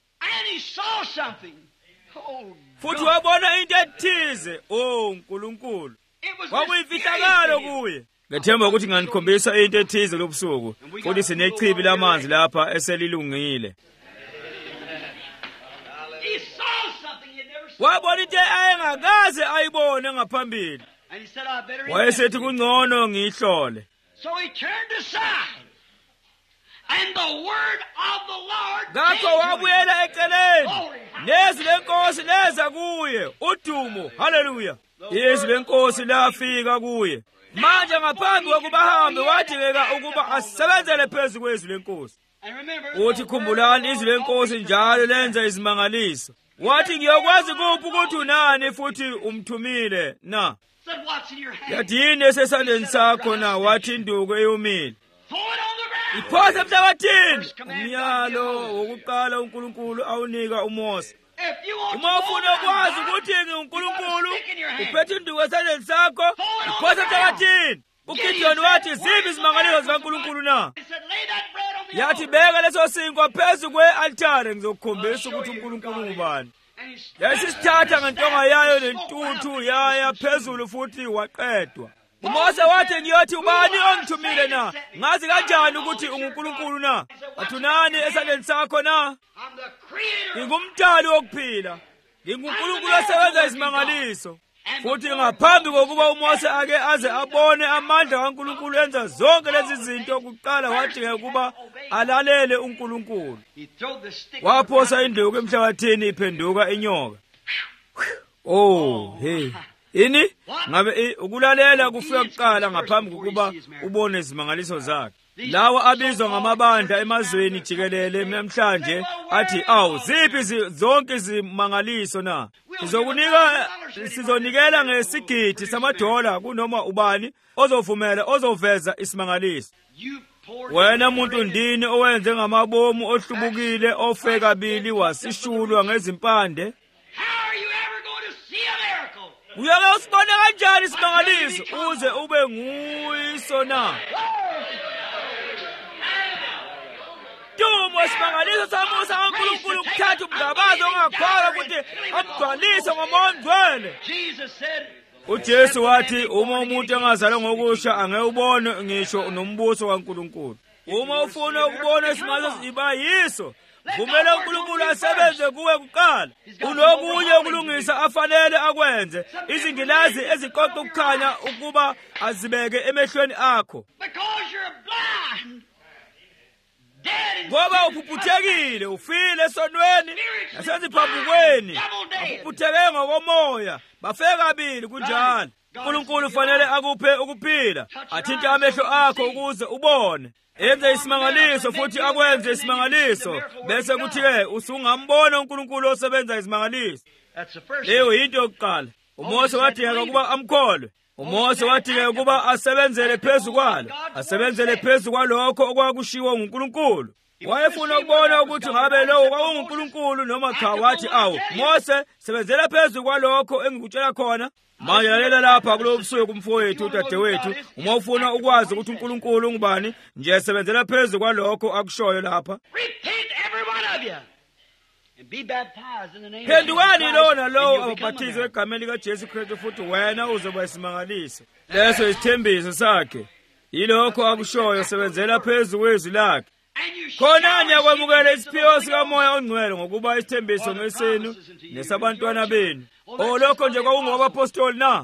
Futhi wabona into ethize, oh Nkulunkulu. Kwakuyimfihlakalo kuye. Ngethemba ukuthi nganikhombisa into ethize lobusuku, futhi sinechibi lamanzi lapha eselilungile. Wabona into ayengakaze ayibone ngaphambili. Wayesethi kungcono ngiyihlole. So he turned aside, and the word of the Lord ngakho wabuyela eceleni, nezwi lenkosi leza kuye, udumo, haleluya. Izwi lenkosi lafika kuye. Manje ngaphambi kokuba ahambe, wadingeka ukuba asebenzele phezu kwezwi lenkosi. Uthi khumbulani, izwi lenkosi njalo lenza izimangaliso. Wathi ngiyokwazi kuphi ukuthi unani futhi umthumile na? Yadini esesandleni sakho na? Wathi induku eyomile. Iphose emhlabathini. Umyalo wokuqala uNkulunkulu awunika uMose. Uma ufuna ukwazi ukuthi ngiNkulunkulu, uphethe induku esandleni sakho, iphose emhlabathini. uGideon wathi, ziphi izimangaliso zikaNkulunkulu na? Yathi, beka leso sinkwa phezu kwe-altare, ngizokukhombisa ukuthi uNkulunkulu ngubani. Yasisithatha ngentonga yayo nentuthu yaya phezulu futhi waqedwa. uMose wathi, ngiyothi ubani ongithumile na? Ngazi kanjani ukuthi unguNkulunkulu na? Athunani esandleni sakho na? Ngingumdali wokuphila, nginguNkulunkulu osebenza izimangaliso. Futhi ngaphambi kokuba uMose ake aze abone amandla kaNkulunkulu enza zonke lezi zinto, kuqala wadinga ukuba alalele uNkulunkulu. Waphosa induku emhlabathini, iphenduka inyoka. Oh, hey. Ini ngabe ukulalela kufika kuqala ngaphambi kokuba ubone izimangaliso zakhe. Lawa abizwa ngamabandla emazweni jikelele namhlanje athi, awu, ziphi zonke izimangaliso na? Sizokunika sizonikela ngesigidi samadola kunoma ubani ozovumela ozoveza isimangaliso. Wena muntu ndini owenze ngamabomu ohlubukile ofe kabili wasishulwa ngezimpande, uyake usibone kanjani isimangaliso uze ube nguyiso na? Dumo isimangaliso saMusa kaNkulunkulu kuthatha umngabazi ongakholwa ukuthi amgcwalise ngoMoya Omngcwele. uJesu wathi, uma umuntu engazalwa ngokusha angeke ubone ngisho nombuso kaNkulunkulu. Uma ufuna ukubona isimangaliso iba yiso, vumela uNkulunkulu asebenze kuwe kuqala. Unokunye ukulungisa afanele akwenze, izingilazi eziqoqa ukukhanya ukuba azibeke emehlweni akho. Ngoba uphuphuthekile, ufile esonweni naseziphambukweni, uphuphetheke ngokomoya, bafe kabili kunjalo. uNkulunkulu ufanele akuphe ukuphila, athinte amehlo akho ukuze ubone. Enze isimangaliso futhi akwenze isimangaliso, bese kuthi-ke usungambona uNkulunkulu osebenza izimangaliso. Leyo yinto yokuqala. uMose wadingeka ukuba amkholwe. uMose wadingeka ukuba asebenzele phezu kwalo, asebenzele phezu kwalokho okwakushiwo nguNkulunkulu. wayefuna ukubona ukuthi ngabe lowo kwakunguNkulunkulu noma cha. Wathi awu Mose, sebenzela phezu kwalokho engikutshela khona. Manje lalela lapha kulo busuku umfowethu udadewethu, uma ufuna ukwazi ukuthi uNkulunkulu ngubani, nje sebenzela phezu kwalokho akushoyo lapha. Phendukani lo nalowo abaphathizwe egameni likaJesu Kristu, futhi wena uzoba isimangaliso. Leso isithembiso sakhe, yilokho akushoyo, sebenzela phezu kwezwi lakhe. Khona niyakwamukela isiphiwo sikaMoya oNgcwele ngokuba isithembiso ngesenu nesabantwana benu. Olokho nje kwakungabapostoli na?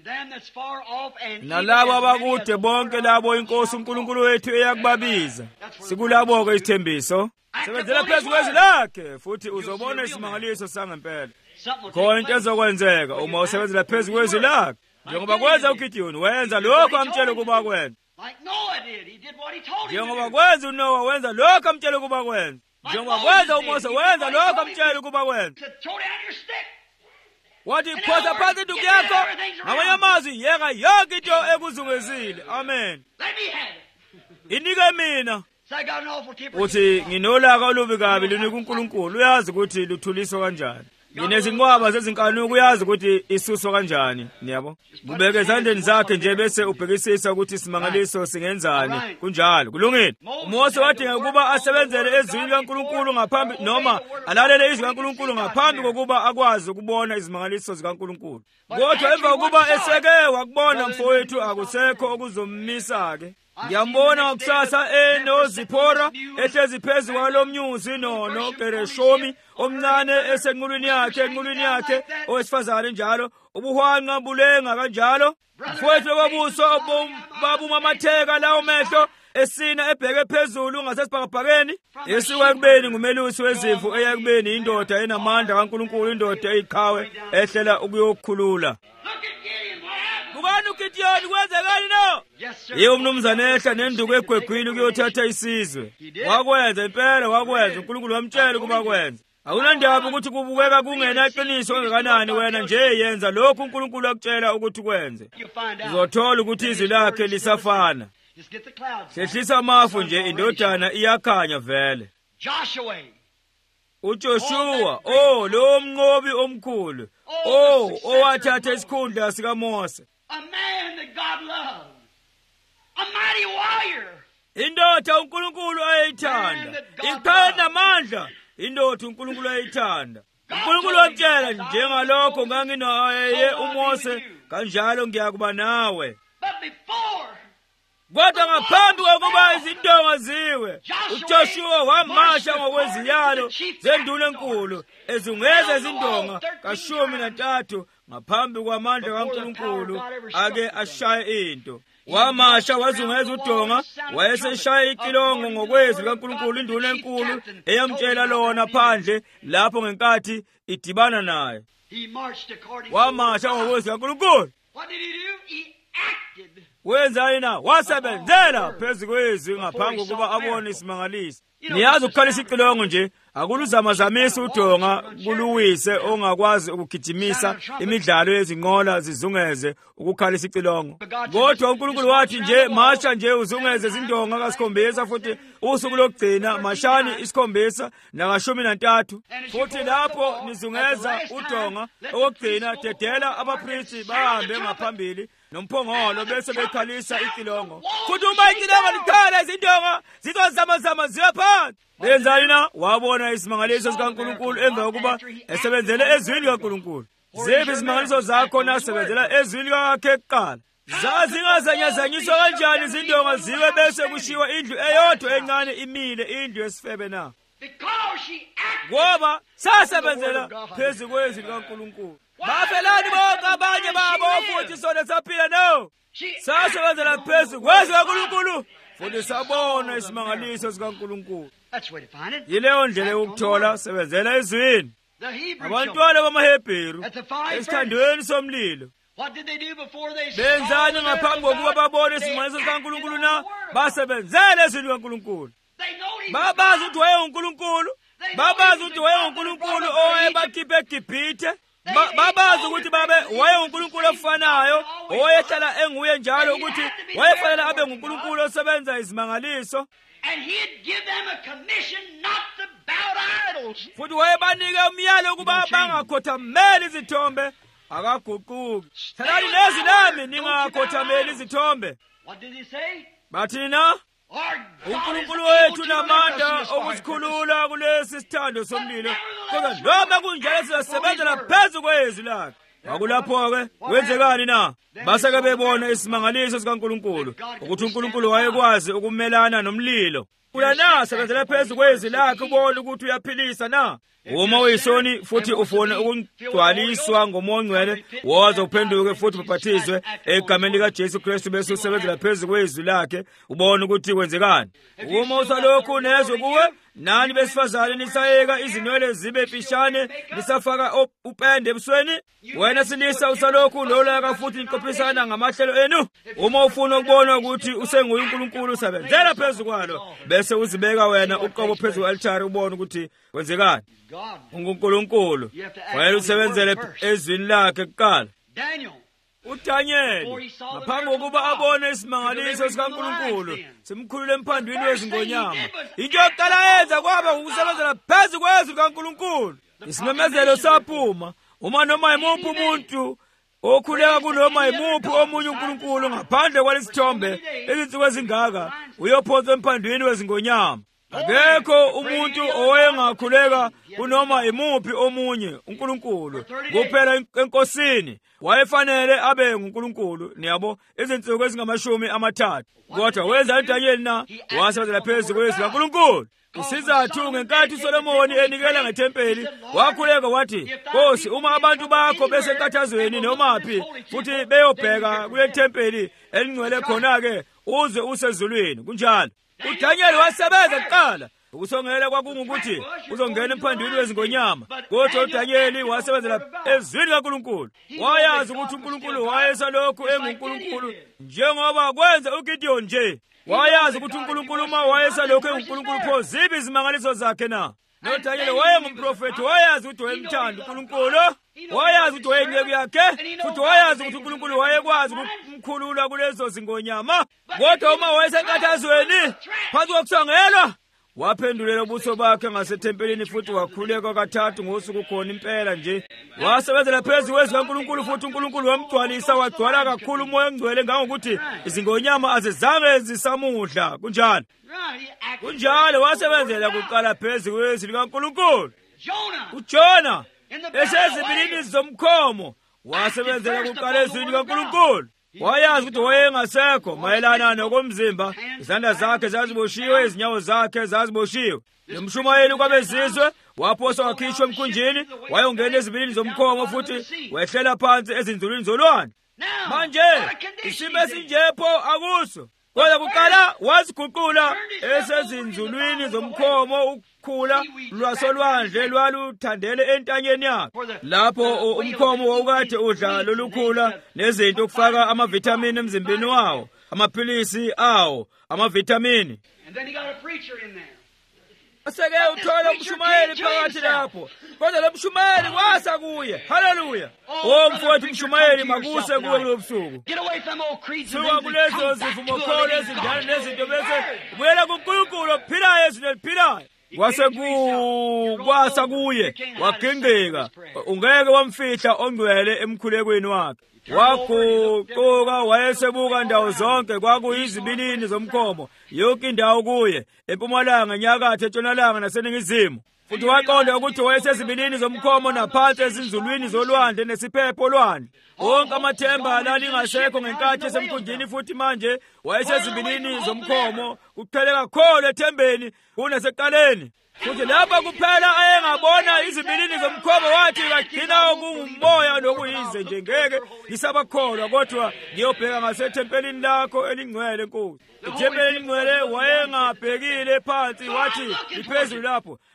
Nalabo abakude bonke labo iNkosi uNkulunkulu wethu eyakubabiza. Sikulabo-ke isithembiso. Sebenzela phezu kwezwi lakhe, futhi uzobona isimangaliso sangempela. Khona into ezokwenzeka uma usebenzela phezu kwezwi lakhe. Njengoba kwenza uGidiyoni, wenza lokho amtshela ukuba akwenze. Njengoba kwenza uNowa, wenza lokho amtshela ukuba akwenze. Njengoba kwenza uMose, wenza lokho amtshela ukuba akwenze. Wathi phosa phansi induku yakho, ngamanye amazwi yeka yonke into ekuzungezile. Amen. Inike mina. Uthi nginolaka olubi kabi lunika uNkulunkulu, uyazi ukuthi luthuliswa kanjani. Nginezinqwaba zezinkanuko, uyazi ukuthi isuswa kanjani. Niyabo, kubeke ezandleni zakhe nje bese ubhekisisa ukuthi isimangaliso singenzani. Kunjalo kulungile. uMose wadinga ukuba asebenzele ezwini likaNkulunkulu ngaphambi, noma alalele izwi likaNkulunkulu ngaphambi kokuba akwazi ukubona izimangaliso zikaNkulunkulu. Kodwa emva kokuba eseke wakubona mfowethu akusekho okuzommisa-ke. Ngiyambona ngakusasa enoZiphora ehlezi phezu kwalomnyuzi nono Gereshomi omncane esenqulwini yakhe, enqulwini yakhe owesifazane njalo, ubuhwanqa bulenga kanjalo. Mfowethu babuso babumamatheka lawo mehlo esina ebheke phezulu ngasesibhakabhakeni. Esuka ekubeni ngumelusi wezimvu eya ekubeni indoda enamandla kaNkulunkulu, indoda eyiqhawe ehlela ukuyokhulula. Bukani uGidiyoni kwenzekani no? Yiyo umnumzane ehla nenduku egwegwini ukuyothatha isizwe. Wakwenza impela, wakwenza. uNkulunkulu wamtshela ukuba kwenza. Akunandaba ukuthi kubukeka kungena iqiniso kangakanani, wena nje yenza lokhu uNkulunkulu akutshela ukuthi kwenze. Uzothola ukuthi izwi lakhe lisafana. Sehlisa amafu nje, indodana iyakhanya vele. uJoshua, oh lo mnqobi omkhulu, oh owathatha isikhundla sikaMose. A man that God loved. A mighty warrior. Indoda uNkulunkulu ayithanda. Ikhaya namandla. Indoda uNkulunkulu ayithanda. uNkulunkulu wamtshela njengalokho nganginaye uMose, kanjalo ngiyakuba nawe. But before, kodwa ngaphambi kokuba izindonga ziwe, uJoshua wamasha ngokweziyalo zenduna enkulu ezungeze izindonga kashumi nantathu ngaphambi kwamandla kaNkulunkulu ake ashaye into. Wamasha wazungeza udonga, wayeseshaya ikilongo ngokwezwi kaNkulunkulu, induna enkulu eyamtshela lona phandle lapho ngenkathi idibana naye. Wamasha ngokwezwi kaNkulunkulu. what did he do? He acted. Wenzani na? Wasebenzela phezu kwezwi ngaphambi kokuba abone isimangaliso. Niyazi ukukhalisa icilongo nje akuluzamazamisa udonga kuluwise ongakwazi ukugijimisa imidlalo yezinqola zizungeze ukukhalisa icilongo. Kodwa uNkulunkulu wathi nje masha nje uzungeze izindonga kasikhombisa, futhi usuku lokugcina mashani isikhombisa nakashumi nantathu. Futhi lapho nizungeza udonga okugcina dedela abapristi bahambe ngaphambili nomphongolo bese bekhalisa icilongo. Futhi uma icilongo likhala izindonga zizozamazama ziye phansi. Benzani na? Wabona isimangaliso sikaNkulunkulu emva kokuba esebenzele ezwini likaNkulunkulu. Ziphi izimangaliso zakho nasebenzela ezwini lakhe kuqala? Zazingazanyazanyiswa kanjani izindonga ziwe bese kushiwa indlu eyodwa encane imile, indlu yesifebe na? Ngoba sasebenzela phezu kwezwi likaNkulunkulu. Bafelani bonke abanye babo futhi sona saphila no. Sasebenzela phezu kwezwi likaNkulunkulu futhi sabona isimangaliso sikaNkulunkulu. That's the way to find it. Yileyo ndlela yokuthola, sebenzela ezwini. The Hebrew Abantwana bamaHebheru At the fire esithandweni somlilo. What did they do before they saw Benzani the ngaphambi miracle kokuba of God? babone They isimangaliso sikaNkulunkulu acted na? on the word. Basebenzela ezwini likaNkulunkulu. They know he was Babazi God. ukuthi wayeUNkulunkulu. Babazi ukuthi wayeUNkulunkulu owayebakhiphe eGibhithe. babazi ukuthi babe wayenguNkulunkulu ofanayo owayehlala enguye njalo ukuthi wayefanele abe nguNkulunkulu osebenza izimangaliso. And he'd give them a commission not to bow to idols. Futhi wayebanike umyalo ukuba bangakhothameli izithombe, akaguquki. Thalani lezi nami ningakhothameli izithombe. What did he say? Bathina uNkulunkulu wethu namandla okusikhulula kulesi sithando somlilo, kodwa noma kunjalo sizasebenzela phezu kwezwi lakhe. Akulapho-ke wenzekani na? Base-ke bebona isimangaliso sikaNkulunkulu ukuthi uNkulunkulu wayekwazi ukumelana nomlilo. Kula na sebenzela phezu kwezwi lakhe ubona ukuthi uyaphilisa na. Uma uyisoni futhi ufuna ukugcwaliswa ngoMoya oNgcwele, woza uphenduke futhi ubhaphathizwe egameni likaJesu Kristu bese usebenzela phezu kwezwi lakhe ubone ukuthi kwenzekani. Uma usalokhu nezwe kuwe, nani besifazane nisayeka izinwele zibe fishane, nisafaka upende ebusweni, wena silisa usalokhu lolaka futhi niqophisana ngamahlelo enu. Uma ufuna ukubona ukuthi usenguye uNkulunkulu usebenzela phezu kwalo, bese uzibeka wena uqobo phezu kwe-altare ubone ukuthi kwenzekani. uNkulunkulu wayela usebenzele ezwini lakhe kuqala. Daniel, uDanyeli ngaphambi kokuba abone isimangaliso sikaNkulunkulu simkhulule emphambili wezingonyama, into yokuqala yenza kwaba ukusebenzela phezu kwezwi likaNkulunkulu. Isimemezelo saphuma uma noma yimuphi umuntu okhuleka kunoma yimuphi omunye uNkulunkulu ngaphandle kwalesithombe izinsuku ezingaka uyophonswa emphambili wezingonyama. Akekho umuntu owayengakhuleka kunoma imuphi omunye uNkulunkulu kuphela enkosini wayefanele abe nguNkulunkulu. Niyabo izinsuku ezingamashumi amathathu. Kodwa wenza uDanyeli na wasebenzela phezu kwezwi likaNkulunkulu. Isizathu ngenkathi uSolomoni enikela ngethempeli wakhuleka wathi, Nkosi, uma abantu bakho besenkathazweni nomaphi futhi beyobheka kule thempeli elingcwele khona-ke uze usezulwini. Kunjalo uDanyeli wasebenza kuqala ukusongela kwakungukuthi uzongena emphambili wezingonyama, kodwa uDanyeli wasebenzela ezwini likaNkulunkulu. Wayazi ukuthi uNkulunkulu wayesalokhu enguNkulunkulu njengoba kwenza uGidiyoni nje. Wayazi ukuthi uNkulunkulu uma wayesalokhu enguNkulunkulu pho zibi izimangaliso zakhe na. NoDanyeli wayengumprofethi, wayazi ukuthi wayemthanda uNkulunkulu, wayazi ukuthi wayeyinceku yakhe, futhi wayazi ukuthi uNkulunkulu wayekwazi ukumkhulula kulezo zingonyama. Kodwa uma wayesenkathazweni phansi kokusongelwa, waphendulela ubuso bakhe ngasethempelini futhi wakhuleka kathathu ngosuku khona impela nje. Wasebenzela phezu kwezwi likaNkulunkulu futhi uNkulunkulu wamgcwalisa, wagcwala kakhulu uMoya oNgcwele ngangokuthi izingonyama azizange zisamudla. Kunjalo kunjalo wasebenzela kuqala phezu kwezwi likaNkulunkulu. uJona esezibilini zomkhomo wasebenzela kuqala ezwini likaNkulunkulu. Wayazi ukuthi wayengasekho mayelana nokomzimba, izandla zakhe zaziboshiwe, izinyawo zakhe zaziboshiwe. Nomshumayeli kwabezizwe waphoswa wakhishwa emkhunjini, wayongena ezibilini zomkhomo futhi wehlela phansi ezinzulwini zolwandle. Manje isimo esinjepho akuso, kodwa kuqala waziguqula esezinzulwini zomkhomo. Ukhula lwasolwandle lwaluthandele entanyeni yakhe, lapho umkhomo wawukade udla lolukhula nezinto ukufaka amavithamini emzimbeni wawo, amaphilisi awo, amavithamini. Aseke uthola umshumayeli phakathi lapho, kodwa lo mshumayeli wasa kuye. Haleluya! O mfowethu umshumayeli makuse kuwe kulo busuku. Suka kulezo zivumokholo ezindala nezinto bese ubuyela kuNkulunkulu ophilayo ezweni eliphilayo. Kwase kwasa kuye wagengeka, ungeke wamfihla ongcwele emkhulekweni wakhe. Waguquka, wayesebuka ndawo zonke, kwakuyizibilini zomkhomo yonke indawo kuye, empumalanga, enyakatho, entshonalanga naseningizimu. Futhi waqonda ukuthi wayesezibilini zomkhomo naphansi ezinzulwini zolwandle nesiphepho olwandle. Wonke amathemba alalingasekho ngenkathi esemkhunjini, futhi manje wayesezibilini zomkhomo, kuqhele kakhulu ethembeni kunaseqaleni. Futhi lapha kuphela ayengabona izibilini zomkhomo, wathi kagcina okungumoya nokuyize nje, ngeke ngisabakholwa, kodwa ngiyobheka ngasethempelini lakho elingcwele Nkosi. Ithempeli elingcwele wayengabhekile phansi, wathi liphezulu lapho.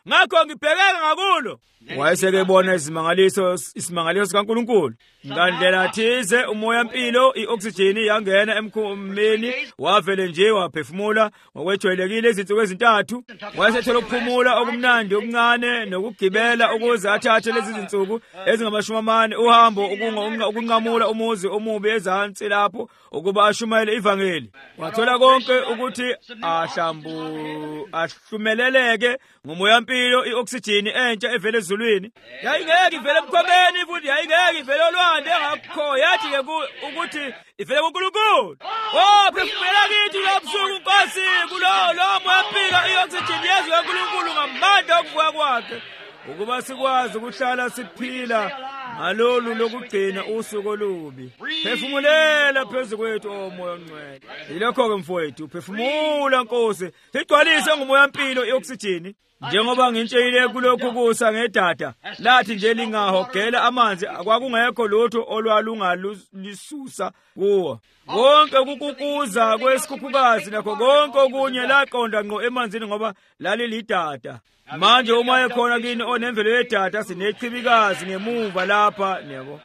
ngakho ngibhekeka ngakulo. Wayesekebona izimangaliso isimangaliso sikaNkulunkulu. Ngandlela thize umoya mpilo ioxygen yangena emkhumeni wavele nje waphefumula ngokwejwayelekile izinsuku ezintathu. Wayesethola ukuphumula okumnandi okuncane nokugibela ukuze athathe lezi zinsuku ezingamashumi amane uhambo ukunqamula umuzi omubi ezansi lapho ukuba ashumayele ivangeli. Wathola konke ukuthi ahlambu ahlumeleleke ngomoya mpilo ioxygen entsha evele ezulwini. Yayingeke ivele emkhomeni futhi yayingeke ivele olwandle ngakho yathi ke ukuthi ivele kuNkulunkulu. Oh phefumela kithi lobusuku Nkosi kulo lo moya mpilo ioxygen yezwe kaNkulunkulu ngamandla okuvuka kwakhe ukuba sikwazi ukuhlala siphila ngalolu lokugcina usuku olubi. Phefumulela phezu kwethu omoya ongcwele. Yilokho ke mfowethu uphefumula Nkosi sigcwalise ngomoya mpilo ioxygen. Njengoba ngintsheyile kulokhu kusa ngedada lathi nje lingahogela amanzi akwakungekho lutho olwalungalisusa kuwo. Konke ukukukuza kwesikhukhukazi nakho konke okunye laqonda ngqo emanzini ngoba lalilidada. Manje uma ekhona kini onemvelo yedada sinechibikazi ngemuva lapha yebo.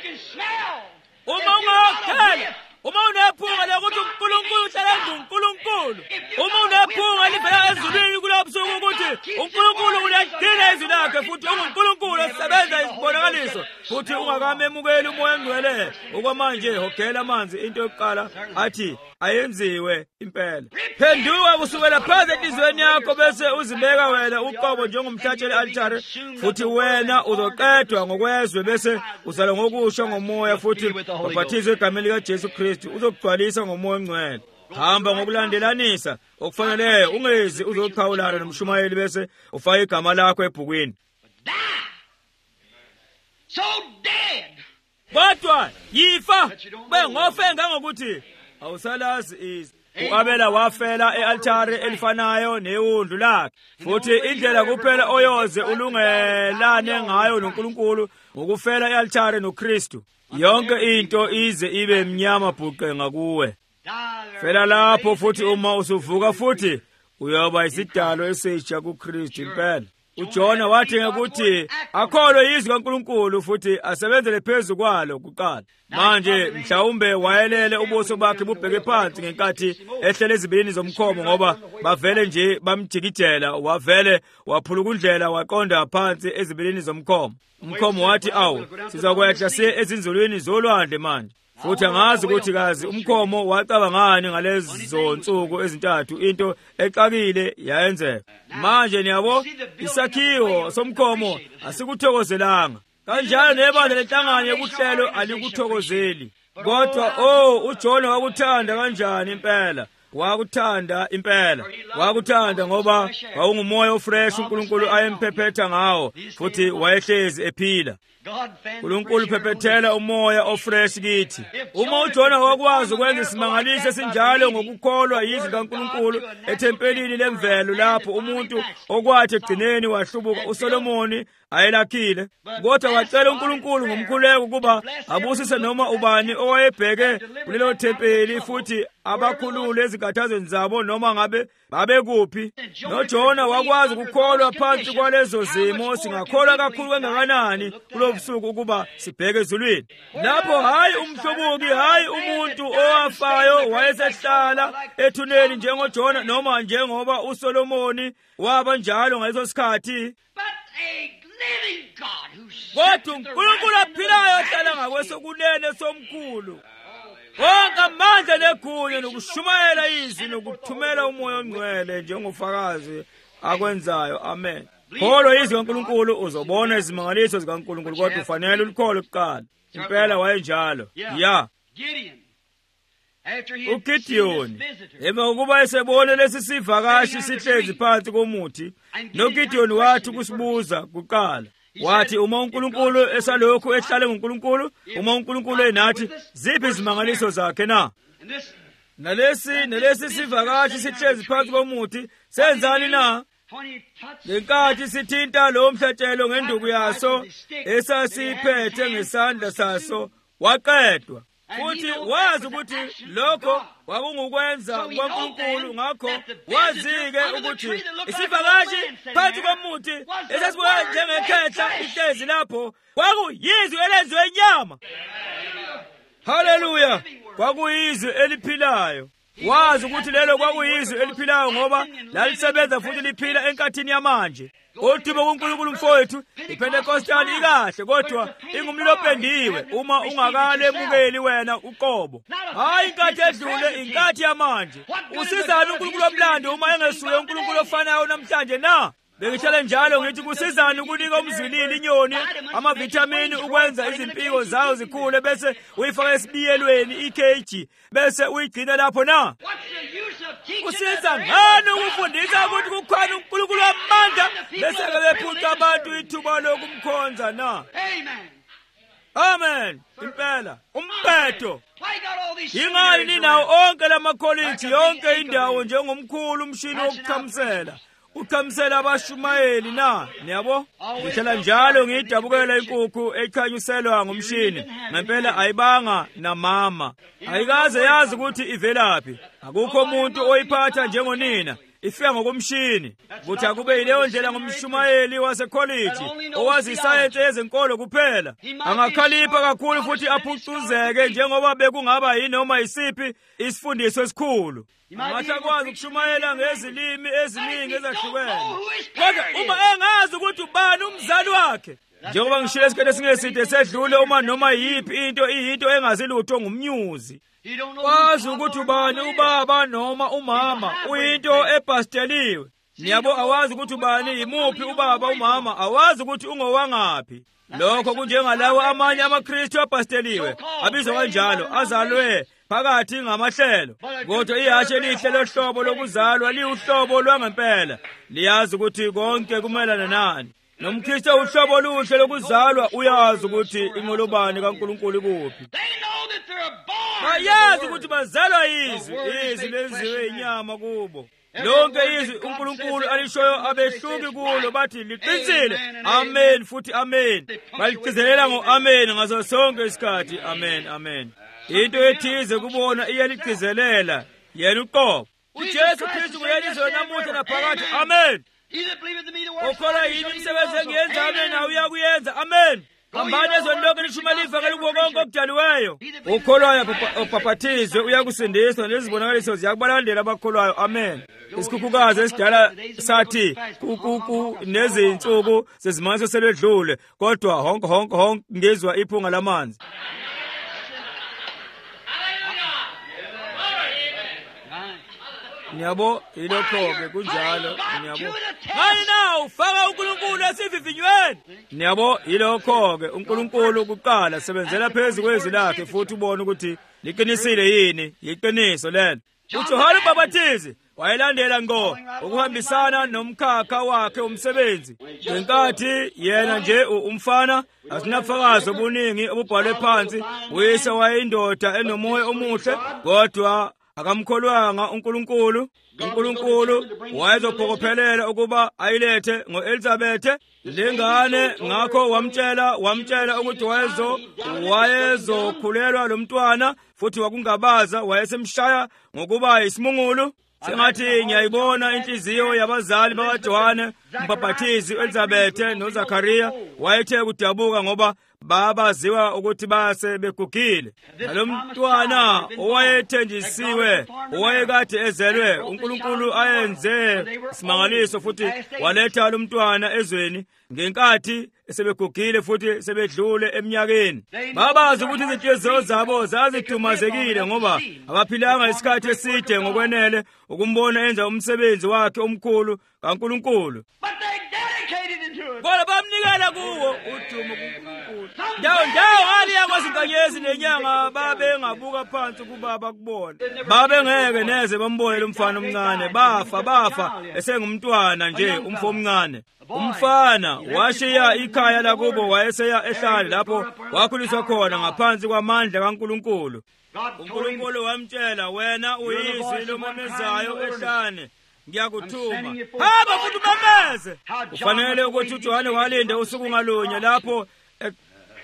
Uma ungakhala uma unephunga lokuthi uNkulunkulu uhlala nguNkulunkulu. Uma unephunga livela ezulwini kulobusuku ukuthi uNkulunkulu uladina izwi lakhe futhi unguNkulunkulu osebenza isibonakaliso futhi ungakamemukeli umoya ongcwele okwamanje hogela amanzi into yokuqala athi ayenziwe impela. Phenduka kusukela phansi enhlizweni yakho bese uzibeka wena uqobo njengomhlatsheli altare futhi wena uzoqedwa ngokwezwe bese uzala ngokusho ngomoya futhi ubhathizwe egameni likaJesu Kristu uzokugcwalisa ngomoya ongcwele. Hamba ngokulandelanisa okufaneleyo ungezi uzoqhawulana nomshumayeli bese ufaka igama lakho ebhukwini. So dead. Kodwa yifa bengofe ngangokuthi awusalazi izwi. U-Abela wafela e-altare elifanayo newundlu lakhe futhi indlela kuphela oyoze ulungelane ngayo noNkulunkulu ngokufela e-altare noKristu. Yonke into ize ibe mnyama bhuqe ngakuwe. Fela lapho futhi uma usuvuka futhi uyoba isidalo esitsha kuKristu impela. uJona wathi ukuthi akholwe izwi kaNkulunkulu futhi asebenzele phezu kwalo kuqala. Manje mhlawumbe wayelele ubuso bakhe bubheke phansi ngenkathi ehlele ezibilini zomkhomo ngoba bavele nje bamjikijela wavele waphula ukundlela waqonda phansi ezibilini zomkhomo. Umkhomo wathi awu sizakwehla siye ezinzulwini zolwandle manje. Futhi angazi ukuthi kazi umkhomo wacabangani ngalezo nsuku ezintathu into exakile yayenzeka. Manje niyabo isakhiwo somkhomo asikuthokozelanga. Kanjalo nebandla lenhlangano yokuhlelo alikuthokozeli. Kodwa oh uJona wakuthanda kanjani impela. Wakuthanda impela. Wakuthanda ngoba wawungumoya ofresh uNkulunkulu ayemphephetha ngawo futhi wayehlezi ephila. uNkulunkulu phepethela umoya ofresh kithi. Uma uJona wakwazi ukwenza isimangaliso esinjalo ngokukholwa yizwi kaNkulunkulu ethempelini lemvelo lapho umuntu okwathi egcineni wahlubuka uSolomoni ayelakhile, kodwa wacela uNkulunkulu ngomkhuleko ukuba abusise noma ubani owayebheke kulelo thempeli futhi abakhulule ezigathazweni zabo noma ngabe babekuphi. NoJona wakwazi ukukholwa phansi kwalezo zimo. Singakholwa kakhulu kangakanani kulobusuku ukuba sibheke ezulwini lapho hayi umhlobuki hayi umuntu owafayo wayesehlala ethuneni njengoJona noma njengoba uSolomoni waba njalo ngaleso sikhathi. Kodwa uNkulunkulu ophilayo ohlala ngakwesokunene somkhulu wonke amandla negunya nokushumayela izwi nokuthumela umoya ongcwele njengofakazi akwenzayo. Amen. Kholwa izwi kaNkulunkulu uzobona izimangaliso zikaNkulunkulu, kodwa ufanele ulikholwe kuqala. Impela wayenjalo. Ya uGidiyoni emva kokuba esebone lesi sivakashi sihlezi phansi komuthi, noGidiyoni wathi kusibuza kuqala wathi uma uNkulunkulu esalokhu ehlale nguNkulunkulu, uma uNkulunkulu enathi ziphi izimangaliso zakhe na? Nalesi nalesi sivakashi sihlezi phansi komuthi senzani na? Ngenkathi sithinta lo mhlatshelo ngenduku yaso esasiphethe ngesandla saso waqedwa. futhi wazi ukuthi lokho kwakungukwenza kwaNkulunkulu. Ngakho wazi-ke ukuthi isivakashi phansi komuthi esasibukeka njengekhetla ihlezi lapho kwakuyizwi elenziwe inyama. Haleluya! Kwakuyizwi eliphilayo. Wazi ukuthi lelo kwakuyizwi eliphilayo ngoba lalisebenza futhi liphila enkathini yamanje. Udumo kuNkulunkulu mfowethu, iPentecostal ikahle kodwa ingumlilo opendiwe uma ungakalemukeli wena uqobo. Hayi inkathi edlule, inkathi yamanje. Usizani uNkulunkulu omlando uma engesuye uNkulunkulu ofanayo namhlanje na? Bengitshela njalo ngithi kusizani ukunika umzwilili inyoni amavitamini ukwenza izimpiko zayo zikhule bese uyifaka esibiyelweni i-kg bese uyigcina lapho na? Kusiza ngani ukufundisa ukuthi kukhona uNkulunkulu wamandla bese bephuca abantu ithuba lokumkhonza na? Amen. Impela umpetho. Yingani ninawo onke lamakholiji yonke indawo njengomkhulu umshini wokukhamisela ukhamisela abashumayeli na? Niyabo? Ngihlala njalo ngiyidabukela inkukhu ekhanyuselwa ngomshini. Ngempela ayibanga namama. Ayikaze yazi ukuthi ivelaphi. Akukho umuntu oyiphatha njengonina. Ifika ngokomshini. Kuthi akube yileyo ndlela ngomshumayeli wasekholiji owazi isayensi yezenkolo kuphela. Angakhalipha kakhulu futhi aphucuzeke njengoba bekungaba yinoma yisiphi isifundiso esikhulu. Angathakwazi ukushumayela ngezilimi eziningi ezahlukene. Kodwa uma engazi ukuthi ubani umzali wakhe, njengoba ngishilo esikhathi esingeside sedlule, uma noma yiphi into iyinto engazi lutho ngumnyuzi. Wazi ukuthi ubani ubaba noma umama, uyinto epasteliwe. Niyabo awazi ukuthi ubani yimuphi ubaba umama, awazi ukuthi ungowangaphi. Lokho kunjengalawo amanye amaKristu apasteliwe, abizwa kanjalo, azalwe phakathi ngamahlelo. Kodwa ihashe lihle lohlobo lokuzalwa liuhlobo lwangempela. Liyazi ukuthi konke kumelana nani. Nomkristu uhlobo oluhle lokuzalwa uyazi ukuthi ingolobani kaNkulunkulu kuphi. Bayazi ukuthi bazalwa yizwi, izwi lenziwe inyama kubo. Lonke izwi uNkulunkulu alishoyo abehluki kulo bathi liqinisile. Amen futhi amen. Baligcizelela ngo-amen ngaso sonke isikhathi. Amen, amen. Into ethize kubona iyaligcizelela yena uqobo. uJesu Kristu uyalizwe namuhla naphakade. Amen. Ukholwa yini imisebenzi engiyenza? Amen. Nawe uyakuyenza. Amen. Hambani ezweni lonke lishumayele ivangeli kubo konke okudaliweyo. Ukholwayo ubhaphathizwe uyakusindiswa, lezibonakaliso ziyakubalandela abakholwayo. Amen. Isikhukhukazi esidala sathi kukuku nezinsuku sezimanje seledlule, kodwa honke honke honke ngezwa iphunga lamanzi. Niyabo ilokho-ke kunjalo. Niyabo hayi na ufaka uNkulunkulu esivivinyweni. Niyabo ilokho-ke uNkulunkulu kuqala sebenzela phezu kwezwi lakhe futhi ubone ukuthi liqinisile yini. Yiqiniso lelo. uJohane uMbhaphathizi wayelandela ngo ukuhambisana nomkhakha wakhe umsebenzi. Ngenkathi yena nje umfana asinafakazi obuningi obubhalwe phansi, uyise wayeyindoda enomoya omuhle kodwa akamkholwanga uNkulunkulu. uNkulunkulu wayezophokophelela ukuba ayilethe ngo-Elizabethe lengane. Ngakho wamtshela wamtshela ukuthi wayezo wayezokhulelwa lo mntwana futhi wakungabaza wayesemshaya ngokuba yisimungulu. Sengathi ngiyayibona inhliziyo yabazali bakaJohane uMbhaphathizi, uElizabethe noZakhariya wayethe kudabuka ngoba babaziwa ukuthi base begugile. Nalo mntwana owayethenjisiwe owayekade ezelwe, uNkulunkulu ayenze isimangaliso futhi waletha lo mntwana ezweni ngenkathi sebegugile futhi sebedlule eminyakeni. Babazi ukuthi izinhliziyo zabo zazithumazekile ngoba abaphilanga isikhathi eside ngokwenele ukumbona enza umsebenzi wakhe omkhulu kaNkulunkulu. Kodwa bamnikela kuwo udumo kuNkulunkulu. Ndawo ndawo hali yakwazinkanyezi nenyanga babe ngabuka phansi kuba bakubona. Babe ngeke neze bambone lo mfana omncane. Bafa bafa esengumntwana nje, umfo omncane. Umfana washiya ikhaya lakubo wayeseya ehlane lapho wakhuliswa khona ngaphansi kwamandla kaNkulunkulu. uNkulunkulu wamtshela, wena uyizwi lomemezayo ehlane, ngiyakuthuma hamba futhi umemeze. Ufanele ukuthi uJohane walinde usuku ngalunye lapho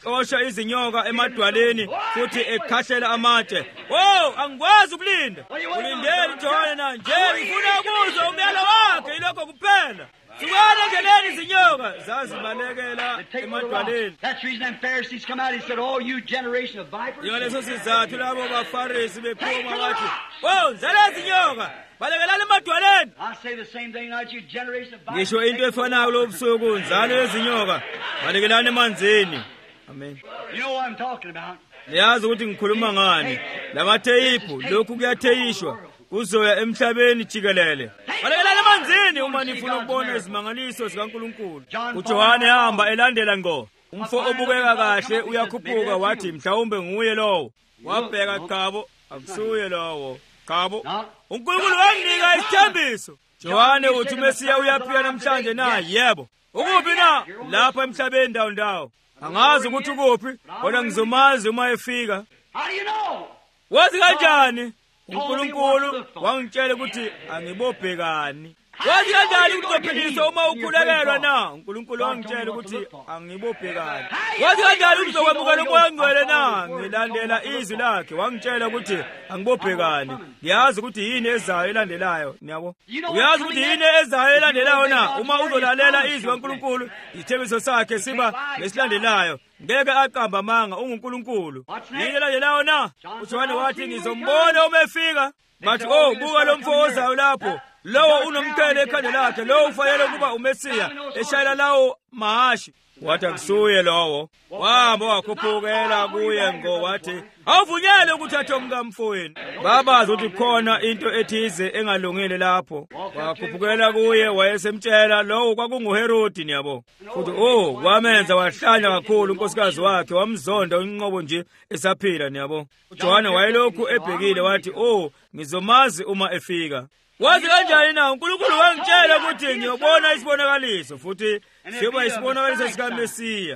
exosha izinyoka emadwaleni futhi ekhahlela amatshe. Oh, angikwazi ukulinda. Ulindele uJohane na nje ngifuna ukuzwa umyalo wakhe ilokho kuphela. Sukela endleleni izinyoka zazibalekela emadwaleni. That's the reason them Pharisees come out. He said, "Oh, you generation of vipers." Yaleso sizathu labo baFarisi bephuma bathi, "Oh, zala izinyoka, balekelana emadwaleni." I say the same thing, not you generation of vipers. Ngisho into efanayo lobusuku nzalo yezinyoka, balekelana emanzini. Amen. You know what I'm talking about. Yazi ukuthi ngikhuluma ngani. Lamatheyiphu lokhu kuyatheyishwa kuzoya emhlabeni jikelele. Balekelana emanzini uma nifuna ukubona izimangaliso zikaNkulunkulu. uJohane hamba elandela ngo. Umfo obukeka kahle uyakhuphuka wathi mhlawumbe nguye lowo. Wabheka Khabo, akusuye lowo. Khabo, uNkulunkulu wanginika isithembiso. Johane uthi uMesiya uyafika namhlanje na? Yebo. Ukuphi na? Lapha emhlabeni ndawo ndawo. Angazi ukuthi ukuphi, kodwa ngizomazi uma efika. How do you know? Wazi kanjani? uNkulunkulu wangitshela ukuthi angibobhekani. Wazi kanjani ukuthi uzophiliswa uma ukhulekelwa na? uNkulunkulu wangitshela ukuthi angibobhekani. Wazi kanjani ukuthi uzokwamukela umoya ongcwele na? Ngilandela izwi lakhe wangitshela ukuthi angibobhekani. Ngiyazi ukuthi yini ezayo elandelayo, niyabo? Uyazi ukuthi yini ezayo elandelayo na? Uma uzolalela izwi kaNkulunkulu, ithembiso sakhe siba lesilandelayo. Ngeke aqamba amanga unguNkulunkulu. Yini elandelayo na? uJohane wathi ngizombona uma efika. Bathi oh, buka lo mfo ozayo lapho. Lowo unomqhele ekhanda lakhe, lowo ufanele kuba uMesiya, eshayela lawo mahashi. Wathi akusuye lowo. Wahamba wakhuphukela kuye ngo wathi, "Awuvunyelwe ukuthatha umkamfowenu." Babazi ukuthi khona into ethize engalungile lapho. Wakhuphukela kuye wayesemtshela lowo kwakunguHerodi, niyabo. Futhi oh, wamenza wahlanya kakhulu unkosikazi wakhe, wamzonda unqobo nje esaphila, niyabo. uJohane wayelokhu ebhekile wathi, "Oh, ngizomazi uma efika." Wazi kanjani na? uNkulunkulu wangitshela ukuthi ngiyobona isibonakaliso futhi siyoba isibonakaliso sikaMesiya.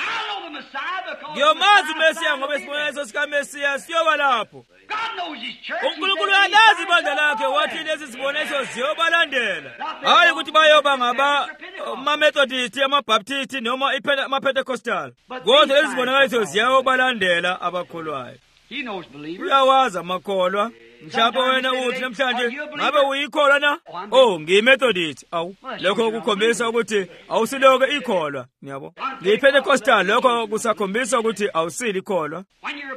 Ngiyomazi uMesiya ngoba isibonakaliso sikaMesiya siyoba lapho. uNkulunkulu uyalazi ibandla lakhe wathi lezi zibonakaliso ziyobalandela. Hayi ukuthi bayoba ngaba amaMethodist, amaBaptist noma amaPentecostal. Kodwa lezi zibonakaliso ziyobalandela abakholwayo. Uyawazi amakholwa. Mhlawumbe wena uthi namhlanje ngabe uyikholwa na? Oh, ngiyiMethodist. Awu, lokho kukhombisa ukuthi awusiloko ikholwa, niyabo. NgiyiPentecostal, lokho kusakhombisa ukuthi awusili ikholwa.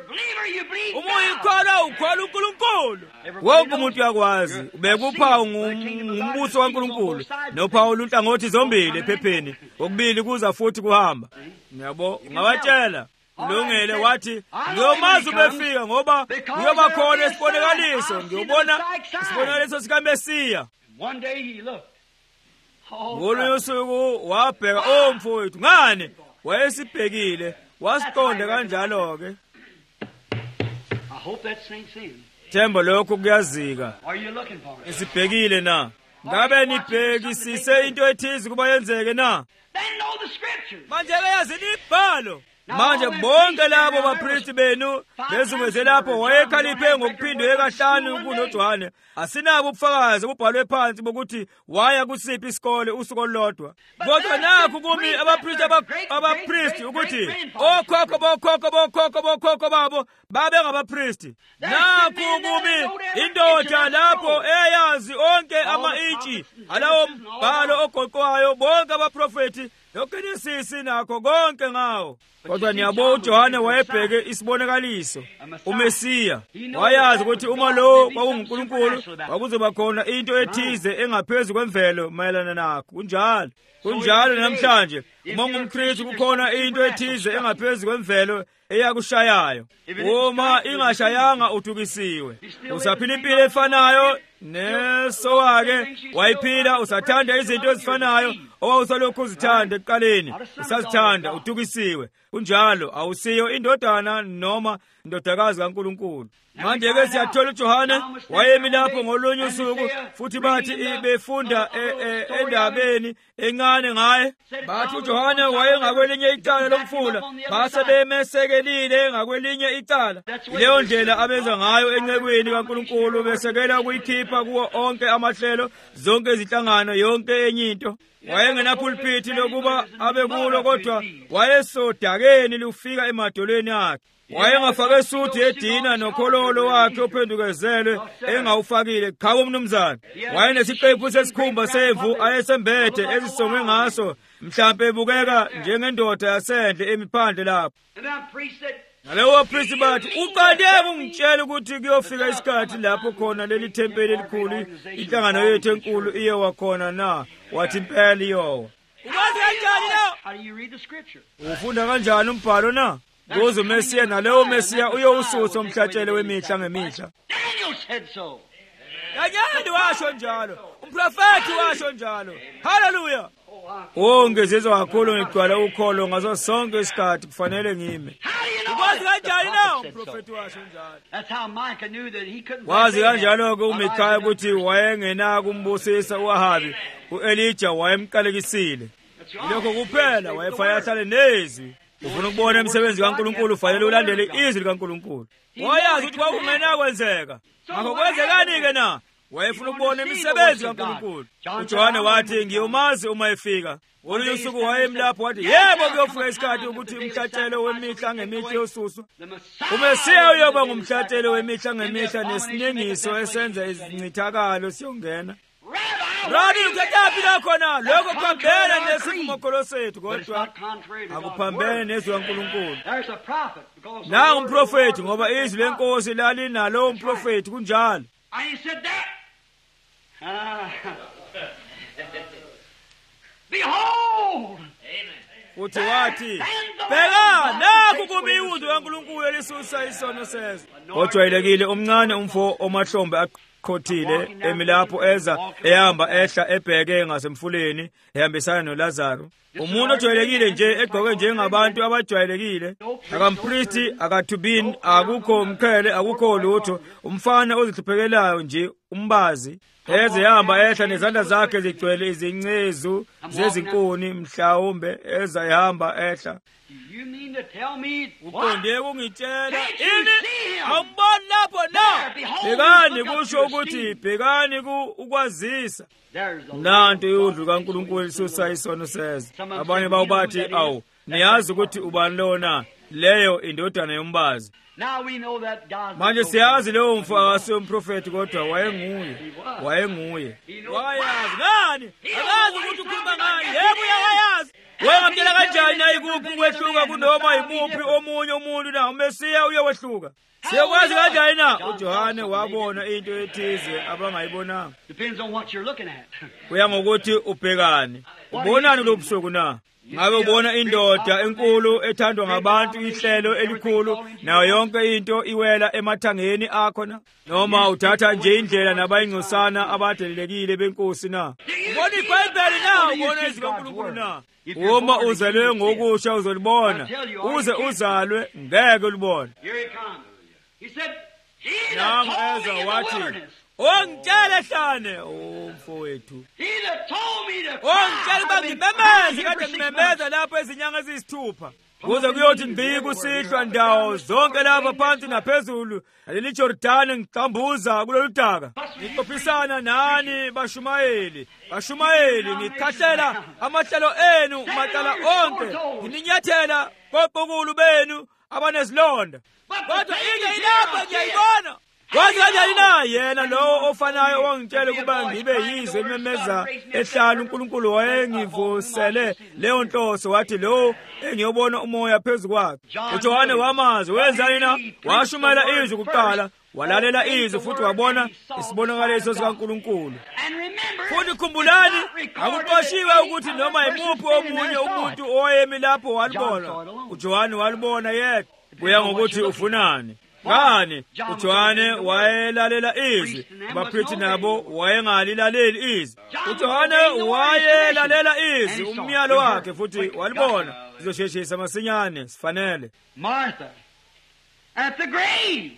Uma uyikholwa ukholwa uNkulunkulu. Wonke umuntu uyakwazi. Ubekuphawu ngumbuso kaNkulunkulu. Nophawu lunhlangothi zombili ephepheni. Okubili kuza futhi kuhamba. Niyabo, ungawatshela. Ulungele wathi ngiyomazi ubefika ngoba kuyoba khona isibonakaliso, ngiyobona isibonakaliso sikaMesiya. Ngolunye usuku wabheka oh mfowethu ngane wayesibhekile wasiqonda kanjalo-ke. Themba lokho kuyazika. Isibhekile na? Ngabe nibhekisise into ethize kuba yenzeke na? Manje-ke yazini ibhalo. Manje bonke labo bapristi benu bezungeze lapho wayekhaliphe ngokuphindwe ekahlanu kunoJohane. Asinabo ubufakazi obubhalwe phansi bokuthi waya kusiphi isikole usuku olodwa. Kodwa nakho kumi abapristi abapristi ukuthi okhokho bokhokho bokhokho bokhokho babo babe ngabapristi. Nakho kumi indoda lapho eyazi onke ama-intshi alawo mbhalo ogoqwayo bonke abaprofeti yoKenesisi nakho konke ngawo. Kodwa niyabo uJohane wayebheke isibonakaliso uMesiya. Wayazi ukuthi uma lo kwakunguNkulunkulu kwakuzoba khona into ethize engaphezulu kwemvelo mayelana nakho. Kunjalo. Kunjalo namhlanje uma ungumKristu kukhona into ethize engaphezulu kwemvelo eyakushayayo. Uma ingashayanga uthukisiwe. Usaphila impilo efanayo nesowake wayiphila, usathanda izinto ezifanayo owawusalokhu uzithanda ekuqaleni. Usazithanda uthukisiwe. Kunjalo awusiyo indodana noma indodakazi kaNkulunkulu. Manje-ke siyathola uJohane wayemi lapho ngolunye usuku futhi bathi befunda endabeni encane ngaye. Bathi uJohane wayengakwelinye icala lomfula base bemesekelile ngakwelinye icala. Leyo ndlela abenza ngayo encekwini kaNkulunkulu besekela ukuyikhipha kuwo onke amahlelo zonke izinhlangano yonke enye into. wayengenapulpiti lokuba abe kulo, kodwa wayesodakeni lufika emadolweni akhe. Wayengafake isuthi edina nokhololo wakhe ophendukezelwe engawufakile qha umnumzana. Wayenesiqephu sesikhumba semvu ayesembethe ezisongwe ngaso, mhlambe ebukeka njengendoda yasendle emiphandle lapho. Nalewo priest bathi, uqale ungitshela ukuthi kuyofika isikhathi lapho khona leli thempeli elikhulu, inhlangano yethu enkulu iye wakhona na? Wathi impela iyowa. Ukwazi kanjani lo? Ufunda kanjani umbhalo na? Kuzo Mesiya, nalewo Mesiya uyowususa umhlatshelo wemihla ngemihla. Daniel washo njalo, umprofeti washo njalo. Hallelujah. Oh, ngezizwa kakhulu ngigcwala ukholo ngaso sonke isikhathi kufanele ngime. Ukwazi kanjani na? Umprofeti washo njalo. That's how Micah knew that he couldn't. Wazi kanjalo ke uMikhaya ukuthi wayengenaka umbusisa uAhabi, uElijah wayemqalekisile. Lokho kuphela wayefaya ahlale nezwi. Ufuna ukubona imisebenzi kaNkulunkulu ufanele ulandele izwi likaNkulunkulu. Wayazi ukuthi kwakungena kwenzeka. Ngakho kwenzekani ke na? Wayefuna ukubona imisebenzi kaNkulunkulu. uJohane wathi ngiyomazi uma efika. Olunye usuku wayemlapho wathi yebo kuyofika isikhathi ukuthi umhlatshelo wemihla ngemihla yosuswa. uMesiya uyoba ngumhlatshelo wemihla ngemihla nesiningiso esenza izincithakalo siyongena. Radi ukataphi lakhona lokho kuphambene nesivumo sethu, kodwa akuphambene nezwi kaNkulunkulu. Na umprofeti ngoba izwi lenkosi lali nalo umprofeti kunjalo. Behold, uthi wathi bheka nakho kumiyuzo kaNkulunkulu elisusa isono sezwe. Ojwayelekile omncane umfo omahlombe aqhothile emilapho eza ehamba ehla ebheke ngasemfuleni ehambisana noLazaro. Umuntu ojwayelekile nje egqoke njengabantu abajwayelekile, akampristi akathubini, akukho umqhele, akukho lutho, umfana ozihluphekelayo nje umbazi, eze ehamba ehla nezandla zakhe zigcwele izincezu zezinkuni, mhlawumbe eza ehamba ehla. you mean to tell me Uqonde ukungitshela ini awumboni lapho na? Bhekani kusho ukuthi bhekani ku ukwazisa. Nanto yudlu kaNkulunkulu lisusa isono sezwe. Abanye bawubathi awu niyazi ukuthi ubani lona, leyo indodana yombazi. Now we know that God. Manje siyazi leyo mfakazi womprofeti, kodwa wayenguye wayenguye wayazi ngani, akazi ukuthi ukhuluma ngani. Yebo uyayazi. Wengamtshela kanjani na ikuphi ukwehluka kunoma yimuphi omunye umuntu na uMesiya uyewehluka? Siyakwazi kanjani na? uJohane wabona into ethize abangayibonanga. Depends on what you're looking at. Kuya ngokuthi ubhekani. Ubonani lobusuku na? Ngabe ubona indoda enkulu ethandwa ngabantu, ihlelo elikhulu nayo yonke into iwela emathangeni akho na? Noma uthatha nje indlela nabayingcosana abadelelekile benkosi na? Ubona iBhayibheli na? Ubona izwi kaNkulunkulu na? Uma uzalwe ngokusha uzolibona, uze uzalwe ngeke ulibone. Here he comes. He said, he Nang that told eza me in the wathi wilderness. ongitshele hlane umfowethu. He that told me to Ongitshele cry, bangimemeze I've kade been crying here for six ngimemeza months. lapho izinyanga ezisithupha. Kuze kuyothi ngibike kusihlwa ndawo zonke lapha phansi naphezulu, leli Jordani ngicambuza kulolu daka. Ngixoxisana nani bashumayeli, bashumayeli ngikhahlela amahlelo enu macala onke, ngininyathela koqukulu benu abanezilonda. Kodwa into ilapha ngiyayibona. Kwazi kanjani na yena lo ofanayo owangitshela ukuba ngibe yizwe elimemeza ehlala uNkulunkulu wayengivusele leyo nhloso, wathi lo engiyobona umoya phezu kwakhe. uJohane wamazi wenzani na? Washumayela izwi kuqala, walalela izwi futhi wabona isibonakaliso sikaNkulunkulu. And remember, Futhi khumbulani, akuqoshiwe ukuthi noma yimuphi omunye umuntu owayemi lapho walibona. uJohane walibona yedwa. Kuya ngokuthi ufunani. Ngani uJohane wayelalela izwi, abaphristi nabo wayengalilaleli izwi. uJohane wayelalela izwi, umyalo wakhe futhi walibona. Sizosheshisa masinyane sifanele. Martha, at the grave,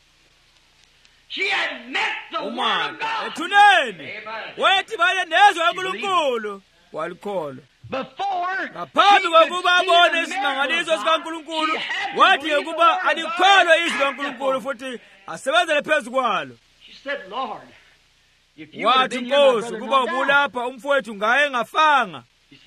she had met the word of uMartha God. ethuneni wayethi baye nezwi kaNkulunkulu, walikholwa. Before Ngaphambi kokuba abone isimangaliso sikaNkulunkulu, wathi ukuba alikholwe izwi likaNkulunkulu futhi asebenzele phezu kwalo. she said, Lord, wathi Nkosi kuba ubulapha umfowethu ngaye ngafanga.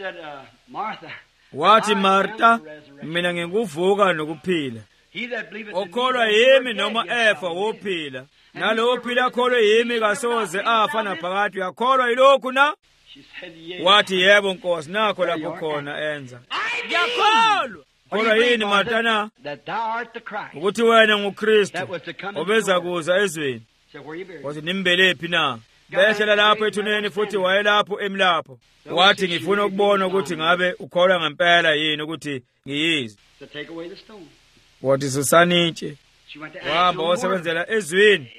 Wathi Martha, mina ngikuvuka nokuphila. Okholwa yimi noma efa wophila. Nalo ophila akholwe yimi kasoze afa naphakade. Uyakholwa yilokhu na? Wathi yebo Nkosi, nakho lapho khona enza. Ngiyakholwa. Kodwa yini Martha na? Ukuthi wena nguKristu obeza kuza ezweni. Wathi nimbelephi na? Behlela lapho ethuneni futhi wayelapho emlapho. Wathi ngifuna ukubona ukuthi ngabe ukholwa ngempela yini ukuthi ngiyizi. Wathi susanitshe. Wahamba wasebenzela ezweni.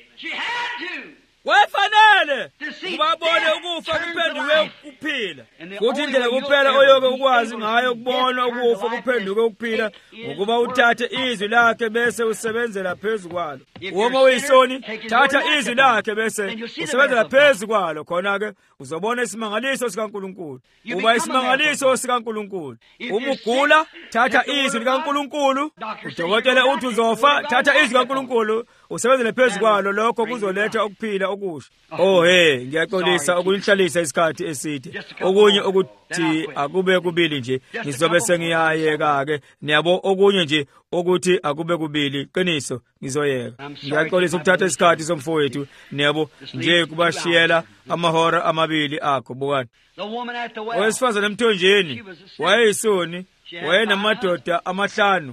Wafanele ubabone ukufa kuphenduke ukuphila. Futhi indlela kuphela oyoke ukwazi ngayo ukubona ukufa kuphenduke ukuphila ngokuba uthathe izwi lakhe bese usebenzela phezulu kwalo. Uma uyisoni, thatha izwi lakhe bese usebenzela phezulu kwalo, khona ke uzobona isimangaliso sikaNkulunkulu. Uba isimangaliso sikaNkulunkulu. Uma ugula, thatha izwi likaNkulunkulu. Udokotela uthi uzofa, thatha izwi likaNkulunkulu usebenzele phezulu kwalo, lokho kuzoletha ukuphila okusha. Oh hey, ngiyaxolisa ukunihlalisa isikhathi eside. Okunye ukuthi akube kubili nje ngizobe sengiyayeka ke. Niyabo okunye nje ukuthi akube kubili qiniso ngizoyeka. Ngiyaxolisa ukuthatha isikhathi somfowethu niyabo nje kubashiyela amahora amabili akho bukani. Owesifazane emthonjeni wayeyisoni, wayenamadoda amahlanu.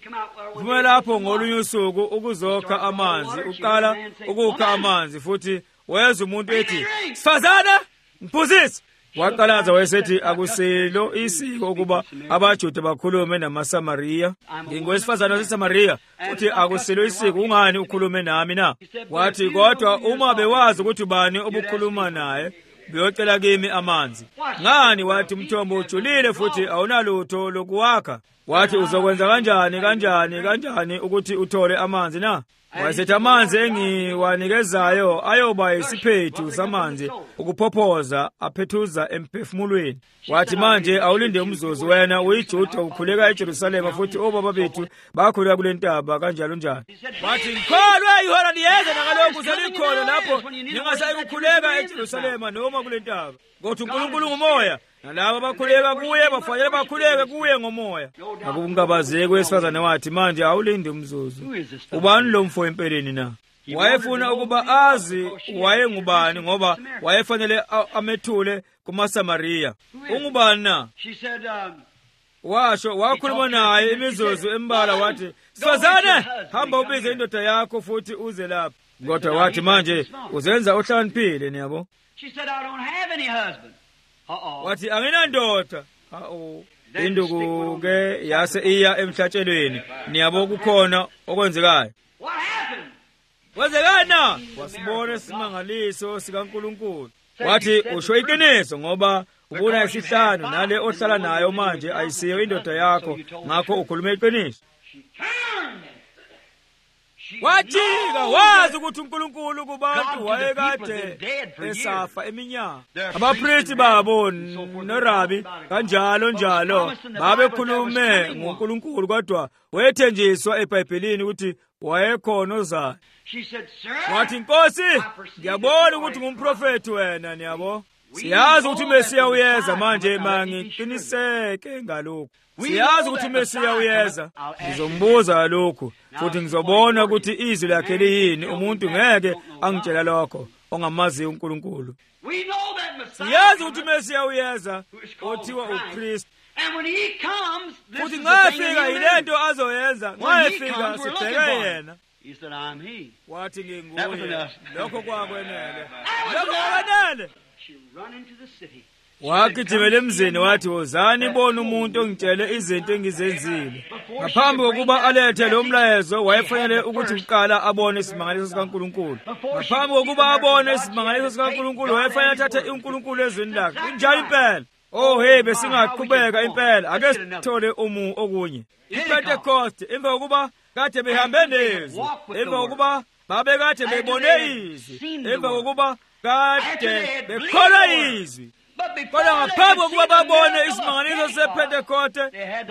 Kume lapho ngolunye usuku ukuzokha amanzi, uqala ukukha amanzi futhi weza umuntu ethi, "Sifazana, mphuzisi." Waqalaza wayesethi akusilo isiko ukuba abaJuda bakhulume namaSamariya. Ngingowesifazane waseSamariya futhi akusilo isiko, ungani ukhulume nami na? Wathi kodwa uma bewazi ukuthi bani obukhuluma naye beyocela kimi amanzi. Ngani? Wathi umthombo ujulile futhi awunalutho lokuwakha. Wathi uzokwenza kanjani kanjani kanjani ukuthi uthole amanzi na? Wayesethi amanzi engiwanikezayo ayoba isiphethu samanzi ukuphophoza aphethuza emphefumulweni. Wathi manje awulinde umzuzu, wena uyiJuda ukhuleka eJerusalema futhi obaba bethu bakhuleka kule ntaba kanjalo njalo. Wathi ngikholwa ihora liyeza nakalokhu selikhona lapho ningasayi ukukhuleka eJerusalema noma kule ntaba. Kodwa uNkulunkulu ngumoya, nalabo bakhuleka kuye bafanele bakhuleke kuye ngomoya. Akungabazeki wesifazane wathi manje awulinde umzuzu. Ubani lo mfo empeleni na? Wayefuna ukuba azi wayengubani ngoba wayefanele amethule kumaSamariya. Ungubani na? Washo wakhuluma naye imizuzu embala wathi, "Sifazane, hamba ubize indoda yakho futhi uze lapha." Kodwa wathi manje uzenza ohlaniphile niyabo. Wathi anginandoda. Ha-oh. Induku ke yase iya emhlatshelweni. Niyabo kukhona okwenzekayo. Kwenzekana? Wasibona isimangaliso sikaNkulunkulu. Wathi usho iqiniso ngoba ubona isihlanu nale ohlala nayo manje ayisiyo indoda yakho, ngakho ukhuluma iqiniso. Wathika wazi ukuthi uNkulunkulu kubantu wayekade esafa eminyaka. Abapristi babo noRabi kanjalo njalo babekhulume ngoNkulunkulu, kodwa wethenjiswa eBhayibhelini ukuthi wayekhona ozayo. Wathi Nkosi, ngiyabona ukuthi ngumprofeti wena niyabo. Siyazi ukuthi uMesiya uyeza manje, mangiqiniseke ngalokho. Siyazi ukuthi uMesiya uyeza. Ngizombuza lokho futhi ngizobona ukuthi izwi lakhe liyini. Umuntu ngeke angitshela lokho ongamazi uNkulunkulu. Siyazi ukuthi uMesiya uyeza othiwa uKristu. Futhi ngafika yilento azoyenza, ngafika sibheke yena. Wathi nginguye. Lokho kwakwenele. Lokho kwakwenele. Wagijimela emzini wathi, "Wozani bona umuntu ongitshele izinto engizenzile." Ngaphambi kokuba alethe lo mlayezo wayefanele ukuthi uqala abone isimangaliso sikaNkulunkulu. Ngaphambi kokuba abone isimangaliso sikaNkulunkulu wayefanele athathe uNkulunkulu ezweni lakhe. Kunjalo impela. Oh hey, besingaqhubeka impela. Ake sithole umu okunye. IPentecost emva kokuba kade behambe nezwi, emva kokuba babe kade bebone izwi, emva kokuba kade bekholwa izwi. Kodwa ngaphambi kokuba babone isimangaliso sePentecoste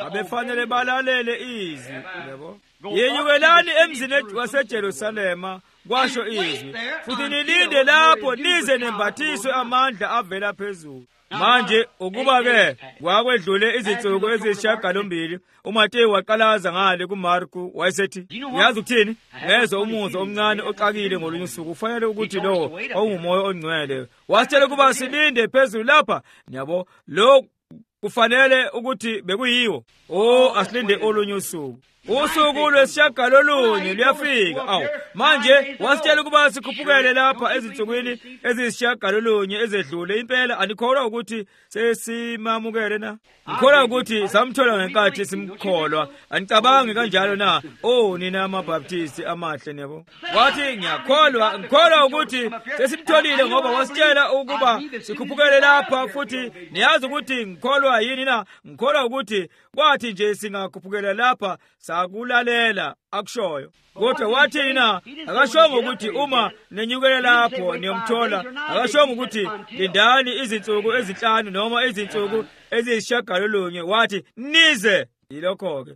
babefanele balalele izwi, yabo. Yenyukelani emzini waseJerusalema kwasho izwi, futhi nilinde lapho nize nembathiswe amandla avela phezulu. Manje ukuba-ke kwakwedlule izinsuku eziyisishiyagalombili, uMateyu waqalaza ngale kuMarku wayesethi, uyazi ukuthini? Ngezwa umuzwa omncane oxakile ngolunye usuku, ufanele ukuthi lowo ongumoya ongcwele. Wasitshela ukuba silinde phezulu lapha, yabo, lo kufanele ukuthi bekuyiwo. Oh, asilinde olunye usuku. Usuku lwesishiyagalolunye luyafika. Awu, manje wasitshela ukuba sikhuphukele lapha ezinsukwini eziyisishiyagalolunye ezedlule. Impela anikholwa ukuthi sesimamukele na? Ngikholwa ukuthi samthola ngenkathi simkholwa. Anicabangi kanjalo na? Oh, nina amabhaptisti amahle nebo. Wathi ngiyakholwa, ngikholwa ukuthi sesimtholile ngoba wasitshela ukuba sikhuphukele lapha, futhi niyazi ukuthi ngikholwa yini na? Ngikholwa ukuthi kwathi nje singakhuphukela lapha sakulalela akushoyo. Kodwa wathi na akashongo ukuthi uma nenyukele lapho niyomthola, akashongo ukuthi lindani izinsuku ezinhlanu noma izinsuku eziyisishiyagalolunye, wathi nize. Yilokho-ke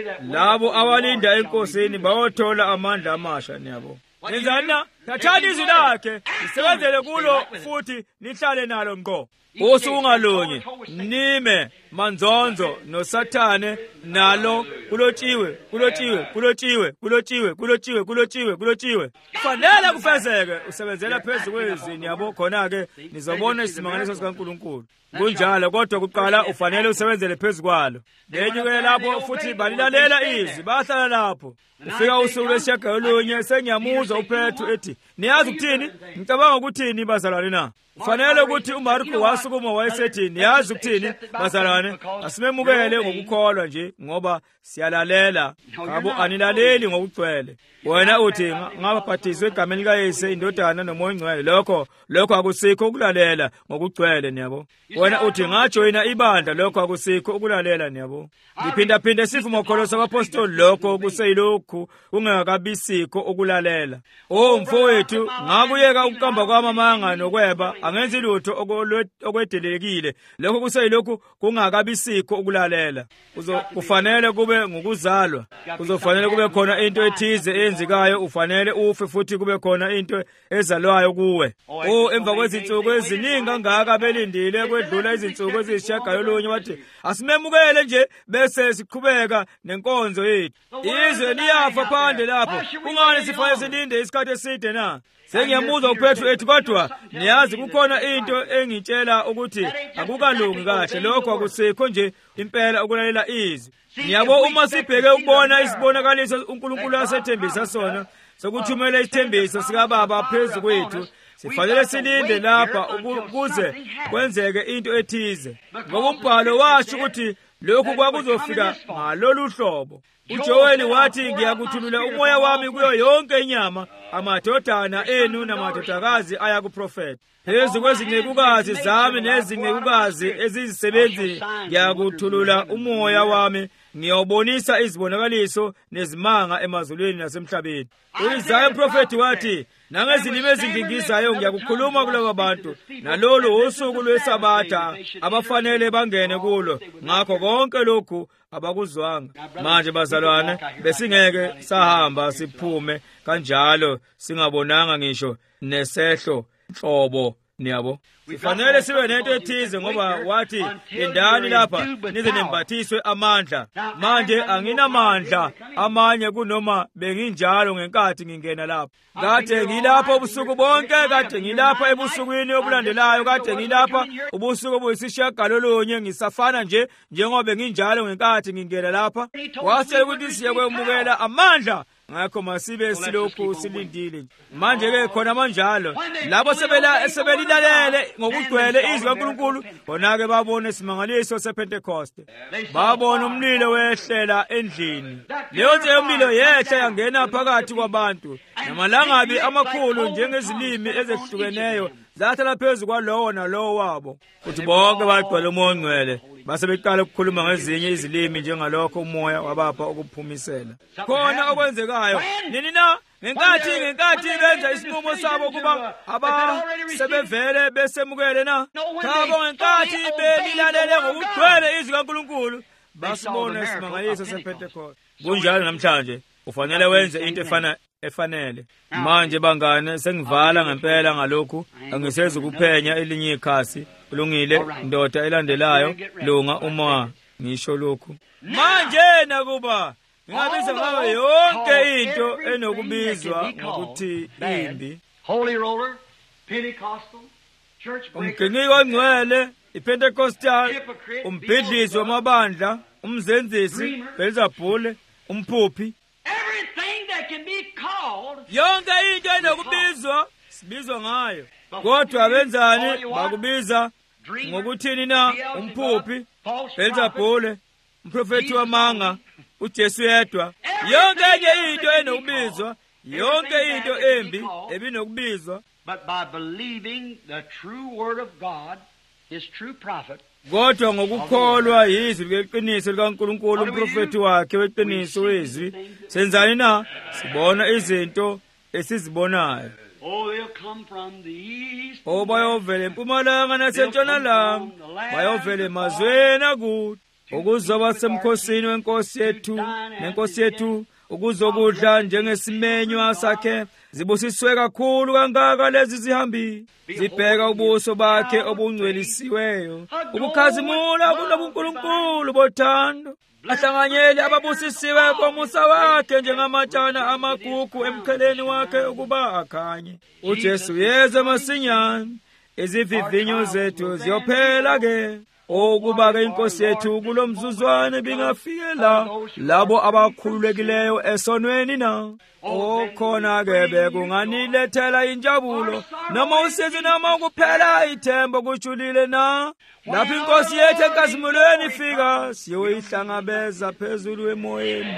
labo abalinda enkosini bayothola amandla amasha. Niyabo, nenzani na? Thathani izwi lakhe lisebenzele kulo futhi nihlale nalo ngqo. Usuku ngalunye nime manzonzo noSathane nalo kulotshiwe kulotshiwe kulotshiwe kulotshiwe kulotshiwe kulotshiwe kulotshiwe fanele kufezeke. Usebenzela phezulu kwezini, yabo, khona-ke nizobona isimangaliso sikaNkulunkulu. Kunjalo kodwa kuqala ufanele usebenzele phezulu kwalo. Benyukele lapho futhi balilalela izwi, bahlala lapho. Ufika usuku lwesishiyagalolunye sengiyamuzwa uPetru ethi, niyazi ukuthini? Ngicabanga ukuthini bazalwane na? Kufanele ukuthi uMarku wasukuma wayesethi, niyazi ukuthini bazalwane? Asimemukele ngokukholwa nje ngoba siyalalela. Ngabo anilaleli ngokugcwele. Wena uthi ngabaphathiswe egameni likaYesu, iNdodana noMoya oNgcwele. Lokho lokho akusikho ukulalela ngokugcwele. Niyabo, wena uthi ngajoyina ibandla. Lokho akusikho ukulalela. Niyabo, ngiphinda phinde sivumo kholosa kwapostoli. Lokho kuseyilokhu kungakabisikho ukulalela. Oh mfowethu, ngakuyeka ukukamba kwami amanga nokweba, angenzi lutho okwedelekile. Lokho kuseyilokhu kungakabisikho ukulalela. Kufanele kube ngokuzalwa. Kuzofanele kube khona into ethize eyenzikayo. Ufanele ufe futhi kube khona into ezalwayo kuwe. Oh, emva kwezinsuku eziningi kangaka belindile kwedlula izinsuku eziyisishiyagalolunye, wathi asimemukele nje bese siqhubeka nenkonzo yethu. Izwe liyafa phandle lapho. Kungani sifanele silinde isikhathi eside na? Sengiyamuzwa uPetru ethi, kodwa niyazi kukhona into engitshela ukuthi akukalungi kahle. Lokho akusikho nje impela ukulalela izwi. Niyabo, uma sibheke ukubona isibonakaliso uNkulunkulu asethembisa sona sokuthumela isithembiso sikababa phezu kwethu, sifanele silinde lapha ukuze kwenzeke into ethize. Ngoba umbhalo washo ukuthi lokhu kwakuzofika ngalolu hlobo. uJoeli wathi, ngiyakuthulula umoya wami kuyo yonke inyama, amadodana enu namadodakazi ayakuprofeta. Phezu kwezincekukazi zami nezincekukazi ezizisebenzi ngiyakuthulula umoya wami, ngiyobonisa izibonakaliso nezimanga emazulwini nasemhlabeni. U-Isaya umprofeti wathi, nangezilimi ezingingizayo ngiyakukhuluma kulabo bantu, nalolu usuku lweSabatha abafanele bangene kulo. Ngakho konke lokhu abakuzwanga. Manje bazalwane, besingeke sahamba siphume kanjalo singabonanga ngisho nesehlo hlobo. Niyabo, sifanele sibe nento ethize ngoba wathi lindani lapha nize nembathiswe amandla. Manje anginamandla amanye kunoma benginjalo ngenkathi ngingena lapha. Kade ngilapha ubusuku bonke, kade ngilapha ebusukwini obulandelayo, kade ngilapha ubusuku obuyisishiyagalolunye. Ngisafana nje njengoba benginjalo ngenkathi ngingena lapha. Wasele ukuthi siye kwemukela amandla. Ngakho masibe silokhu silindile. Manje-ke khona manjalo labo sebelilalele ngokugcwele izwi kaNkulunkulu, khona-ke babona isimangaliso sePentecoste. Babona umlilo wehlela endlini. Leyo nje umlilo yehla yangena phakathi kwabantu, namalangabi amakhulu njengezilimi ezehlukeneyo zahlala phezu kwalowo nalowo wabo. Kuthi bonke bagcwele umoya ongcwele, base beqala ukukhuluma ngezinye izilimi njengalokho umoya wabapha ukuphumisela. Khona okwenzekayo nini na ngenkathi ngenkathi benza isinqumo sabo kuba abasebevele besemukele na. Khabo ngenkathi belilalele ngokugcwele izwi kaNkulunkulu, basibona isimangaliso sePentecost. Kunjalo namhlanje ufanele wenze into efana efanele. Manje bangane sengivala ngempela ngalokhu, angisezi ukuphenya elinye ikhasi. Kulungile, ndoda elandelayo lunga uma ngisho lokhu. Manje nakuba ngingabiza ngayo yonke into enokubizwa ngokuthi imbi. Holy roller, Pentecostal, church breaker, Umgciniki ongcwele, iPentecostal, umbhidlizi wamabandla, umzenzisi, Beelzebule, umphuphi. everything that can be called. Yonke into enokubizwa sibizwa ngayo. Kodwa abenzani bakubiza ngokuthini na? Umphuphi, Beelzebule, umprofeti wamanga, uJesu yedwa. Yonke enye into enokubizwa, yonke into embi ebinokubizwa. But by believing the true word of God, His true prophet, Kodwa ngokukholwa yizwi leqiniso likaNkulunkulu umprofeti wakhe weqiniso wezwi, senzani na? Sibona izinto esizibonayo. oh, they'll come from the east, O bayovela empumalanga nasentshonalanga, bayovela emazweni akude, ukuzoba semkhosini wenkosi yethu nenkosi yethu, ukuzokudla njengesimenywa sakhe. Zibusiswe kakhulu kangaka lezi zihambi, zibheka ubuso bakhe obungcwelisiweyo, ukukhazimula kunobuNkulunkulu bothando, ahlanganyeli ababusisiwe komusa wakhe njengamatshana amagugu emkheleni wakhe ukuba akhanye. uJesu yeza masinyane, izivivinyo zethu ziyophela ke. Okuba-ke inkosi yethu kulo mzuzwane bingafikela labo abakhululekileyo esonweni na. Okhona-ke bekunganilethela injabulo noma usizi noma ukuphela ithemba kujulile na. Lapho inkosi yethu enkazimulweni ifika, siyoyihlangabeza phezulu emoyeni.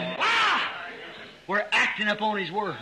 we're acting upon His word.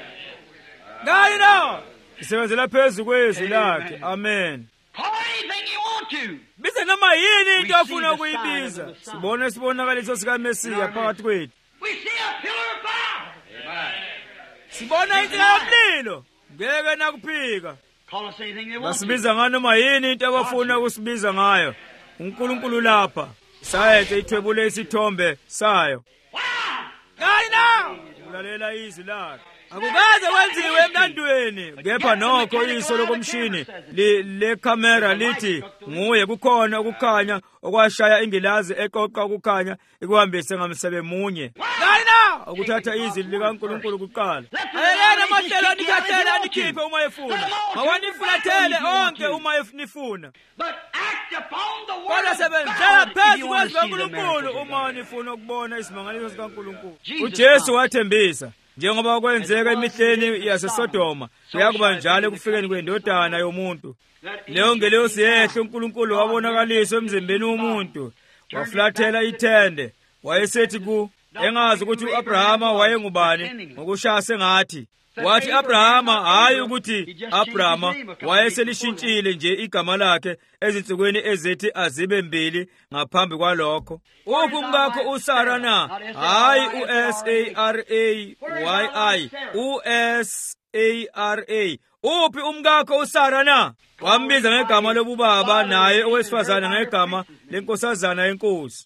Ngani na? Isebenzela phezu kwezwi lakhe. Amen. Call anything you want to. Bize noma yini into ofuna ukuyibiza. Sibone isibonakaliso sikaMesiya phakathi kwethu. We see a pillar of fire. Sibona insika yomlilo, ngeke nakuphika. Call us anything they want to. Basibiza nganoma yini into abafuna ukusibiza ngayo. uNkulunkulu lapha. Sayenze ithwebule isithombe sayo. Ngani na? Ulalela izwi lakhe. Akukaze wenziwe emlandweni, kepha nokho iso lokomshini le camera lithi nguye kukhona ukukhanya okwashaya ingilazi eqoqa ukukhanya ikuhambise ngamsebe munye. Ngani na? Ukuthatha izwi likaNkulunkulu kuqala. Ayelena amahlelo anikhathela anikhiphe uma efuna. Mawanifulathele onke uma efunifuna. But act upon the word Kodwa of sebenzela God if phezu you want to see the kwezikaNkulunkulu miracle. uma nifuna ukubona isimangaliso sikaNkulunkulu. Jesus uJesu wathembisa, njengoba kwenzeka emihleni yaseSodoma, kuyakuba njalo ekufikeni kwendodana yomuntu. Leyo ngelosi yehle uNkulunkulu wabonakaliswa emzimbeni womuntu, wafulathela ithende. Wayesethi ku engazi ukuthi uAbrahama wayengubani ngokushaya sengathi. Wathi Abrahama, hayi ukuthi Abrahama, wayeselishintshile nje igama lakhe ezinsukwini ezithi azibe mbili ngaphambi kwalokho. Uphi umkakho uSara na? Hayi uS A R A Y I, uS A R A. Uphi umkakho uSara na? Wambiza ngegama lobubaba, naye owesifazana ngegama lenkosazana yenkosi.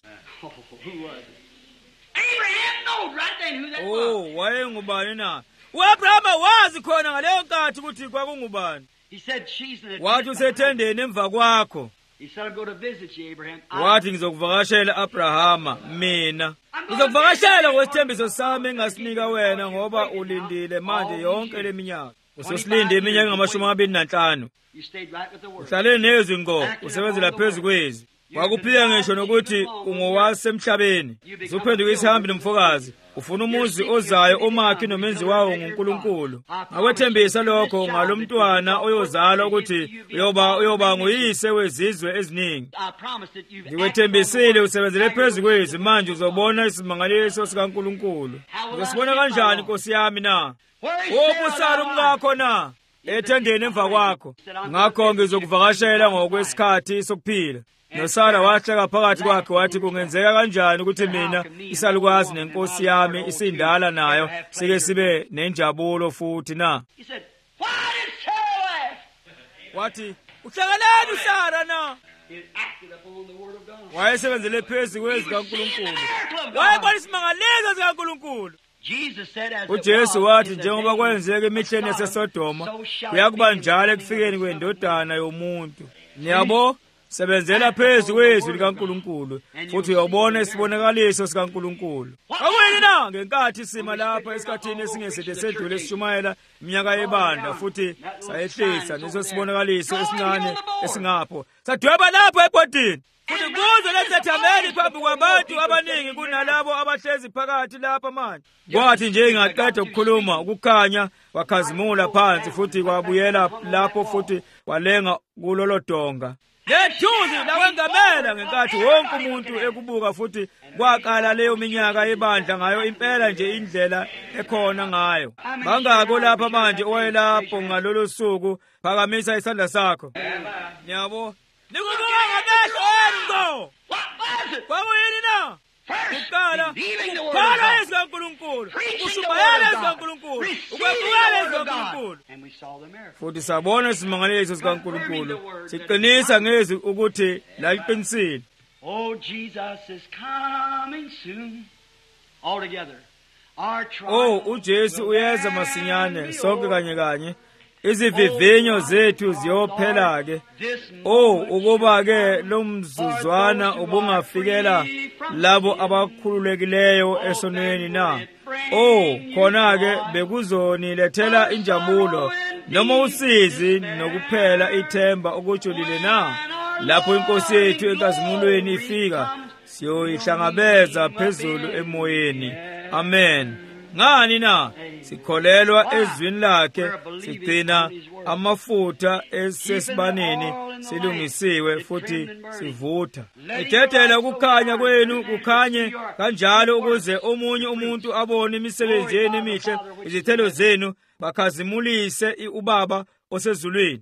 Abraham knows right then who that was. Oh, wayengubani na? uAbrahama wazi khona ngaleyo nkathi ukuthi kwakungubani. He said, she's in a Wathi usethendeni emva kwakho. He said, I'm going to visit you, Abraham. Wathi ngizokuvakashela Abrahama mina. Ngizokuvakashela ngokwesithembiso sami engasinika wena ngoba ulindile manje yonke leminyaka. Usosilinde iminyaka ngamashumi amabili nanhlanu. You stayed right with the word. Uhlale nezwi ngo, usebenzela phezu kwezwi. Wakuphika ngisho nokuthi ungowasemhlabeni. Usuphenduka isihambi nomfokazi. Ufuna umuzi ozayo omakhi nomenzi wawo nguNkulunkulu. Akwethembisa lokho ngalomntwana oyozalwa ukuthi uyoba uyoba nguyise wezizwe eziningi. I promise that you've Ngikwethembisile usebenzele phezu kwezwi, manje uzobona isimangaliso sikaNkulunkulu. Uzosibona kanjani Nkosi yami na? Wokusala umkakho na? Ethendeni emva kwakho. Ngakho ngizokuvakashela ngokwesikhathi sokuphila. NoSara wahleka phakathi kwakhe wathi kungenzeka kanjani ukuthi mina isalukazi nenkosi yami isindala nayo sike sibe nenjabulo futhi na? He said, why did Sarah laugh? Wathi uhlanganani uSara na? He acted upon the word of God. Wayesebenzele phezu kwezwi kaNkulunkulu. He was seeing the miracle of God. Wayebona isimangaliso sikaNkulunkulu. uJesu wathi njengoba kwenzeka emihleni yaseSodoma kuyakuba njalo ekufikeni kwendodana yomuntu. Niyabo, sebenzela phezu kwezwi likaNkulunkulu futhi uyabona isibonakaliso sikaNkulunkulu. Akuyini na ngenkathi sima lapha esikhathini esingezide sedlule esishumayela iminyaka yebandla futhi sayehlisa leso sibonakaliso esincane esingapho sadweba lapha ebhodini futhi kuze lethethameli phambi kwabantu abaningi kunalabo abahlezi phakathi lapha manje. Kwathi nje ngaqeda ukukhuluma ukukhanya kwakhazimula phansi futhi kwabuyela lapho futhi walenga kulolodonga. Lethuzi lawengamela ngenkathi wonke umuntu ekubuka futhi kwaqala leyo minyaka yebandla ngayo impela nje indlela ekhona ngayo. Bangako lapha manje owayelapho ngalolu suku phakamisa isandla sakho. Niyabo, nikubuka ngamehlo enu. Kwakuyini na? Kuqala, ukukhala izwi likaNkulunkulu, ukushumayela izwi likaNkulunkulu, ukwamukela izwi likaNkulunkulu. Futhi sabona isimangaliso sikaNkulunkulu, siqinisa ngezwi ukuthi laliqinisile. Oh, Jesus is coming soon. All together. Our trial. Oh, uJesu uyeza masinyane, sonke kanye kanye. Izivivinyo zethu ziyophela ke. Oh, ukuba ke lo mzuzwana ubungafikela labo abakhululekileyo esonweni na. Oh, khona ke bekuzonilethela injabulo noma usizi nokuphela ithemba okujulile na. Lapho inkosi yethu enkazimulweni ifika, siyoyihlangabeza phezulu emoyeni. Amen. Ngani na sikholelwa ezwini lakhe, sigcina amafutha esesibaneni silungisiwe futhi sivutha. Ethethela ukukhanya kwenu kukhanye kanjalo ukuze omunye umuntu abone imisebenzi yenu emihle, izithelo zenu bakhazimulise ubaba osezulwini.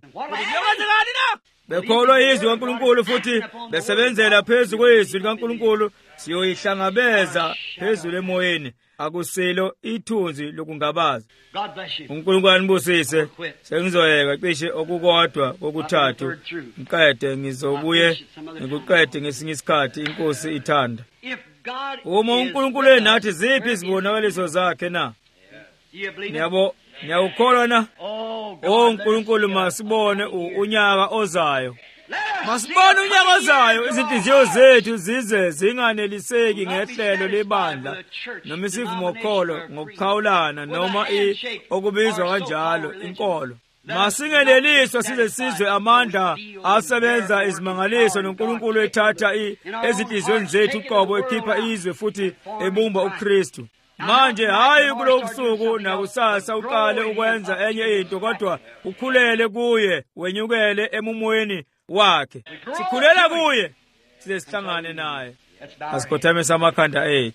Bekholwa izwi kaNkulunkulu futhi besebenzela phezu kwezwi likaNkulunkulu, siyoyihlangabeza phezulu emoyeni. Akusilo ithunzi lokungabaza. uNkulunkulu anibusise. Sengizoyeka cishe okukodwa kokuthathu ngiqede ngizobuye ngikuqede ngesinye isikhathi inkosi ithanda. Uma uNkulunkulu enathi ziphi izibonakaliso zakhe na? Niyabo, niyawukholwa na? Oh uNkulunkulu, masibone unyaka ozayo. Masibone unyaka ozayo izinhliziyo zethu zize zinganeliseki ngehlelo lebandla noma isivumokholo ngokukhawulana noma okubizwa kanjalo inkolo. Masingeneliswa size sizwe amandla asebenza izimangaliso noNkulunkulu ethatha ezinhliziyweni zethu uqobo ekhipha izwe futhi ebumba uKristu. Manje hayi kulo busuku nakusasa uqale ukwenza enye into, kodwa ukhulele kuye wenyukele emumoyeni wakhe. Sikhulela kuye size sihlangane naye. Asikhothame amakhanda ethu.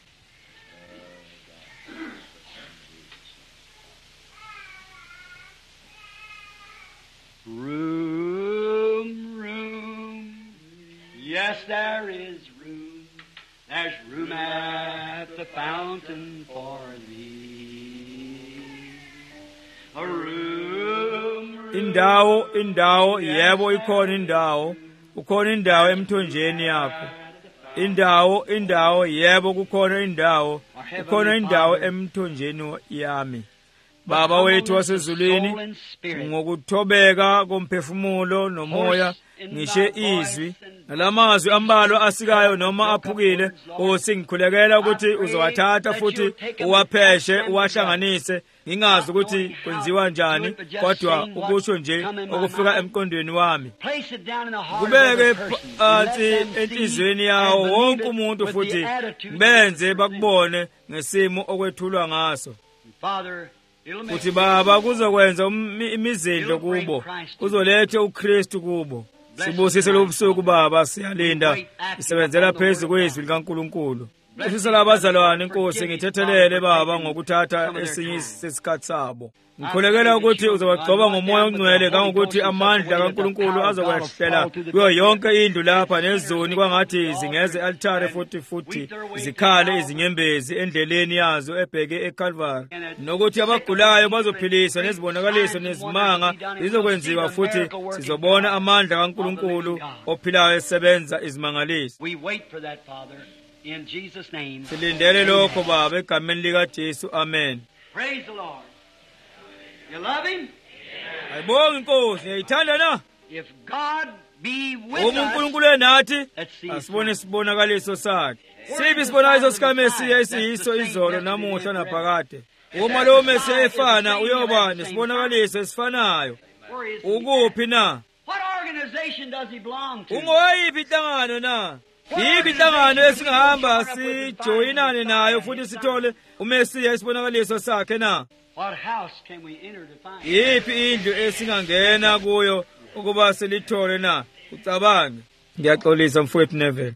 Room, room, yes there is room. There's room at the fountain for thee. A room, room. Indawo, indawo, yebo ikhona indawo. Ukhona indawo emthonjeni yakho. Indawo, indawo, yebo kukhona indawo. Ukhona indawo emthonjeni yami. Baba wethu wasezulwini, ngokuthobeka komphefumulo nomoya ngishe izwi nalamazwi ambalwa asikayo noma aphukile, osingikhulekela ukuthi uzowathatha futhi uwapheshe uwahlanganise, ngingazi ukuthi kwenziwa njani, kodwa ukusho nje okufika emqondweni wami. Kubeke phansi enhliziyweni yawo wonke umuntu futhi benze bakubone ngesimo okwethulwa ngaso. Futhi Baba kuzokwenza imizindlo kubo, kuzoletha uKristu kubo. Sibusise lo busuku Baba, siyalinda isebenzela phezu kwezwi likaNkulunkulu. Usisala abazalwane Nkosi, ngithethelele Baba ngokuthatha esinye sesikhathi sabo. Ngikhulekela ukuthi uzobagcoba ngomoya ongcwele kangokuthi amandla kaNkulunkulu azokwehlela kuyo yonke indlu lapha nezoni kwangathi zingeze altare futhi futhi zikhale izinyembezi endleleni yazo ebheke eCalvary, nokuthi abagulayo bazophiliswa nezibonakaliso nezimanga zizokwenziwa futhi sizobona amandla kaNkulunkulu ophilayo esebenza izimangaliso. In Jesus' name. silindele lokho baba egameni likaJesu amen. Praise the Lord. You love Him? Ayibonga inkosi ngiyayithanda na. If God be with Uma us, uNkulunkulu enathi let's see. asibone isibonakaliso sakhe. Sibi isibonakaliso sikaMesiya esiyiso izolo namuhla naphakade. Uma lo Mesiya efana uyoba nesibonakaliso esifanayo. Where is He? Ukuphi na? What organization does He belong to? Ungoyiphi inhlangano na? Yiphi inhlangano esingahamba sijoyinane nayo futhi sithole uMesiya isibonakaliso sakhe na? What house can we enter to find? Yiphi indlu esingangena kuyo ukuba silithole na? Ucabange. Ngiyaxolisa mfowethu Neville.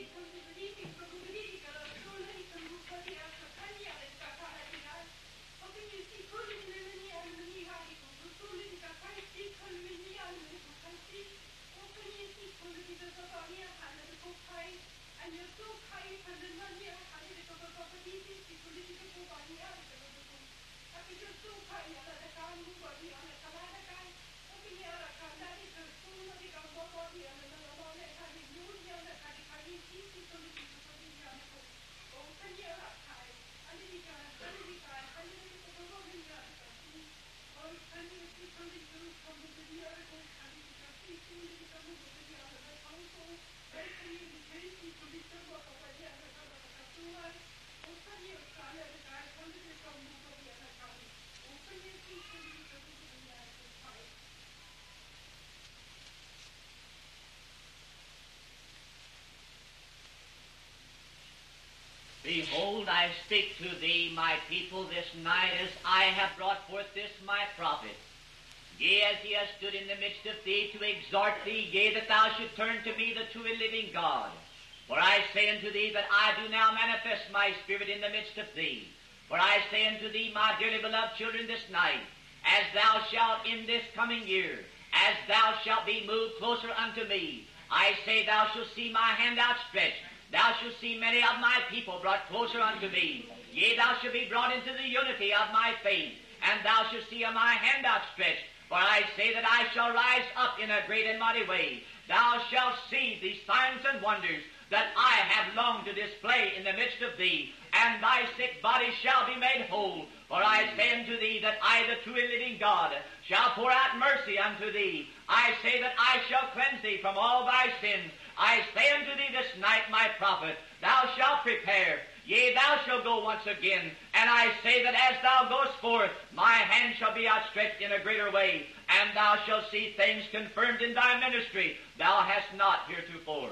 Behold, I speak to thee, my people, this night, as I have brought forth this my prophet. Yea, as he has stood in the midst of thee to exhort thee, yea, that thou should turn to me, the true and living God. For I say unto thee that I do now manifest my spirit in the midst of thee. For I say unto thee, my dearly beloved children, this night, as thou shalt in this coming year, as thou shalt be moved closer unto me, I say thou shalt see my hand outstretched. Thou shalt see many of my people brought closer unto me. Yea, thou shalt be brought into the unity of my faith, and thou shalt see my hand outstretched. For I say that I shall rise up in a great and mighty way. Thou shalt see the signs and wonders that I have longed to display in the midst of thee, and thy sick body shall be made whole. For I say unto thee that I, the true and living God, shall pour out mercy unto thee. I say that I shall cleanse thee from all thy sins. I say unto thee this night, my prophet, thou shalt prepare. Yea, thou shalt go once again. And I say that as thou goest forth, my hand shall be outstretched in a greater way, and thou shalt see things confirmed in thy ministry thou hast not heretofore.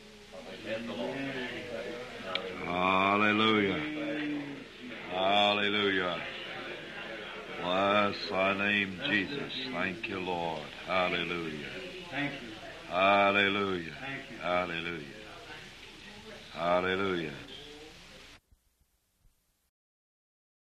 Hallelujah. Hallelujah. Bless thy name, Jesus. Thank you, Lord. Hallelujah. Thank you. Hallelujah. Thank you. Hallelujah. Hallelujah.